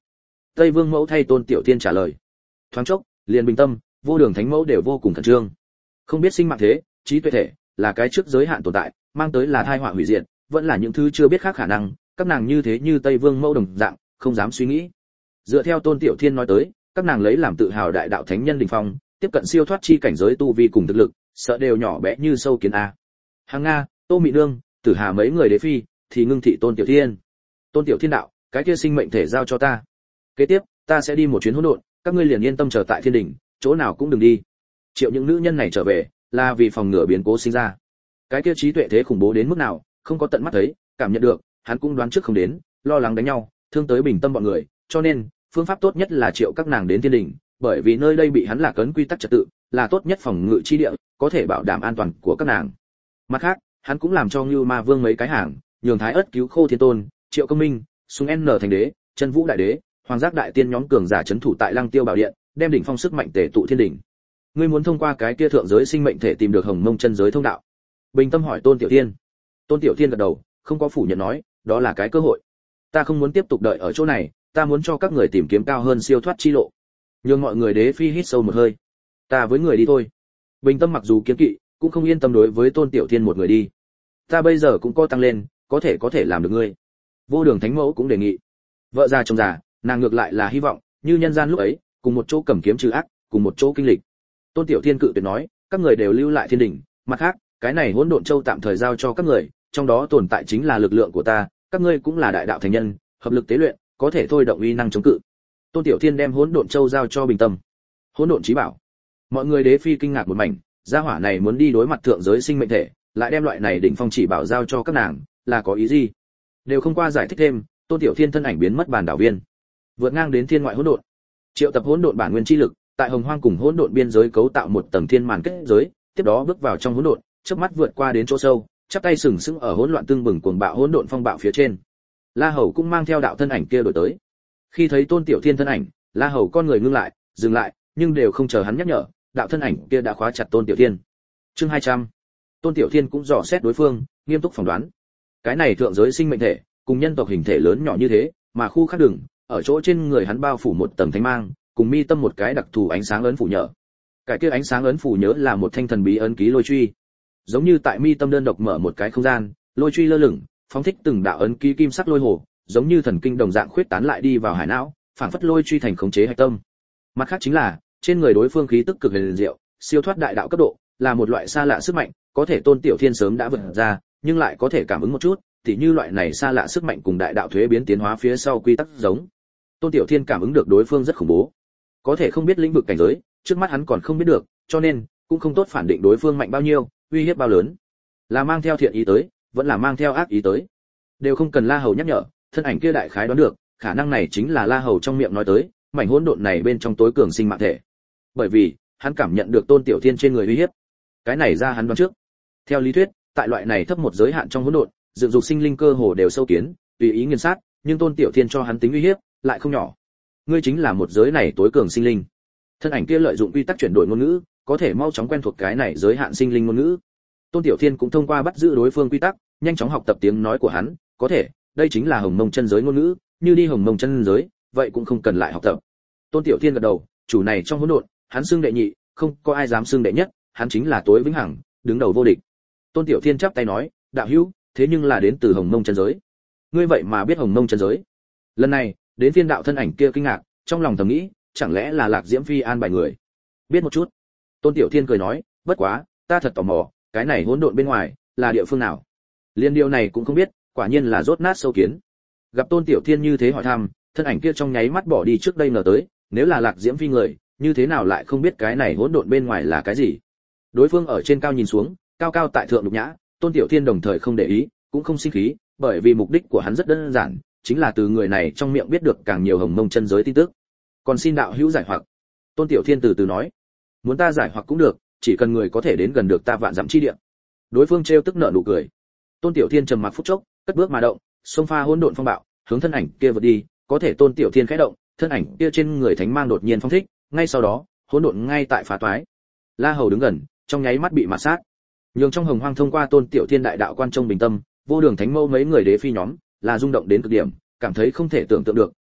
[SPEAKER 1] Tây Vương Mẫu thay Tôn Tiểu Thiên trả lời. Thoáng chốc, liền Bình Tâm, Vô Đường Thánh Mẫu đều vô cùng khẩn trương. Không biết sinh mạng thế, trí tuệ thể, là cái trước giới hạn tồn tại, mang tới là tai họa hủy diệt, vẫn là những thứ chưa biết khác khả năng, các nàng như thế như Tây Vương Mẫu đồng dạng, không dám suy nghĩ. Dựa theo Tôn Tiểu Thiên nói tới, các nàng lấy làm tự hào đại đạo thánh nhân đỉnh phong, tiếp cận siêu thoát chi cảnh giới tu vi cùng thực lực, sợ đều nhỏ bé như sâu kiến a. Hàng Nga, Tô Mị Nương, Tử Hà mấy người đế phi, thì ngưng thị Tôn Tiểu Thiên. Tôn Tiểu Thiên đạo, cái kia sinh mệnh thể giao cho ta. Kế tiếp, ta sẽ đi một chuyến hỗn độn, các ngươi liền yên tâm chờ tại thiên đỉnh, chỗ nào cũng đừng đi. Triệu những nữ nhân này trở về, là vì phòng ngừa biến cố sinh ra. Cái kia trí tuệ thế khủng bố đến mức nào, không có tận mắt thấy, cảm nhận được, hắn cũng đoán trước không đến, lo lắng đánh nhau, thương tới Bình Tâm bọn người, cho nên, phương pháp tốt nhất là triệu các nàng đến thiên đỉnh, bởi vì nơi đây bị hắn lạc ấn quy tắc trật tự, là tốt nhất phòng ngự chi địa, có thể bảo đảm an toàn của các nàng. Mặt khác, hắn cũng làm cho Ngưu Ma Vương mấy cái hàng, nhường Thái Ức cứu Khô Thiên Tôn, Triệu Công Minh, Sùng N Thành Đế, Chân Vũ Đại Đế, Hoàng Giác Đại Tiên nhóm cường giả trấn thủ tại Lăng Tiêu Bảo Điện, đem đỉnh phong sức mạnh tề tụ thiên đỉnh. Ngươi muốn thông qua cái kia thượng giới sinh mệnh thể tìm được Hồng Mông chân giới thông đạo? Bình Tâm hỏi Tôn Tiểu Thiên. Tôn Tiểu Thiên gật đầu, không có phủ nhận nói, đó là cái cơ hội. Ta không muốn tiếp tục đợi ở chỗ này, ta muốn cho các người tìm kiếm cao hơn siêu thoát chi lộ. Nhưng mọi người đế phi hít sâu một hơi. Ta với người đi thôi. Bình Tâm mặc dù kiêng kỵ, cũng không yên tâm đối với Tôn Tiểu Thiên một người đi. Ta bây giờ cũng có tăng lên, có thể làm được ngươi. Vô Đường Thánh Mẫu cũng đề nghị. Vợ già chồng già, nàng ngược lại là hy vọng, như nhân gian lúc ấy, cùng một chỗ cầm kiếm trừ ác, cùng một chỗ kinh lịch. Tôn Tiểu Thiên cự tuyệt nói, các người đều lưu lại thiên đỉnh, mặt khác, cái này Hỗn Độn Châu tạm thời giao cho các người, trong đó tồn tại chính là lực lượng của ta, các ngươi cũng là đại đạo thành nhân, hợp lực tế luyện, có thể thôi động uy năng chống cự. Tôn Tiểu Thiên đem Hỗn Độn Châu giao cho Bình Tâm. Hỗn Độn Chí Bảo. Mọi người đế phi kinh ngạc một mảnh, gia hỏa này muốn đi đối mặt thượng giới sinh mệnh thể, lại đem loại này đỉnh phong chỉ bảo giao cho các nàng, là có ý gì? Đều không qua giải thích thêm, Tôn Tiểu Thiên thân ảnh biến mất bàn đảo viên, vượt ngang đến thiên ngoại hỗn độn. Triệu tập hỗn độn bản nguyên chi lực, tại Hồng Hoang cùng hỗn độn biên giới cấu tạo một tầng thiên màn kết giới, tiếp đó bước vào trong hỗn độn, chớp mắt vượt qua đến chỗ sâu, chắp tay sừng sững ở hỗn loạn tương bừng cuồng bạo hỗn độn phong bạo phía trên. La Hầu cũng mang theo đạo thân ảnh kia đổi tới. Khi thấy Tôn Tiểu Thiên thân ảnh, La Hầu con người ngưng lại, dừng lại, nhưng đều không chờ hắn nhắc nhở, đạo thân ảnh kia đã khóa chặt Tôn Tiểu Thiên. Chương 200. Tôn Tiểu Thiên cũng dò xét đối phương, nghiêm túc phỏng đoán. Cái này thượng giới sinh mệnh thể, cùng nhân tộc hình thể lớn nhỏ như thế, mà khu khác đường, ở chỗ trên người hắn bao phủ một tầng thánh mang, cùng mi tâm một cái đặc thù ánh sáng ấn phủ nhớ. Cái kia ánh sáng ấn phủ nhớ là một thanh thần bí ấn ký lôi truy. Giống như tại mi tâm đơn độc mở một cái không gian, lôi truy lơ lửng, phóng thích từng đạo ấn ký kim sắc lôi hồ, giống như thần kinh đồng dạng khuyết tán lại đi vào hải não, phản phất lôi truy thành khống chế hạch tâm. Mặt khác chính là, trên người đối phương khí tức cực huyền diệu, siêu thoát đại đạo cấp độ, là một loại xa lạ sức mạnh, có thể Tôn Tiểu Thiên sớm đã vượt ra, nhưng lại có thể cảm ứng một chút, tỉ như loại này xa lạ sức mạnh cùng đại đạo thuế biến tiến hóa phía sau quy tắc giống. Tôn Tiểu Thiên cảm ứng được đối phương rất khủng bố, có thể không biết lĩnh vực cảnh giới, trước mắt hắn còn không biết được, cho nên cũng không tốt phản định đối phương mạnh bao nhiêu, uy hiếp bao lớn, là mang theo thiện ý tới, vẫn là mang theo ác ý tới, đều không cần La Hầu nhắc nhở, thân ảnh kia đại khái đoán được, khả năng này chính là La Hầu trong miệng nói tới, mảnh hỗn độn này bên trong tối cường sinh mạng thể. Bởi vì, hắn cảm nhận được Tôn Tiểu Thiên trên người uy hiếp. Cái này ra hắn đoán trước. Theo lý thuyết, tại loại này thấp một giới hạn trong hỗn độn, dựng dục sinh linh cơ hồ đều sâu kiến, tùy ý nghiền sát, nhưng Tôn Tiểu Thiên cho hắn tính uy hiếp, lại không nhỏ. Ngươi chính là một giới này tối cường sinh linh. Thân ảnh kia lợi dụng quy tắc chuyển đổi ngôn ngữ, có thể mau chóng quen thuộc cái này giới hạn sinh linh ngôn ngữ. Tôn Tiểu Thiên cũng thông qua bắt giữ đối phương quy tắc, nhanh chóng học tập tiếng nói của hắn, có thể, đây chính là Hồng Mông chân giới ngôn ngữ, như đi Hồng Mông chân giới, vậy cũng không cần lại học tập. Tôn Tiểu Thiên gật đầu, chủ này trong hỗn độn, hắn xưng đệ nhị, không có ai dám xưng đệ nhất, hắn chính là tối vĩnh hằng, đứng đầu vô địch. Tôn Tiểu Thiên chắp tay nói, đạo hữu, thế nhưng là đến từ Hồng Mông chân giới. Ngươi vậy mà biết Hồng Mông chân giới? Lần này, đến phiên đạo thân ảnh kia kinh ngạc, trong lòng thầm nghĩ, chẳng lẽ là Lạc Diễm Phi an bài người? Biết một chút. Tôn Tiểu Thiên cười nói, bất quá, ta thật tò mò, cái này hỗn độn bên ngoài là địa phương nào? Liên điều này cũng không biết, quả nhiên là rốt nát sâu kiến. Gặp Tôn Tiểu Thiên như thế hỏi thăm, thân ảnh kia trong nháy mắt bỏ đi trước đây ngờ tới, nếu là Lạc Diễm Phi người, như thế nào lại không biết cái này hỗn độn bên ngoài là cái gì? Đối phương ở trên cao nhìn xuống, cao cao tại thượng nhục nhã, Tôn Tiểu Thiên đồng thời không để ý, cũng không sinh khí, bởi vì mục đích của hắn rất đơn giản, chính là từ người này trong miệng biết được càng nhiều Hồng Mông chân giới tin tức. Còn xin đạo hữu giải hoặc. Tôn Tiểu Thiên từ từ nói, muốn ta giải hoặc cũng được, chỉ cần người có thể đến gần được ta vạn dặm chi địa. Đối phương trêu tức nở nụ cười. Tôn Tiểu Thiên trầm mặc phút chốc, cất bước mà động, xông pha hỗn độn phong bạo, hướng thân ảnh kia vượt đi, có thể Tôn Tiểu Thiên khẽ động, thân ảnh kia trên người thánh mang đột nhiên phong thích, ngay sau đó, hỗn độn ngay tại phá toái. La Hầu đứng gần, trong nháy mắt bị mạt sát. Nhường trong Hồng Hoang thông qua Tôn Tiểu Thiên đại đạo quan trong bình tâm, Vô Đường Thánh Mẫu mấy người đế phi nhóm, là rung động đến cực điểm, cảm thấy không thể tưởng tượng được,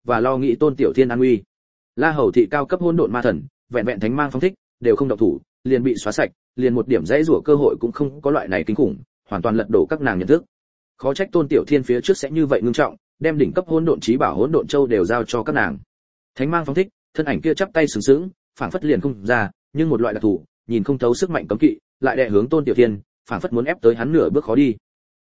[SPEAKER 1] và lo nghĩ Tôn Tiểu Thiên an nguy. La Hầu thị cao cấp hỗn độn ma thần, vẹn vẹn thánh mang phóng thích, đều không động thủ, liền bị xóa sạch, liền một điểm dãy rủa cơ hội cũng không có, loại này kinh khủng, hoàn toàn lật đổ các nàng nhận thức. Khó trách Tôn Tiểu Thiên phía trước sẽ như vậy ngưng trọng, đem đỉnh cấp hỗn độn chí bảo hỗn độn châu đều giao cho các nàng. Thánh mang phóng thích, thân ảnh kia chắp tay sừng sững, phảng phất liền không ra, nhưng một loại đặc thù, nhìn không thấu sức mạnh cấm kỵ, lại đè hướng Tôn Tiểu Thiên, phảng phất muốn ép tới hắn nửa bước khó đi.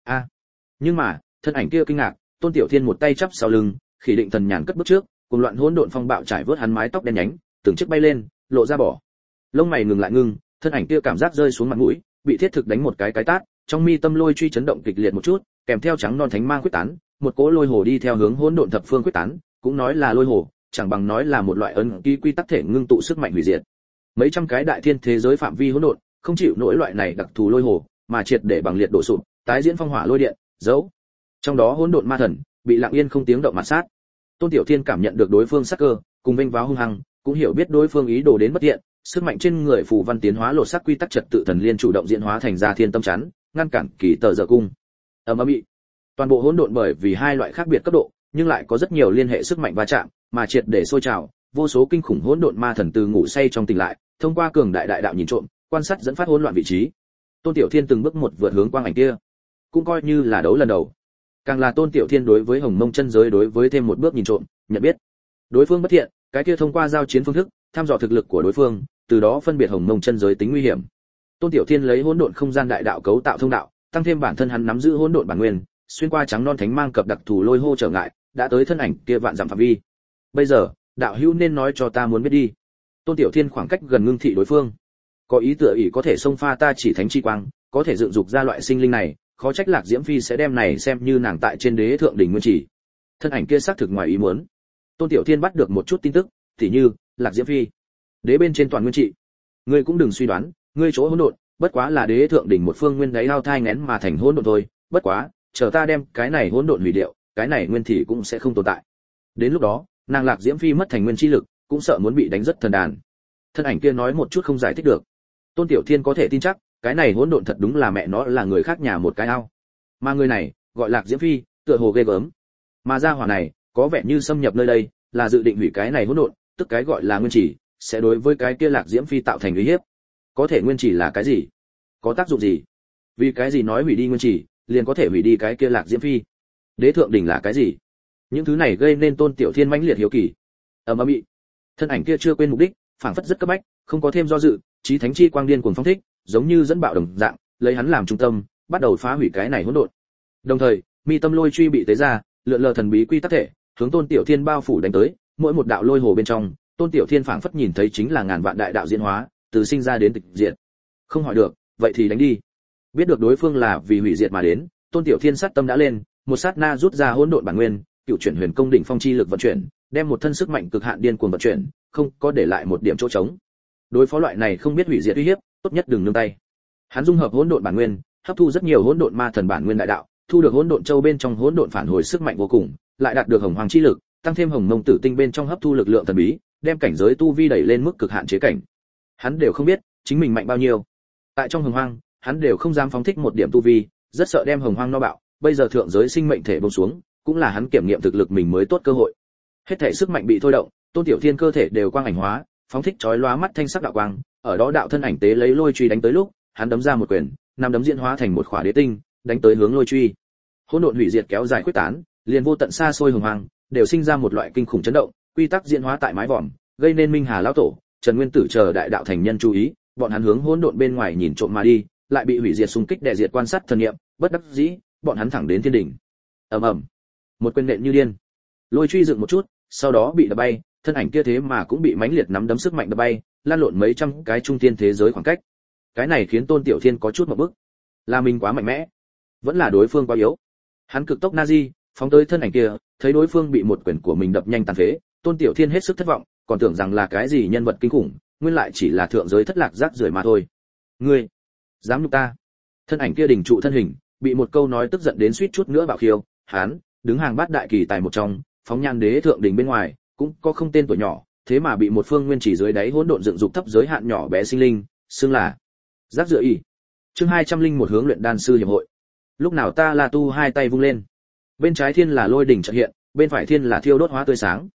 [SPEAKER 1] Nhưng mà, thân ảnh kia kinh ngạc, Tôn Tiểu Thiên một tay chắp sau lưng, Khỉ Định Thần nhàn cất bước trước, cùng loạn hỗn độn phong bạo trải vớt hắn mái tóc đen nhánh, từng chiếc bay lên, lộ ra bỏ. Lông mày ngừng lại ngưng, thân ảnh kia cảm giác rơi xuống mặt mũi, bị thiết thực đánh một cái tát, trong mi tâm lôi truy chấn động kịch liệt một chút, kèm theo trắng non thánh mang quyết tán, một cỗ lôi hồ đi theo hướng hỗn độn thập phương quyết tán, cũng nói là lôi hồ, chẳng bằng nói là một loại ấn ký quy tắc thể ngưng tụ sức mạnh hủy diệt. Mấy trăm cái đại thiên thế giới phạm vi hỗn độn, không chịu nổi loại này đặc thù lôi hồ, mà triệt để bằng liệt đổ sụp, tái diễn phong hỏa lôi điện, dấu. Trong đó hỗn độn ma thần bị lặng yên không tiếng động mạt sát. Tôn Tiểu Thiên cảm nhận được đối phương sắc cơ, cùng vênh váo hung hăng, cũng hiểu biết đối phương ý đồ đến bất thiện, sức mạnh trên người phù văn tiến hóa lột xác quy tắc trật tự thần liên chủ động diễn hóa thành ra thiên tâm chắn, ngăn cản kỳ tờ giờ cung. Ầm ầm. Toàn bộ hỗn độn bởi vì hai loại khác biệt cấp độ, nhưng lại có rất nhiều liên hệ sức mạnh va chạm, mà triệt để sôi trào, vô số kinh khủng hỗn độn ma thần từ ngủ say trong tỉnh lại, thông qua cường đại đại đạo nhìn trộm, quan sát dẫn phát hỗn loạn vị trí. Tôn Tiểu Thiên từng bước một vượt hướng quang ảnh kia, cũng coi như là đấu lần đầu. Càng là Tôn Tiểu Thiên đối với Hồng Mông chân giới đối với thêm một bước nhìn trộm, nhận biết đối phương bất thiện, cái kia thông qua giao chiến phương thức, thăm dò thực lực của đối phương, từ đó phân biệt Hồng Mông chân giới tính nguy hiểm. Tôn Tiểu Thiên lấy hỗn độn không gian đại đạo cấu tạo thông đạo, tăng thêm bản thân hắn nắm giữ hỗn độn bản nguyên, xuyên qua trắng non thánh mang cập đặc thù lôi hô trở ngại, đã tới thân ảnh kia vạn dặm phạm vi. Bây giờ, đạo hữu nên nói cho ta muốn biết đi. Tôn Tiểu Thiên khoảng cách gần ngưng thị đối phương, có ý tựa ỷ có thể xông pha ta chỉ thánh chi quang, có thể dựng dục ra loại sinh linh này, khó trách Lạc Diễm Phi sẽ đem này xem như nàng tại trên đế thượng đỉnh nguyên chỉ. Thân ảnh kia xác thực ngoài ý muốn. Tôn Tiểu Thiên bắt được một chút tin tức, tỉ như Lạc Diễm Phi, đế bên trên toàn nguyên trị. Ngươi cũng đừng suy đoán, ngươi chỗ hỗn độn, bất quá là đế thượng đỉnh một phương nguyên đáy ao thai nghén mà thành hỗn độn thôi, bất quá, chờ ta đem cái này hỗn độn hủy điệu, cái này nguyên thị cũng sẽ không tồn tại. Đến lúc đó, nàng Lạc Diễm Phi mất thành nguyên chi lực, cũng sợ muốn bị đánh rất thần đàn. Thân ảnh kia nói một chút không giải thích được. Tôn Tiểu Thiên có thể tin chắc, cái này hỗn độn thật đúng là mẹ nó là người khác nhà một cái ao. Mà người này, gọi Lạc Diễm Phi, tựa hồ ghê gớm. Mà gia hỏa này, có vẻ như xâm nhập nơi đây, là dự định hủy cái này hỗn độn, tức cái gọi là nguyên chỉ, sẽ đối với cái kia Lạc Diễm Phi tạo thành uy hiếp. Có thể nguyên chỉ là cái gì? Có tác dụng gì? Vì cái gì nói hủy đi nguyên chỉ, liền có thể hủy đi cái kia Lạc Diễm Phi? Đế thượng đỉnh là cái gì? Những thứ này gây nên Tôn Tiểu Thiên mãnh liệt hiếu kỳ. Ầm ầm. Thân ảnh kia chưa quên mục đích, phảng phất rất cấp bách, không có thêm do dự, chí thánh chi quang điên cuồng phóng thích, giống như dẫn bạo đồng dạng, lấy hắn làm trung tâm, bắt đầu phá hủy cái này hỗn độn. Đồng thời, mi tâm lôi truy bị tế ra, lượn lờ thần bí quy tắc thể, hướng Tôn Tiểu Thiên bao phủ đánh tới, mỗi một đạo lôi hồ bên trong, Tôn Tiểu Thiên phảng phất nhìn thấy chính là ngàn vạn đại đạo diễn hóa, từ sinh ra đến tịch diệt. Không hỏi được, vậy thì đánh đi. Biết được đối phương là vì hủy diệt mà đến, Tôn Tiểu Thiên sát tâm đã lên, một sát na rút ra hỗn độn bản nguyên, cựu chuyển huyền công đỉnh phong chi lực vận chuyển, đem một thân sức mạnh cực hạn điên cuồng vận chuyển, không có để lại một điểm chỗ trống. Đối phó loại này không biết hủy diệt uy hiếp, tốt nhất đừng nương tay. Hắn dung hợp hỗn độn bản nguyên, hấp thu rất nhiều hỗn độn ma thần bản nguyên đại đạo, thu được hỗn độn châu bên trong hỗn độn phản hồi sức mạnh vô cùng, lại đạt được hồng hoàng chi lực, tăng thêm hồng mông tử tinh bên trong hấp thu lực lượng thần bí, đem cảnh giới tu vi đẩy lên mức cực hạn chế cảnh. Hắn đều không biết chính mình mạnh bao nhiêu. Tại trong hồng hoang, hắn đều không dám phóng thích một điểm tu vi, rất sợ đem hồng hoang no bạo, bây giờ thượng giới sinh mệnh thể buông xuống, cũng là hắn kiểm nghiệm thực lực mình mới tốt cơ hội. Hết thảy sức mạnh bị thôi động, Tôn Tiểu Thiên cơ thể đều quang ảnh hóa, phóng thích chói lóa mắt thanh sắc đạo quang, ở đó đạo thân ảnh tế lấy lôi truy đánh tới lúc, hắn đấm ra một quyền, năm đấm diễn hóa thành một khỏa đế tinh, đánh tới hướng lôi truy. Hỗn độn hủy diệt kéo dài quyết tán, liền vô tận xa xôi hồng hoang, đều sinh ra một loại kinh khủng chấn động, quy tắc diễn hóa tại mái vòm, gây nên Minh Hà lão tổ, Trần Nguyên Tử chờ đại đạo thành nhân chú ý, bọn hắn hướng hỗn độn bên ngoài nhìn trộm mà đi, lại bị hủy diệt xung kích đè diệt quan sát thần niệm, bất đắc dĩ, bọn hắn thẳng đến thiên đỉnh. Ầm ầm. Một quyền nện như điên. Lôi truy dựng một chút, sau đó bị đập bay, thân ảnh kia thế mà cũng bị mãnh liệt nắm đấm sức mạnh đập bay, lan lộn mấy trăm cái trung thiên thế giới khoảng cách. Cái này khiến Tôn Tiểu Thiên có chút ngộp bức. Là mình quá mạnh mẽ, vẫn là đối phương quá yếu. Hắn cực tốc Nazi, phóng tới thân ảnh kia, thấy đối phương bị một quyền của mình đập nhanh tàn phế, Tôn Tiểu Thiên hết sức thất vọng, còn tưởng rằng là cái gì nhân vật kinh khủng, nguyên lại chỉ là thượng giới thất lạc rác rưởi mà thôi. Ngươi, dám nhục ta? Thân ảnh kia đình trụ thân hình, bị một câu nói tức giận đến suýt chút nữa bạo khiêu, hắn, đứng hàng bát đại kỳ tài một trong, phóng nhan đế thượng đỉnh bên ngoài, cũng có không tên tuổi nhỏ, thế mà bị một phương nguyên chỉ dưới đáy hỗn độn dựng dục thấp giới hạn nhỏ bé sinh linh, xưng là rác rưởi ỉ. Chương 201 hướng luyện đan sư hiệp hội. Lúc nào ta là tu hai tay vung lên, bên trái thiên là lôi đỉnh chợt hiện, bên phải thiên là thiêu đốt hóa tươi sáng.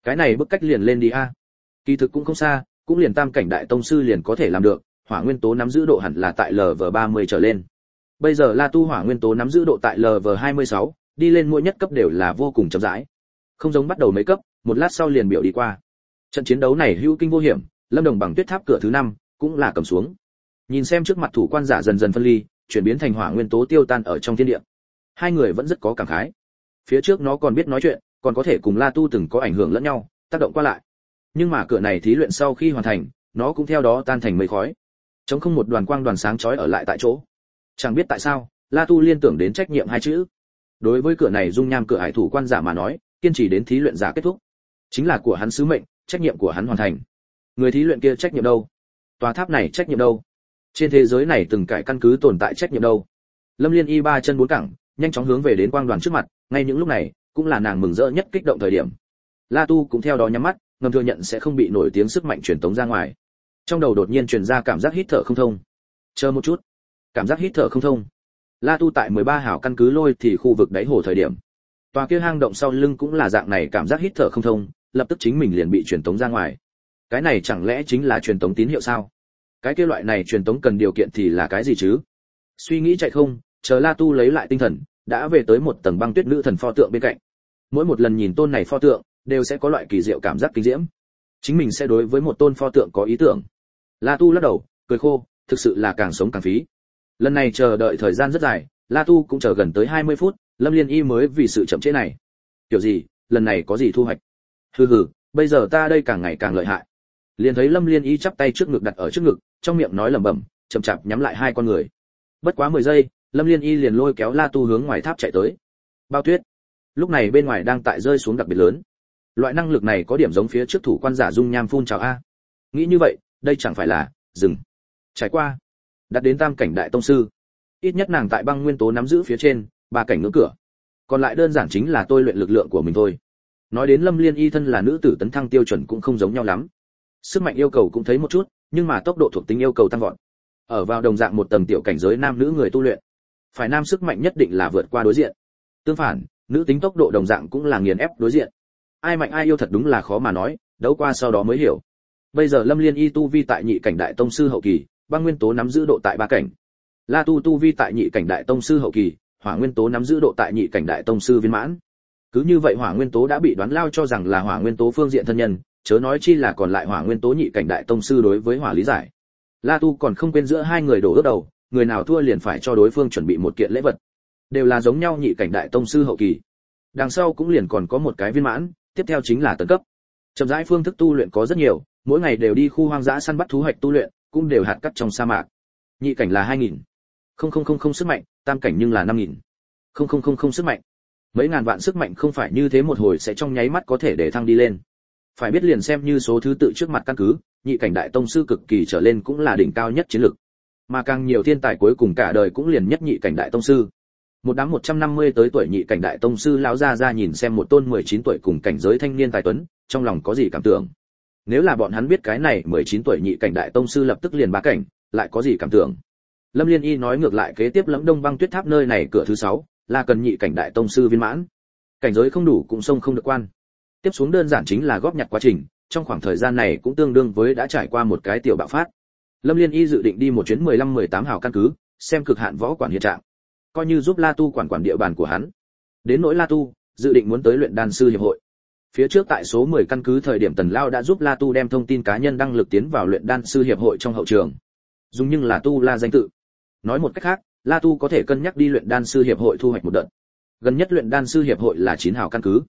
[SPEAKER 1] Cái này bức cách liền lên đi a. Kỳ thực cũng không xa, cũng liền tam cảnh đại tông sư liền có thể làm được, hỏa nguyên tố nắm giữ độ hẳn là tại LV30 trở lên. Bây giờ La Tu hỏa nguyên tố nắm giữ độ tại LV26, đi lên mỗi nhất cấp đều là vô cùng chậm rãi. Không giống bắt đầu mấy cấp, một lát sau liền biểu đi qua. Trận chiến đấu này hữu kinh vô hiểm, Lâm Đồng bằng tuyết tháp cửa thứ 5 cũng là cầm xuống. Nhìn xem trước mặt thủ quan giả dần dần phân ly, chuyển biến thành hỏa nguyên tố tiêu tan ở trong thiên địa. Hai người vẫn rất có cảm khái. Phía trước nó còn biết nói chuyện, còn có thể cùng La Tu từng có ảnh hưởng lẫn nhau, tác động qua lại. Nhưng mà cửa này thí luyện sau khi hoàn thành, nó cũng theo đó tan thành mây khói. Trống không một đoàn quang đoàn sáng chói ở lại tại chỗ. Chẳng biết tại sao, La Tu liên tưởng đến trách nhiệm hai chữ. Đối với cửa này dung nham cửa hải thủ quan giả mà nói, kiên trì đến thí luyện giả kết thúc, chính là của hắn sứ mệnh, trách nhiệm của hắn hoàn thành. Người thí luyện kia trách nhiệm đâu? Tòa tháp này trách nhiệm đâu? Trên thế giới này từng cải căn cứ tồn tại trách nhiệm đâu? Lâm Liên Y ba chân bốn cẳng, nhanh chóng hướng về đến quang đoàn trước mặt, ngay những lúc này, cũng là nàng mừng rỡ nhất kích động thời điểm. La Tu cũng theo đó nhắm mắt, ngầm thừa nhận sẽ không bị nổi tiếng sức mạnh truyền tống ra ngoài. Trong đầu đột nhiên truyền ra cảm giác hít thở không thông. Chờ một chút, cảm giác hít thở không thông. La Tu tại 13 hảo căn cứ lôi thì khu vực đáy hồ thời điểm, tòa kia hang động sau lưng cũng là dạng này cảm giác hít thở không thông, lập tức chính mình liền bị truyền tống ra ngoài. Cái này chẳng lẽ chính là truyền tống tín hiệu sao? Cái kia loại này truyền tống cần điều kiện thì là cái gì chứ? Suy nghĩ chạy không, chờ La Tu lấy lại tinh thần, đã về tới một tầng băng tuyết nữ thần pho tượng bên cạnh. Mỗi một lần nhìn tôn này pho tượng, đều sẽ có loại kỳ diệu cảm giác kinh diễm. Chính mình sẽ đối với một tôn pho tượng có ý tưởng. La Tu lắc đầu, cười khô, thực sự là càng sống càng phí. Lần này chờ đợi thời gian rất dài, La Tu cũng chờ gần tới 20 phút, Lâm Liên Y mới vì sự chậm trễ này. Kiểu gì, lần này có gì thu hoạch? Hừ hừ, bây giờ ta đây càng ngày càng lợi hại. Liền thấy Lâm Liên Y chắp tay trước ngực đặt ở trước ngực, trong miệng nói lẩm bẩm, chậm chạp nhắm lại hai con người. Bất quá 10 giây, Lâm Liên Y liền lôi kéo La Tu hướng ngoài tháp chạy tới. Bao tuyết. Lúc này bên ngoài đang tại rơi xuống đặc biệt lớn. Loại năng lực này có điểm giống phía trước thủ quan giả dung nham phun trào a. Nghĩ như vậy, đây chẳng phải là rừng. Trải qua, đặt đến tam cảnh đại tông sư. Ít nhất nàng tại băng nguyên tố nắm giữ phía trên, ba cảnh ngưỡng cửa. Còn lại đơn giản chính là tôi luyện lực lượng của mình thôi. Nói đến Lâm Liên Y thân là nữ tử tấn thăng tiêu chuẩn cũng không giống nhau lắm. Sức mạnh yêu cầu cũng thấy một chút, nhưng mà tốc độ thuộc tính yêu cầu tăng vọt. Ở vào đồng dạng một tầng tiểu cảnh giới nam nữ người tu luyện, phải nam sức mạnh nhất định là vượt qua đối diện. Tương phản, nữ tính tốc độ đồng dạng cũng là nghiền ép đối diện. Ai mạnh ai yêu thật đúng là khó mà nói, đấu qua sau đó mới hiểu. Bây giờ Lâm Liên Y tu vi tại nhị cảnh đại tông sư hậu kỳ, băng nguyên tố nắm giữ độ tại ba cảnh. La Tu tu vi tại nhị cảnh đại tông sư hậu kỳ, hỏa nguyên tố nắm giữ độ tại nhị cảnh đại tông sư viên mãn. Cứ như vậy hỏa nguyên tố đã bị đoán lao cho rằng là hỏa nguyên tố phương diện thân nhân, chớ nói chi là còn lại hỏa nguyên tố nhị cảnh đại tông sư đối với hỏa lý giải. La Tu còn không quên giữa hai người đổ ước đầu, người nào thua liền phải cho đối phương chuẩn bị một kiện lễ vật. Đều là giống nhau nhị cảnh đại tông sư hậu kỳ. Đằng sau cũng liền còn có một cái viên mãn, tiếp theo chính là tấn cấp. Chậm rãi phương thức tu luyện có rất nhiều, mỗi ngày đều đi khu hoang dã săn bắt thú hoạch tu luyện, cũng đều hạt cắt trong sa mạc. Nhị cảnh là 2000. Không sức mạnh, tam cảnh nhưng là 5000. Không sức mạnh. Mấy ngàn vạn sức mạnh không phải như thế một hồi sẽ trong nháy mắt có thể để thăng đi lên. Phải biết liền xem như số thứ tự trước mặt căn cứ, nhị cảnh đại tông sư cực kỳ trở lên cũng là đỉnh cao nhất chiến lực. Mà càng nhiều thiên tài cuối cùng cả đời cũng liền nhất nhị cảnh đại tông sư. Một đám 150 tới tuổi nhị cảnh đại tông sư lão ra nhìn xem một tôn 19 tuổi cùng cảnh giới thanh niên tài tuấn, trong lòng có gì cảm tưởng. Nếu là bọn hắn biết cái này 19 tuổi nhị cảnh đại tông sư lập tức liền bá cảnh, lại có gì cảm tưởng. Lâm Liên Y nói ngược lại kế tiếp Lẫm Đông băng tuyết tháp nơi này cửa thứ 6, là cần nhị cảnh đại tông sư viên mãn. Cảnh giới không đủ cũng sông không được quan. Tiếp xuống đơn giản chính là góp nhặt quá trình, trong khoảng thời gian này cũng tương đương với đã trải qua một cái tiểu bạo phát. Lâm Liên Y dự định đi một chuyến 15-18 hào căn cứ, xem cực hạn võ quản hiện trạng, coi như giúp La Tu quản địa bàn của hắn. Đến nỗi La Tu, dự định muốn tới luyện đan sư hiệp hội. Phía trước tại số 10 căn cứ thời điểm Tần Lao đã giúp La Tu đem thông tin cá nhân đăng lực tiến vào luyện đan sư hiệp hội trong hậu trường. Dùng nhưng là Tu La danh tự. Nói một cách khác, La Tu có thể cân nhắc đi luyện đan sư hiệp hội thu hoạch một đợt. Gần nhất luyện đan sư hiệp hội là 9 hào căn cứ.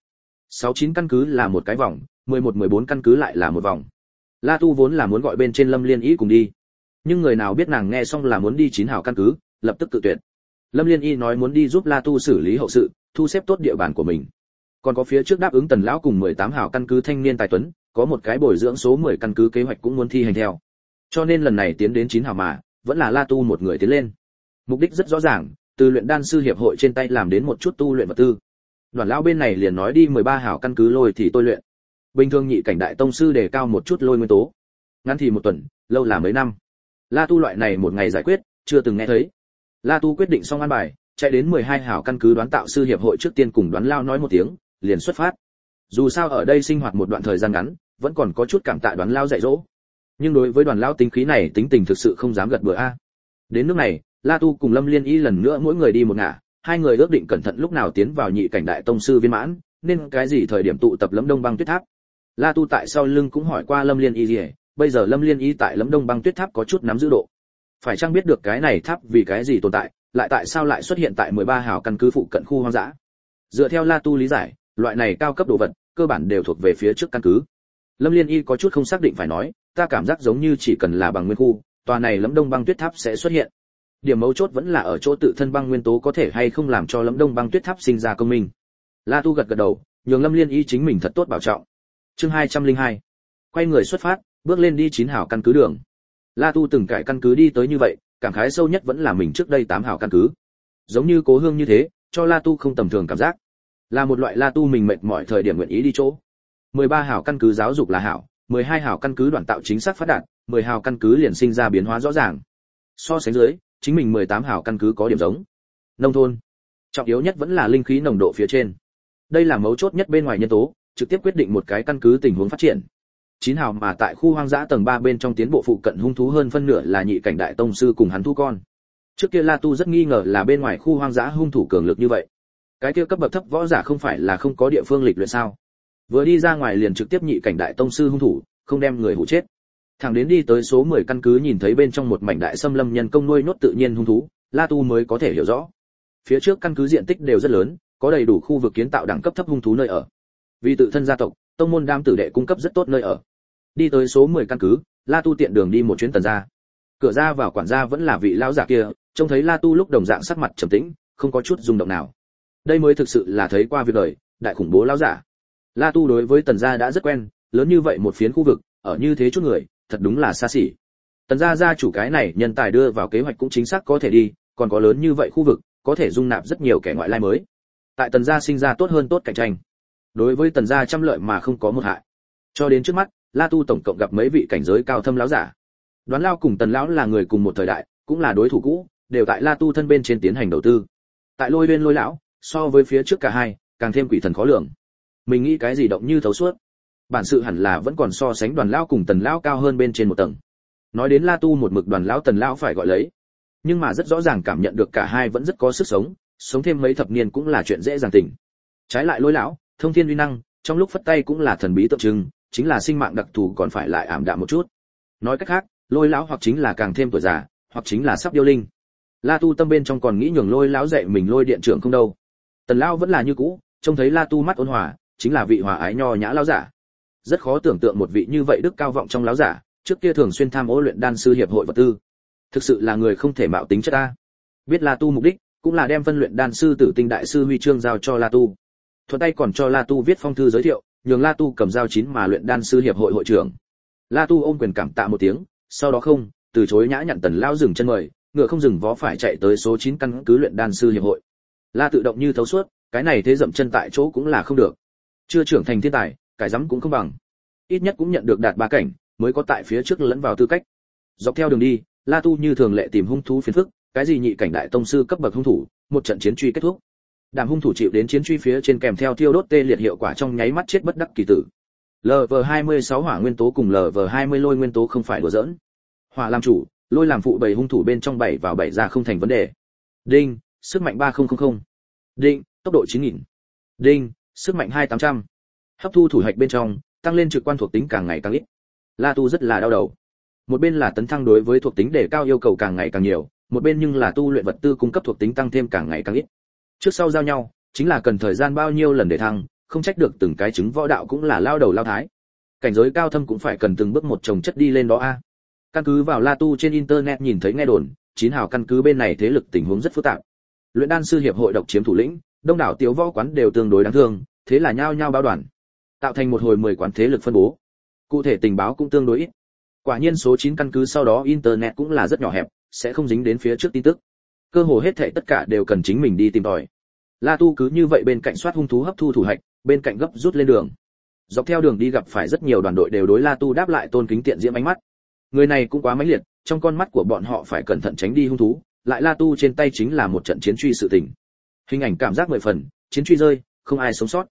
[SPEAKER 1] 69 căn cứ là một cái vòng, 11-14 căn cứ lại là một vòng. La Tu vốn là muốn gọi bên trên Lâm Liên Y cùng đi. Nhưng người nào biết nàng nghe xong là muốn đi 9 hào căn cứ, lập tức tự tuyệt. Lâm Liên Y nói muốn đi giúp La Tu xử lý hậu sự, thu xếp tốt địa bàn của mình. Còn có phía trước đáp ứng Tần lão cùng 18 hào căn cứ thanh niên tài tuấn, có một cái bồi dưỡng số 10 căn cứ kế hoạch cũng muốn thi hành theo. Cho nên lần này tiến đến 9 hào mà, vẫn là La Tu một người tiến lên. Mục đích rất rõ ràng, từ luyện đan sư hiệp hội trên tay làm đến một chút tu luyện vật tư. Đoàn lão bên này liền nói đi 13 hào căn cứ lôi thì tôi luyện. Bình thường nhị cảnh đại tông sư đề cao một chút lôi nguyên tố. Ngắn thì một tuần, lâu là mấy năm. La Tu loại này một ngày giải quyết, chưa từng nghe thấy. La Tu quyết định xong an bài, chạy đến 12 hào căn cứ đoán tạo sư hiệp hội trước tiên cùng đoán lao nói một tiếng, liền xuất phát. Dù sao ở đây sinh hoạt một đoạn thời gian ngắn, vẫn còn có chút cảm tạ Đoàn lao dạy dỗ. Nhưng đối với Đoàn lao tính khí này tính tình thực sự không dám gật bừa a. Đến nước này, La Tu cùng Lâm Liên Y lần nữa mỗi người đi một ngả, hai người ước định cẩn thận lúc nào tiến vào nhị cảnh đại tông sư viên mãn, nên cái gì thời điểm tụ tập Lâm Đông Băng Tuyết Tháp. La Tu tại sau lưng cũng hỏi qua Lâm Liên Y gì, bây giờ Lâm Liên Y tại Lâm Đông Băng Tuyết Tháp có chút nắm giữ độ. Phải chăng biết được cái này tháp vì cái gì tồn tại, lại tại sao lại xuất hiện tại 13 hào căn cứ phụ cận khu hoang dã? Dựa theo La Tu lý giải, loại này cao cấp đồ vật, cơ bản đều thuộc về phía trước căn cứ. Lâm Liên Y có chút không xác định phải nói, ta cảm giác giống như chỉ cần là bằng nguyên khu, tòa này Lâm Đông Băng Tuyết Tháp sẽ xuất hiện. Điểm mấu chốt vẫn là ở chỗ tự thân băng nguyên tố có thể hay không làm cho Lâm Đông Băng Tuyết Tháp sinh ra công minh. La Tu gật gật đầu, nhường Lâm Liên Y chính mình thật tốt bảo trọng. Chương 202. Quay người xuất phát, bước lên đi 9 hào căn cứ đường. La Tu từng cải căn cứ đi tới như vậy, cảm khái sâu nhất vẫn là mình trước đây 8 hào căn cứ. Giống như Cố Hương như thế, cho La Tu không tầm thường cảm giác. Là một loại La Tu mình mệt mỏi thời điểm nguyện ý đi chỗ. 13 hào căn cứ giáo dục là hảo, 12 hào căn cứ đoàn tạo chính xác phát đạt, 10 hào căn cứ liền sinh ra biến hóa rõ ràng. So sánh dưới, chính mình 18 hào căn cứ có điểm giống. Nông thôn, trọng yếu nhất vẫn là linh khí nồng độ phía trên. Đây là mấu chốt nhất bên ngoài nhân tố, trực tiếp quyết định một cái căn cứ tình huống phát triển. 9 hào mà tại khu hoang dã tầng 3 bên trong tiến bộ phụ cận hung thú hơn phân nửa là nhị cảnh đại tông sư cùng hắn thú con. Trước kia La Tu rất nghi ngờ là bên ngoài khu hoang dã hung thủ cường lực như vậy. Cái kia cấp bậc thấp võ giả không phải là không có địa phương lịch luyện sao? Vừa đi ra ngoài liền trực tiếp nhị cảnh đại tông sư hung thủ, không đem người hủ chết. Thẳng đến đi tới số 10 căn cứ nhìn thấy bên trong một mảnh đại xâm lâm nhân công nuôi nhốt tự nhiên hung thú, La Tu mới có thể hiểu rõ. Phía trước căn cứ diện tích đều rất lớn, có đầy đủ khu vực kiến tạo đẳng cấp thấp hung thú nơi ở. Vì tự thân gia tộc, tông môn đam tử đệ cung cấp rất tốt nơi ở. Đi tới số 10 căn cứ, La Tu tiện đường đi một chuyến Tần gia. Cửa ra vào quản gia vẫn là vị lão giả kia, trông thấy La Tu lúc đồng dạng sắc mặt trầm tĩnh, không có chút rung động nào. Đây mới thực sự là thấy qua việc đời, đại khủng bố lão giả. La Tu đối với Tần gia đã rất quen, lớn như vậy một phiến khu vực, ở như thế chút người, thật đúng là xa xỉ. Tần gia gia chủ cái này nhân tài đưa vào kế hoạch cũng chính xác có thể đi, còn có lớn như vậy khu vực, có thể dung nạp rất nhiều kẻ ngoại lai mới. Tại Tần gia sinh ra tốt hơn tốt cạnh tranh. Đối với Tần gia trăm lợi mà không có một hại. Cho đến trước mắt, La Tu tổng cộng gặp mấy vị cảnh giới cao thâm lão giả. Đoán Lao cùng Tần lão là người cùng một thời đại, cũng là đối thủ cũ, đều tại La Tu thân bên trên tiến hành đầu tư. Tại Lôi Uyên Lôi lão, so với phía trước cả hai, càng thêm quỷ thần khó lường. Mình nghĩ cái gì động như thấu suốt. Bản sự hẳn là vẫn còn so sánh Đoàn lão cùng Tần lão cao hơn bên trên một tầng. Nói đến La Tu một mực Đoàn lão Tần lão phải gọi lấy, nhưng mà rất rõ ràng cảm nhận được cả hai vẫn rất có sức sống, sống thêm mấy thập niên cũng là chuyện dễ dàng tình. Trái lại Lôi lão, thông thiên uy năng, trong lúc phất tay cũng là thần bí tượng trưng, chính là sinh mạng đặc thù còn phải lại ảm đạm một chút. Nói cách khác, Lôi lão hoặc chính là càng thêm tuổi già, hoặc chính là sắp điêu linh. La Tu tâm bên trong còn nghĩ nhường Lôi lão dạy mình Lôi điện trưởng không đâu. Tần lão vẫn là như cũ, trông thấy La Tu mắt ôn hòa, chính là vị hòa ái nho nhã lão giả. Rất khó tưởng tượng một vị như vậy đức cao vọng trong lão giả, trước kia thường xuyên tham ô luyện đan sư hiệp hội vật tư. Thực sự là người không thể mạo tính chất ta. Biết La Tu mục đích, cũng là đem phân luyện đan sư Tử Tinh đại sư huy chương giao cho La Tu. Thuận tay còn cho La Tu viết phong thư giới thiệu, nhường La Tu cầm dao chín mà luyện đan sư hiệp hội hội trưởng. La Tu ôm quyền cảm tạ một tiếng, sau đó không từ chối nhã nhặn Tần lão dừng chân mời, ngựa không dừng vó phải chạy tới số 9 căn cứ luyện đan sư hiệp hội. La tự động như thấu suốt, cái này thế dậm chân tại chỗ cũng là không được. Chưa trưởng thành thiên tài, cái dám cũng không bằng. Ít nhất cũng nhận được đạt 3 cảnh, mới có tại phía trước lẫn vào tư cách. Dọc theo đường đi, La Tu như thường lệ tìm hung thú phiền phức, cái gì nhị cảnh đại tông sư cấp bậc hung thủ, một trận chiến truy kết thúc. Đàm hung thủ chịu đến chiến truy phía trên kèm theo thiêu đốt tê liệt hiệu quả trong nháy mắt chết bất đắc kỳ tử. LV26 hỏa nguyên tố cùng LV20 lôi nguyên tố không phải đùa giỡn. Hỏa làm chủ, lôi làm phụ, 7 hung thủ bên trong 7 vào 7 ra không thành vấn đề. Đinh, sức mạnh 3000. Đinh, tốc độ 9000. Đinh, sức mạnh 2800. Hấp thu thủ hạch bên trong, tăng lên trực quan thuộc tính càng ngày càng ít. La Tu rất là đau đầu. Một bên là tấn thăng đối với thuộc tính đề cao yêu cầu càng ngày càng nhiều, một bên nhưng là tu luyện vật tư cung cấp thuộc tính tăng thêm càng ngày càng ít. Trước sau giao nhau, chính là cần thời gian bao nhiêu lần để thăng, không trách được từng cái chứng võ đạo cũng là lao đầu lao thái. Cảnh giới cao thâm cũng phải cần từng bước một chồng chất đi lên đó a. Căn cứ vào La Tu trên internet nhìn thấy nghe đồn, 9 hào căn cứ bên này thế lực tình huống rất phức tạp. Luyện đan sư hiệp hội độc chiếm thủ lĩnh, đông đảo tiểu võ quán đều tương đối đáng thương, thế là nhao nhao báo đoàn, tạo thành một hồi 10 quán thế lực phân bố. Cụ thể tình báo cũng tương đối ít. Quả nhiên số 9 căn cứ sau đó internet cũng là rất nhỏ hẹp, sẽ không dính đến phía trước tin tức. Cơ hồ hết thảy tất cả đều cần chính mình đi tìm tòi. La Tu cứ như vậy bên cạnh soát hung thú hấp thu thủ hạch, bên cạnh gấp rút lên đường. Dọc theo đường đi gặp phải rất nhiều đoàn đội đều đối La Tu đáp lại tôn kính tiện diễm ánh mắt. Người này cũng quá mãnh liệt, trong con mắt của bọn họ phải cẩn thận tránh đi hung thú, lại La Tu trên tay chính là một trận chiến truy sự tình. Hình ảnh cảm giác 10 phần, chiến truy rơi, không ai sống sót.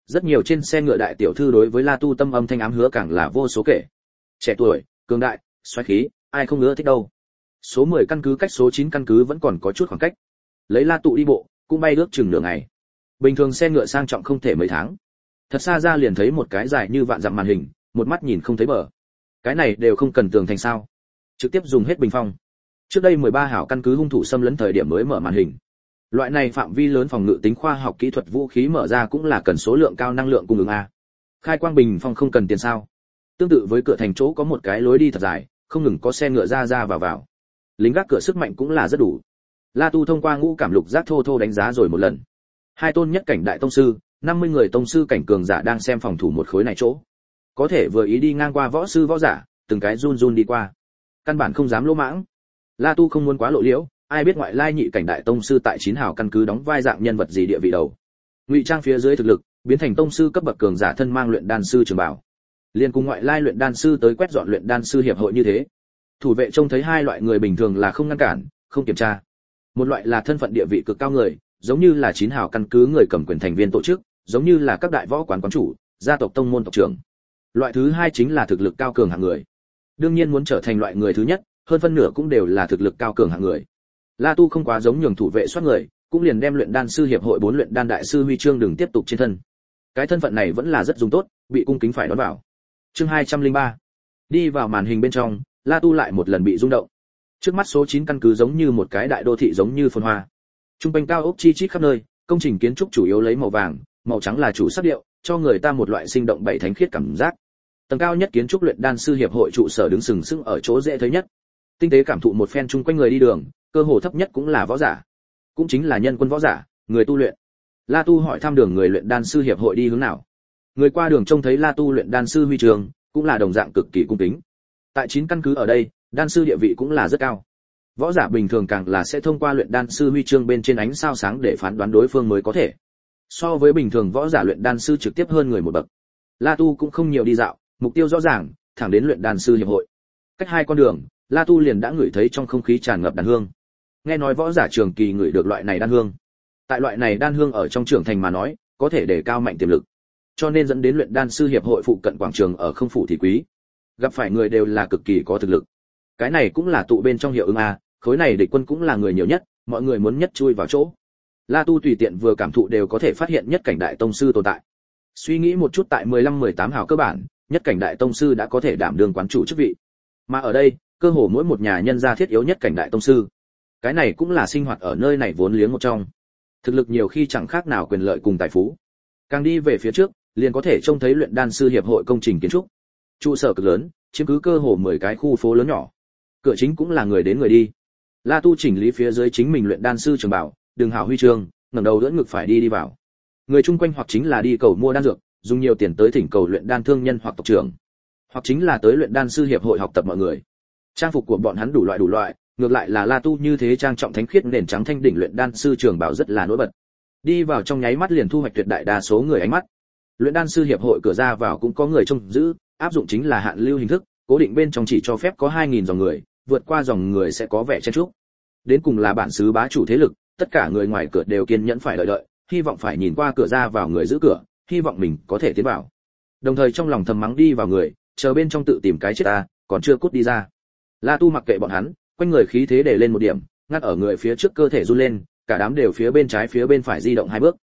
[SPEAKER 1] rất nhiều trên xe ngựa đại tiểu thư đối với La Tu tâm âm thanh ám hứa càng là vô số kể. Trẻ tuổi, cường đại, xoáy khí, ai không ngứa thích đâu. Số 10 căn cứ cách số 9 căn cứ vẫn còn có chút khoảng cách. Lấy La Tụ đi bộ, cũng bay ước chừng nửa ngày. Bình thường xe ngựa sang trọng không thể mấy tháng. Thật xa ra liền thấy một cái dài như vạn dặm màn hình, một mắt nhìn không thấy bờ. Cái này đều không cần tường thành sao? Trực tiếp dùng hết bình phong. Trước đây 13 hảo căn cứ hung thủ xâm lấn thời điểm mới mở màn hình. Loại này phạm vi lớn phòng ngự tính khoa học kỹ thuật vũ khí mở ra cũng là cần số lượng cao năng lượng cung ứng a. Khai quang bình phong không cần tiền sao? Tương tự với cửa thành chỗ có một cái lối đi thật dài, không ngừng có xe ngựa ra ra vào vào. Lính gác cửa sức mạnh cũng là rất đủ. La Tu thông qua ngũ cảm lục giác thô thô đánh giá rồi một lần. Hai tôn nhất cảnh đại tông sư, 50 người tông sư cảnh cường giả đang xem phòng thủ một khối này chỗ. Có thể vừa ý đi ngang qua võ sư võ giả, từng cái run run đi qua. Căn bản không dám lỗ mãng. La Tu không muốn quá lộ liễu, ai biết ngoại lai nhị cảnh đại tông sư tại 9 hào căn cứ đóng vai dạng nhân vật gì địa vị đầu. Ngụy trang phía dưới thực lực, biến thành tông sư cấp bậc cường giả thân mang luyện đan sư trường bảo. Liên cùng ngoại lai luyện đan sư tới quét dọn luyện đan sư hiệp hội như thế. Thủ vệ trông thấy hai loại người bình thường là không ngăn cản, không kiểm tra. Một loại là thân phận địa vị cực cao người, giống như là 9 hào căn cứ người cầm quyền thành viên tổ chức, giống như là các đại võ quán quán chủ, gia tộc tông môn tộc trưởng. Loại thứ hai chính là thực lực cao cường hạng người. Đương nhiên muốn trở thành loại người thứ nhất, hơn phân nửa cũng đều là thực lực cao cường hạng người. La Tu không quá giống nhường thủ vệ soát người, cũng liền đem luyện đan sư hiệp hội 4 luyện đan đại sư huy chương đừng tiếp tục trên thân. Cái thân phận này vẫn là rất dùng tốt, bị cung kính phải đón vào. Chương 203. Đi vào màn hình bên trong, La Tu lại một lần bị rung động. Trước mắt số 9 căn cứ giống như một cái đại đô thị giống như phồn hoa. Trung quanh cao ốc chi chít khắp nơi, công trình kiến trúc chủ yếu lấy màu vàng, màu trắng là chủ sắc điệu, cho người ta một loại sinh động bảy thánh khiết cảm giác. Tầng cao nhất kiến trúc luyện đan sư hiệp hội trụ sở đứng sừng sững ở chỗ dễ thấy nhất. Tinh tế cảm thụ một phen chung quanh người đi đường, cơ hồ thấp nhất cũng là võ giả, cũng chính là nhân quân võ giả, người tu luyện. La Tu hỏi thăm đường người luyện đan sư hiệp hội đi hướng nào. Người qua đường trông thấy La Tu luyện đan sư huy trường, cũng là đồng dạng cực kỳ cung kính. Tại 9 căn cứ ở đây, đan sư địa vị cũng là rất cao. Võ giả bình thường càng là sẽ thông qua luyện đan sư huy chương bên trên ánh sao sáng để phán đoán đối phương mới có thể. So với bình thường võ giả luyện đan sư trực tiếp hơn người một bậc. La Tu cũng không nhiều đi dạo, mục tiêu rõ ràng, thẳng đến luyện đan sư hiệp hội. Cách 2 con đường, La Tu liền đã ngửi thấy trong không khí tràn ngập đan hương. Nghe nói võ giả trường kỳ ngửi được loại này đan hương. Tại loại này đan hương ở trong trưởng thành mà nói, có thể đề cao mạnh tiềm lực. Cho nên dẫn đến luyện đan sư hiệp hội phụ cận quảng trường ở không phủ thì quý. Gặp phải người đều là cực kỳ có thực lực. Cái này cũng là tụ bên trong hiệu ứng a, khối này địch quân cũng là người nhiều nhất, mọi người muốn nhất chui vào chỗ. La Tu tùy tiện vừa cảm thụ đều có thể phát hiện nhất cảnh đại tông sư tồn tại. Suy nghĩ một chút tại 15-18 hào cơ bản, nhất cảnh đại tông sư đã có thể đảm đương quán chủ chức vị. Mà ở đây, cơ hồ mỗi một nhà nhân gia thiết yếu nhất cảnh đại tông sư. Cái này cũng là sinh hoạt ở nơi này vốn liếng một trong. Thực lực nhiều khi chẳng khác nào quyền lợi cùng tài phú. Càng đi về phía trước, liền có thể trông thấy luyện đan sư hiệp hội công trình kiến trúc. Trụ sở cực lớn, chiếm cứ cơ hồ 10 cái khu phố lớn nhỏ. Cửa chính cũng là người đến người đi. La Tu chỉnh lý phía dưới chính mình luyện đan sư trường bảo, đường hảo huy chương, ngẩng đầu đỡ ngực phải đi vào. Người chung quanh hoặc chính là đi cầu mua đan dược, dùng nhiều tiền tới thỉnh cầu luyện đan thương nhân hoặc tộc trưởng, hoặc chính là tới luyện đan sư hiệp hội học tập mọi người. Trang phục của bọn hắn đủ loại, ngược lại là La Tu như thế trang trọng thánh khiết nền trắng thanh đỉnh luyện đan sư trường bảo rất là nổi bật. Đi vào trong nháy mắt liền thu hoạch tuyệt đại đa số người ánh mắt. Luyện đan sư hiệp hội cửa ra vào cũng có người trông giữ, áp dụng chính là hạn lưu hình thức, cố định bên trong chỉ cho phép có 2000 dòng người, vượt qua dòng người sẽ có vẻ chen chúc. Đến cùng là bản xứ bá chủ thế lực, tất cả người ngoài cửa đều kiên nhẫn phải đợi, hy vọng phải nhìn qua cửa ra vào người giữ cửa, hy vọng mình có thể tiến vào. Đồng thời trong lòng thầm mắng đi vào người, chờ bên trong tự tìm cái chết ta, còn chưa cút đi ra. La Tu mặc kệ bọn hắn, quanh người khí thế để lên một điểm, ngắt ở người phía trước cơ thể run lên, cả đám đều phía bên trái phía bên phải di động 2 bước.